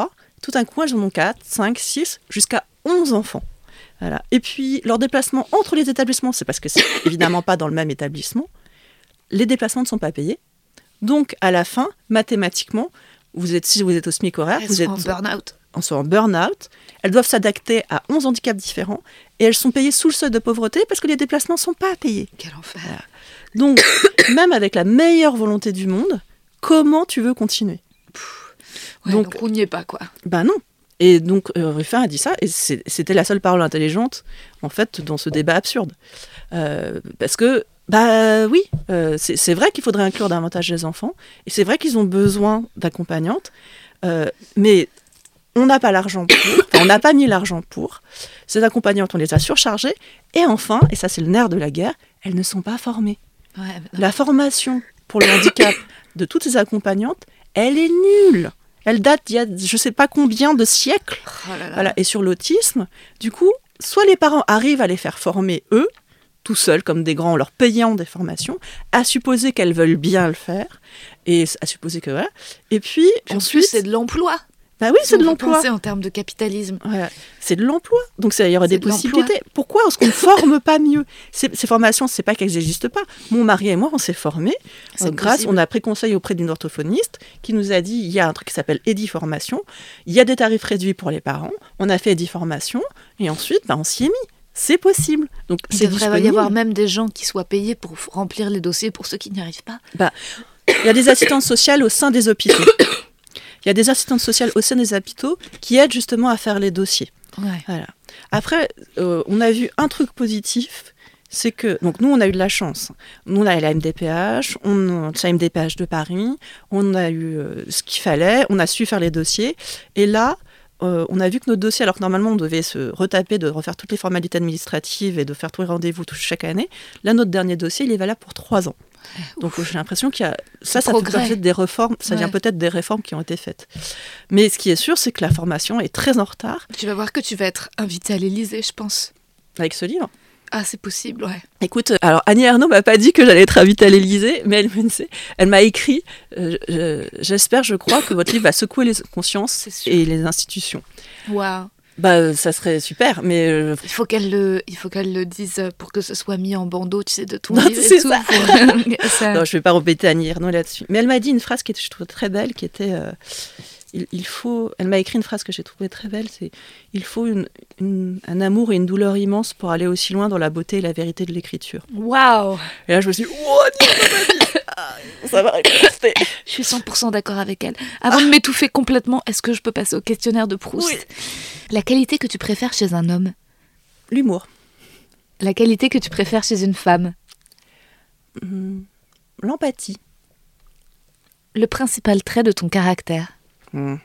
tout d'un coup, elles en ont quatre, cinq, six, jusqu'à onze enfants. Voilà. Et puis, leur déplacement entre les établissements, c'est parce que c'est évidemment pas dans le même établissement, les déplacements ne sont pas payés. Donc, à la fin, mathématiquement, vous êtes, si vous êtes au SMIC horaire, Elles vous sont êtes en burn-out. en sont en burn-out, elles doivent s'adapter à onze handicaps différents et elles sont payées sous le seuil de pauvreté parce que les déplacements ne sont pas payés. Quel enfer. Voilà. Donc, même avec la meilleure volonté du monde, comment tu veux continuer ? Ouais, donc, donc, on n'y est pas, quoi. Ben non. Et donc, euh, Ruffin a dit ça, et c'est, c'était la seule parole intelligente, en fait, dans ce débat absurde. Euh, parce que, bah oui, euh, c'est, c'est vrai qu'il faudrait inclure davantage les enfants, et c'est vrai qu'ils ont besoin d'accompagnantes, euh, mais on n'a pas l'argent pour, enfin, on n'a pas mis l'argent pour. Ces accompagnantes, on les a surchargées, et enfin, et ça c'est le nerf de la guerre, elles ne sont pas formées. Ouais, la formation pour le handicap de toutes ces accompagnantes, elle est nulle. Elle date d'il y a je ne sais pas combien de siècles. Oh là là. Voilà. Et sur l'autisme, du coup, soit les parents arrivent à les faire former eux, tout seuls, comme des grands, en leur payant des formations, à supposer qu'elles veulent bien le faire, et à supposer que voilà. Et puis, puis ensuite, en plus, c'est de l'emploi. Bah oui, si c'est on de peut l'emploi. penser en termes de capitalisme. Voilà. C'est de l'emploi. Donc ça, il y aurait c'est des de possibilités. Pourquoi est-ce qu'on ne forme pas mieux ? ces, ces formations, c'est pas qu'elles n'existent pas. Mon mari et moi, on s'est formés. C'est euh, grâce, possible. on a pris conseil auprès d'une orthophoniste qui nous a dit il y a un truc qui s'appelle Edi Formation. Il y a des tarifs réduits pour les parents. On a fait Edi Formation et ensuite, bah, on s'y est mis. C'est possible. Donc Il c'est devrait disponible. y avoir même des gens qui soient payés pour remplir les dossiers pour ceux qui n'y arrivent pas. Bah, il y a des assistantes sociales au sein des hôpitaux. Il y a des assistantes sociales au sein des hôpitaux qui aident justement à faire les dossiers. Ouais. Voilà. Après, euh, on a vu un truc positif, c'est que, donc nous on a eu de la chance. Nous on a eu la M D P H, on a la M D P H de Paris, on a eu euh, ce qu'il fallait, on a su faire les dossiers. Et là, euh, on a vu que notre dossier, alors que normalement on devait se retaper, de refaire toutes les formalités administratives et de faire tous les rendez-vous tout, chaque année, là notre dernier dossier, il est valable pour trois ans. Donc j'ai l'impression qu'il y a ça, ça progrès. fait peut-être des réformes, ça Ouais. vient peut-être des réformes qui ont été faites. Mais ce qui est sûr, c'est que la formation est très en retard Tu vas voir que tu vas être invité à l'Élysée, je pense. avec ce livre. Ah, c'est possible, ouais. Écoute, alors Annie Ernaux m'a pas dit que j'allais être invitée à l'Élysée, mais elle me sait, elle m'a écrit. euh, je- j'espère, je crois que votre livre va secouer les consciences C'est sûr. et les institutions. Waouh. Bah, ça serait super, mais euh, Il faut qu'elle le, il faut qu'elle le dise pour que ce soit mis en bandeau, tu sais, de ton Non, livre c'est et tout. ça. pour- ça- non, je vais pas rembêter Annie Ernaux là-dessus. Mais elle m'a dit une phrase qui était, je trouve, très belle, qui était, euh, il, il faut. Elle m'a écrit une phrase que j'ai trouvée très belle, c'est, il faut une, une- un amour et une douleur immense pour aller aussi loin dans la beauté et la vérité de l'écriture. Waouh. Et là, je me suis dit, oh, Annie Ernaux m'a dit ça. Ça va rester. Je suis cent pour cent d'accord avec elle. Avant de m'étouffer complètement, est-ce que je peux passer au questionnaire de Proust ? Oui. La qualité que tu préfères chez un homme ? L'humour. La qualité que tu préfères chez une femme ? Hum, L'empathie. Le principal trait de ton caractère ? Hum.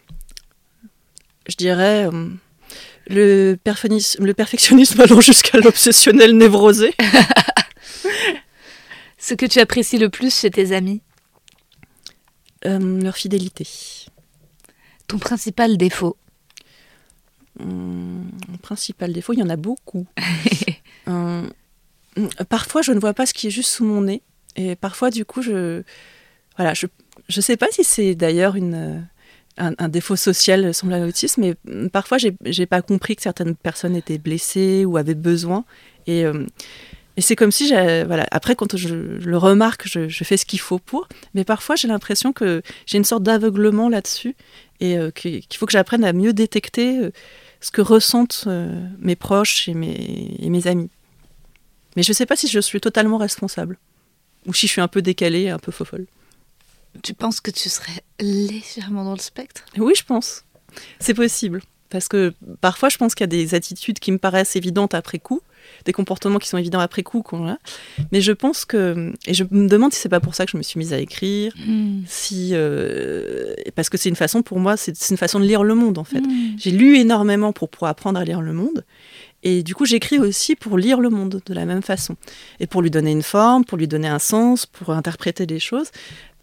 Je dirais hum, le, perfectionnisme, le perfectionnisme allant jusqu'à l'obsessionnel névrosé. Ce que tu apprécies le plus chez tes amis ? Hum, leur fidélité. Ton principal défaut ? Hum, principal défaut, il y en a beaucoup. Hum, hum, parfois, je ne vois pas ce qui est juste sous mon nez. Et parfois, du coup, je... Voilà, je ne sais pas si c'est d'ailleurs une... euh, Un, un défaut social semblable à l'autisme, mais hum, parfois j'ai, j'ai pas compris que certaines personnes étaient blessées ou avaient besoin. Et, euh, et c'est comme si, j'ai, voilà, après quand je, je le remarque, je, je fais ce qu'il faut pour. Mais parfois j'ai l'impression que j'ai une sorte d'aveuglement là-dessus et euh, qu'il faut que j'apprenne à mieux détecter euh, ce que ressentent euh, mes proches et mes, et mes amis. Mais je sais pas si je suis totalement responsable ou si je suis un peu décalée, un peu fofolle. Tu penses que tu serais légèrement dans le spectre ? Oui, je pense. C'est possible. Parce que parfois, je pense qu'il y a des attitudes qui me paraissent évidentes après coup, des comportements qui sont évidents après coup. Qu'on a. Mais je pense que... Et je me demande si c'est pas pour ça que je me suis mise à écrire. Mmh. Si, euh, parce que c'est une façon, pour moi, c'est, c'est une façon de lire le monde, en fait. Mmh. J'ai lu énormément pour pouvoir apprendre à lire le monde. Et du coup, j'écris aussi pour lire le monde de la même façon. Et pour lui donner une forme, pour lui donner un sens, pour interpréter des choses.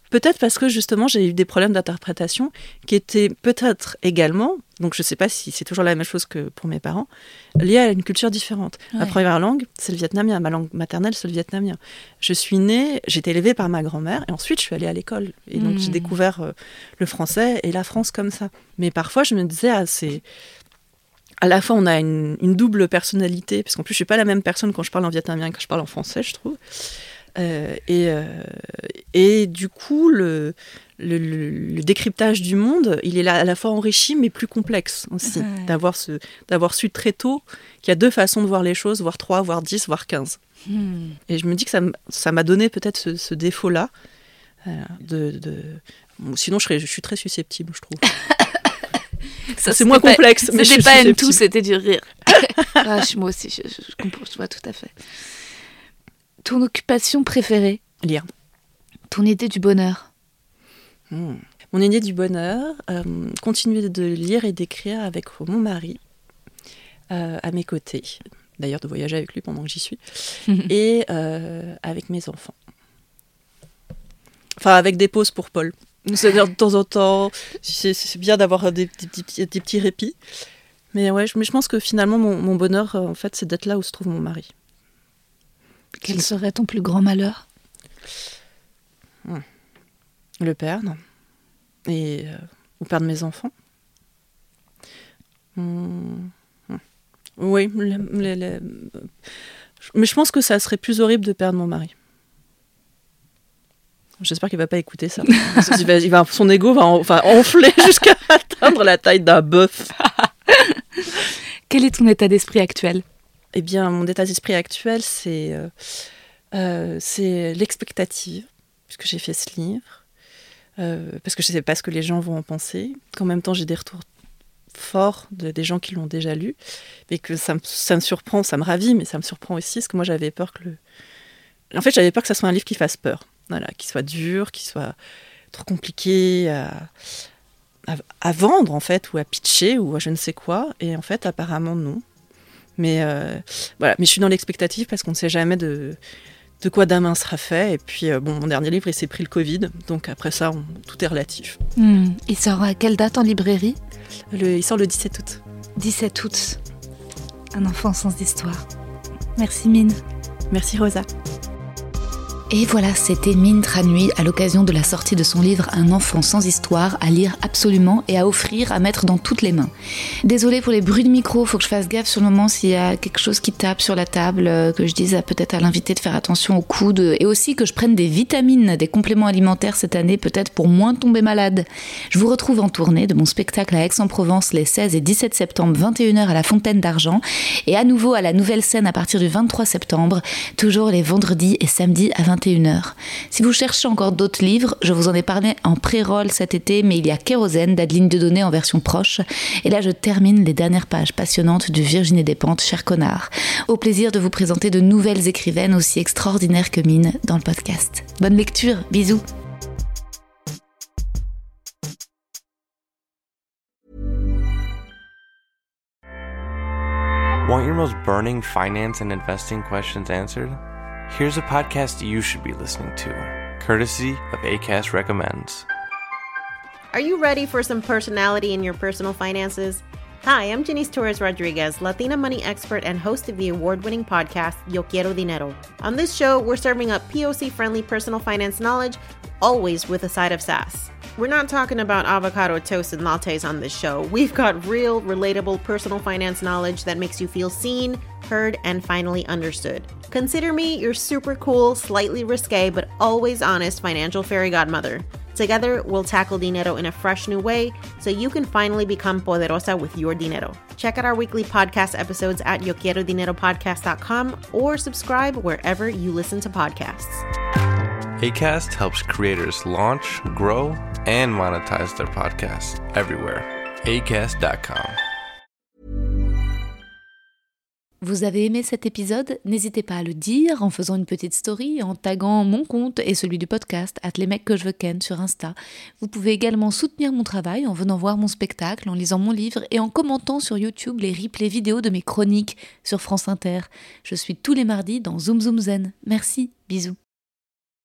Peut-être parce que justement j'ai eu des problèmes d'interprétation qui étaient peut-être également, donc je ne sais pas si c'est toujours la même chose que pour mes parents, liés à une culture différente. Ouais. Ma première langue, c'est le vietnamien, ma langue maternelle, c'est le vietnamien. Je suis née, j'ai été élevée par ma grand-mère et ensuite je suis allée à l'école. Et donc mmh. j'ai découvert euh, le français et la France comme ça. Mais parfois je me disais, ah, c'est... à la fois on a une, une double personnalité, parce qu'en plus je ne suis pas la même personne quand je parle en vietnamien que quand je parle en français, je trouve. Euh, et, euh, et du coup, le, le, le, le décryptage du monde, il est là, à la fois enrichi, mais plus complexe aussi. Ouais. D'avoir, ce, d'avoir su très tôt qu'il y a deux façons de voir les choses, voire trois, voire dix, voire quinze. Hmm. Et je me dis que ça, ça m'a donné peut-être ce, ce défaut-là. Euh, de, de... Bon, sinon, je, serais, je suis très susceptible, je trouve. Ça, c'est moins pas, complexe. Mais c'était pas tout, c'était du rire. Ah, moi aussi, je, je, je comprends, je vois tout à fait. Ton occupation préférée ? Lire. Ton idée du bonheur ? mmh. Mon idée du bonheur, euh, continuer de lire et d'écrire avec mon mari euh, à mes côtés. D'ailleurs, de voyager avec lui pendant que j'y suis. et euh, avec mes enfants. Enfin, avec des pauses pour Paul. C'est-à-dire de temps en temps, c'est, c'est bien d'avoir des, des, des, des petits répits. Mais ouais, je, mais je pense que finalement, mon, mon bonheur, en fait, c'est d'être là où se trouve mon mari. Quel serait ton plus grand malheur ? mmh. Le perdre. Et, euh, ou perdre mes enfants. Mmh. Mmh. Oui, les, les, les... mais je pense que ça serait plus horrible de perdre mon mari. J'espère qu'il ne va pas écouter ça. il va, il va, son ego va, en, va enfler jusqu'à atteindre la taille d'un bœuf. Quel est ton état d'esprit actuel ? Eh bien, mon état d'esprit actuel, c'est, euh, euh, c'est l'expectative, puisque j'ai fait ce livre, euh, parce que je ne sais pas ce que les gens vont en penser, qu'en même temps, j'ai des retours forts de, des gens qui l'ont déjà lu, et que ça me, ça me surprend, ça me ravit, mais ça me surprend aussi, parce que moi, j'avais peur que le... En fait, j'avais peur que ça soit un livre qui fasse peur, voilà, qui soit dur, qui soit trop compliqué à, à, à vendre, en fait, ou à pitcher, ou à je ne sais quoi, et en fait, apparemment, non. Mais, euh, voilà. Mais je suis dans l'expectative parce qu'on ne sait jamais de, de quoi demain sera fait. Et puis, euh, bon, mon dernier livre, il s'est pris le Covid. Donc après ça, on, tout est relatif. Mmh. Il sort à quelle date en librairie ? le, Il sort le dix-sept août. dix-sept août. Un enfant sans histoire. Merci Mine. Merci Rosa. Et voilà, c'était Minh Tran Nguyen à l'occasion de la sortie de son livre Un enfant sans histoire, à lire absolument et à offrir, à mettre dans toutes les mains. Désolée pour les bruits de micro, faut que je fasse gaffe sur le moment s'il y a quelque chose qui tape sur la table, que je dise à, peut-être à l'invité de faire attention au coude, et aussi que je prenne des vitamines, des compléments alimentaires cette année, peut-être pour moins tomber malade. Je vous retrouve en tournée de mon spectacle à Aix-en-Provence les seize et dix-sept septembre, vingt et une heures à la Fontaine d'Argent, et à nouveau à la Nouvelle Scène à partir du vingt-trois septembre, toujours les vendredis et samedis à vingt et une heures. Si vous cherchez encore d'autres livres, je vous en ai parlé en pré-roll cet été, mais il y a Kérosène d'Adeline Dieudonné en version proche. Et là, je termine les dernières pages passionnantes du Virginie Despentes, Cher connard. Au plaisir de vous présenter de nouvelles écrivaines aussi extraordinaires que Mine dans le podcast. Bonne lecture, bisous. Want your most burning finance and investing questions answered? Here's a podcast you should be listening to, courtesy of Acast Recommends. Are you ready for some personality in your personal finances? Hi, I'm Janice Torres Rodriguez, Latina money expert and host of the award-winning podcast Yo Quiero Dinero. On this show, we're serving up P O C-friendly personal finance knowledge, always with a side of sass. We're not talking about avocado toast and lattes on this show. We've got real, relatable personal finance knowledge that makes you feel seen, heard, and finally understood. Consider me your super cool, slightly risque, but always honest financial fairy godmother. Together, we'll tackle dinero in a fresh new way so you can finally become poderosa with your dinero. Check out our weekly podcast episodes at yo quiero dinero podcast dot com or subscribe wherever you listen to podcasts. Acast helps creators launch, grow, and monetize their podcasts everywhere. acast dot com. Vous avez aimé cet épisode ? N'hésitez pas à le dire en faisant une petite story, en taguant mon compte et celui du podcast, at les mecs que je veux ken sur Insta. Vous pouvez également soutenir mon travail en venant voir mon spectacle, en lisant mon livre et en commentant sur YouTube les replays vidéo de mes chroniques sur France Inter. Je suis tous les mardis dans Zoom Zoom Zen. Merci, bisous.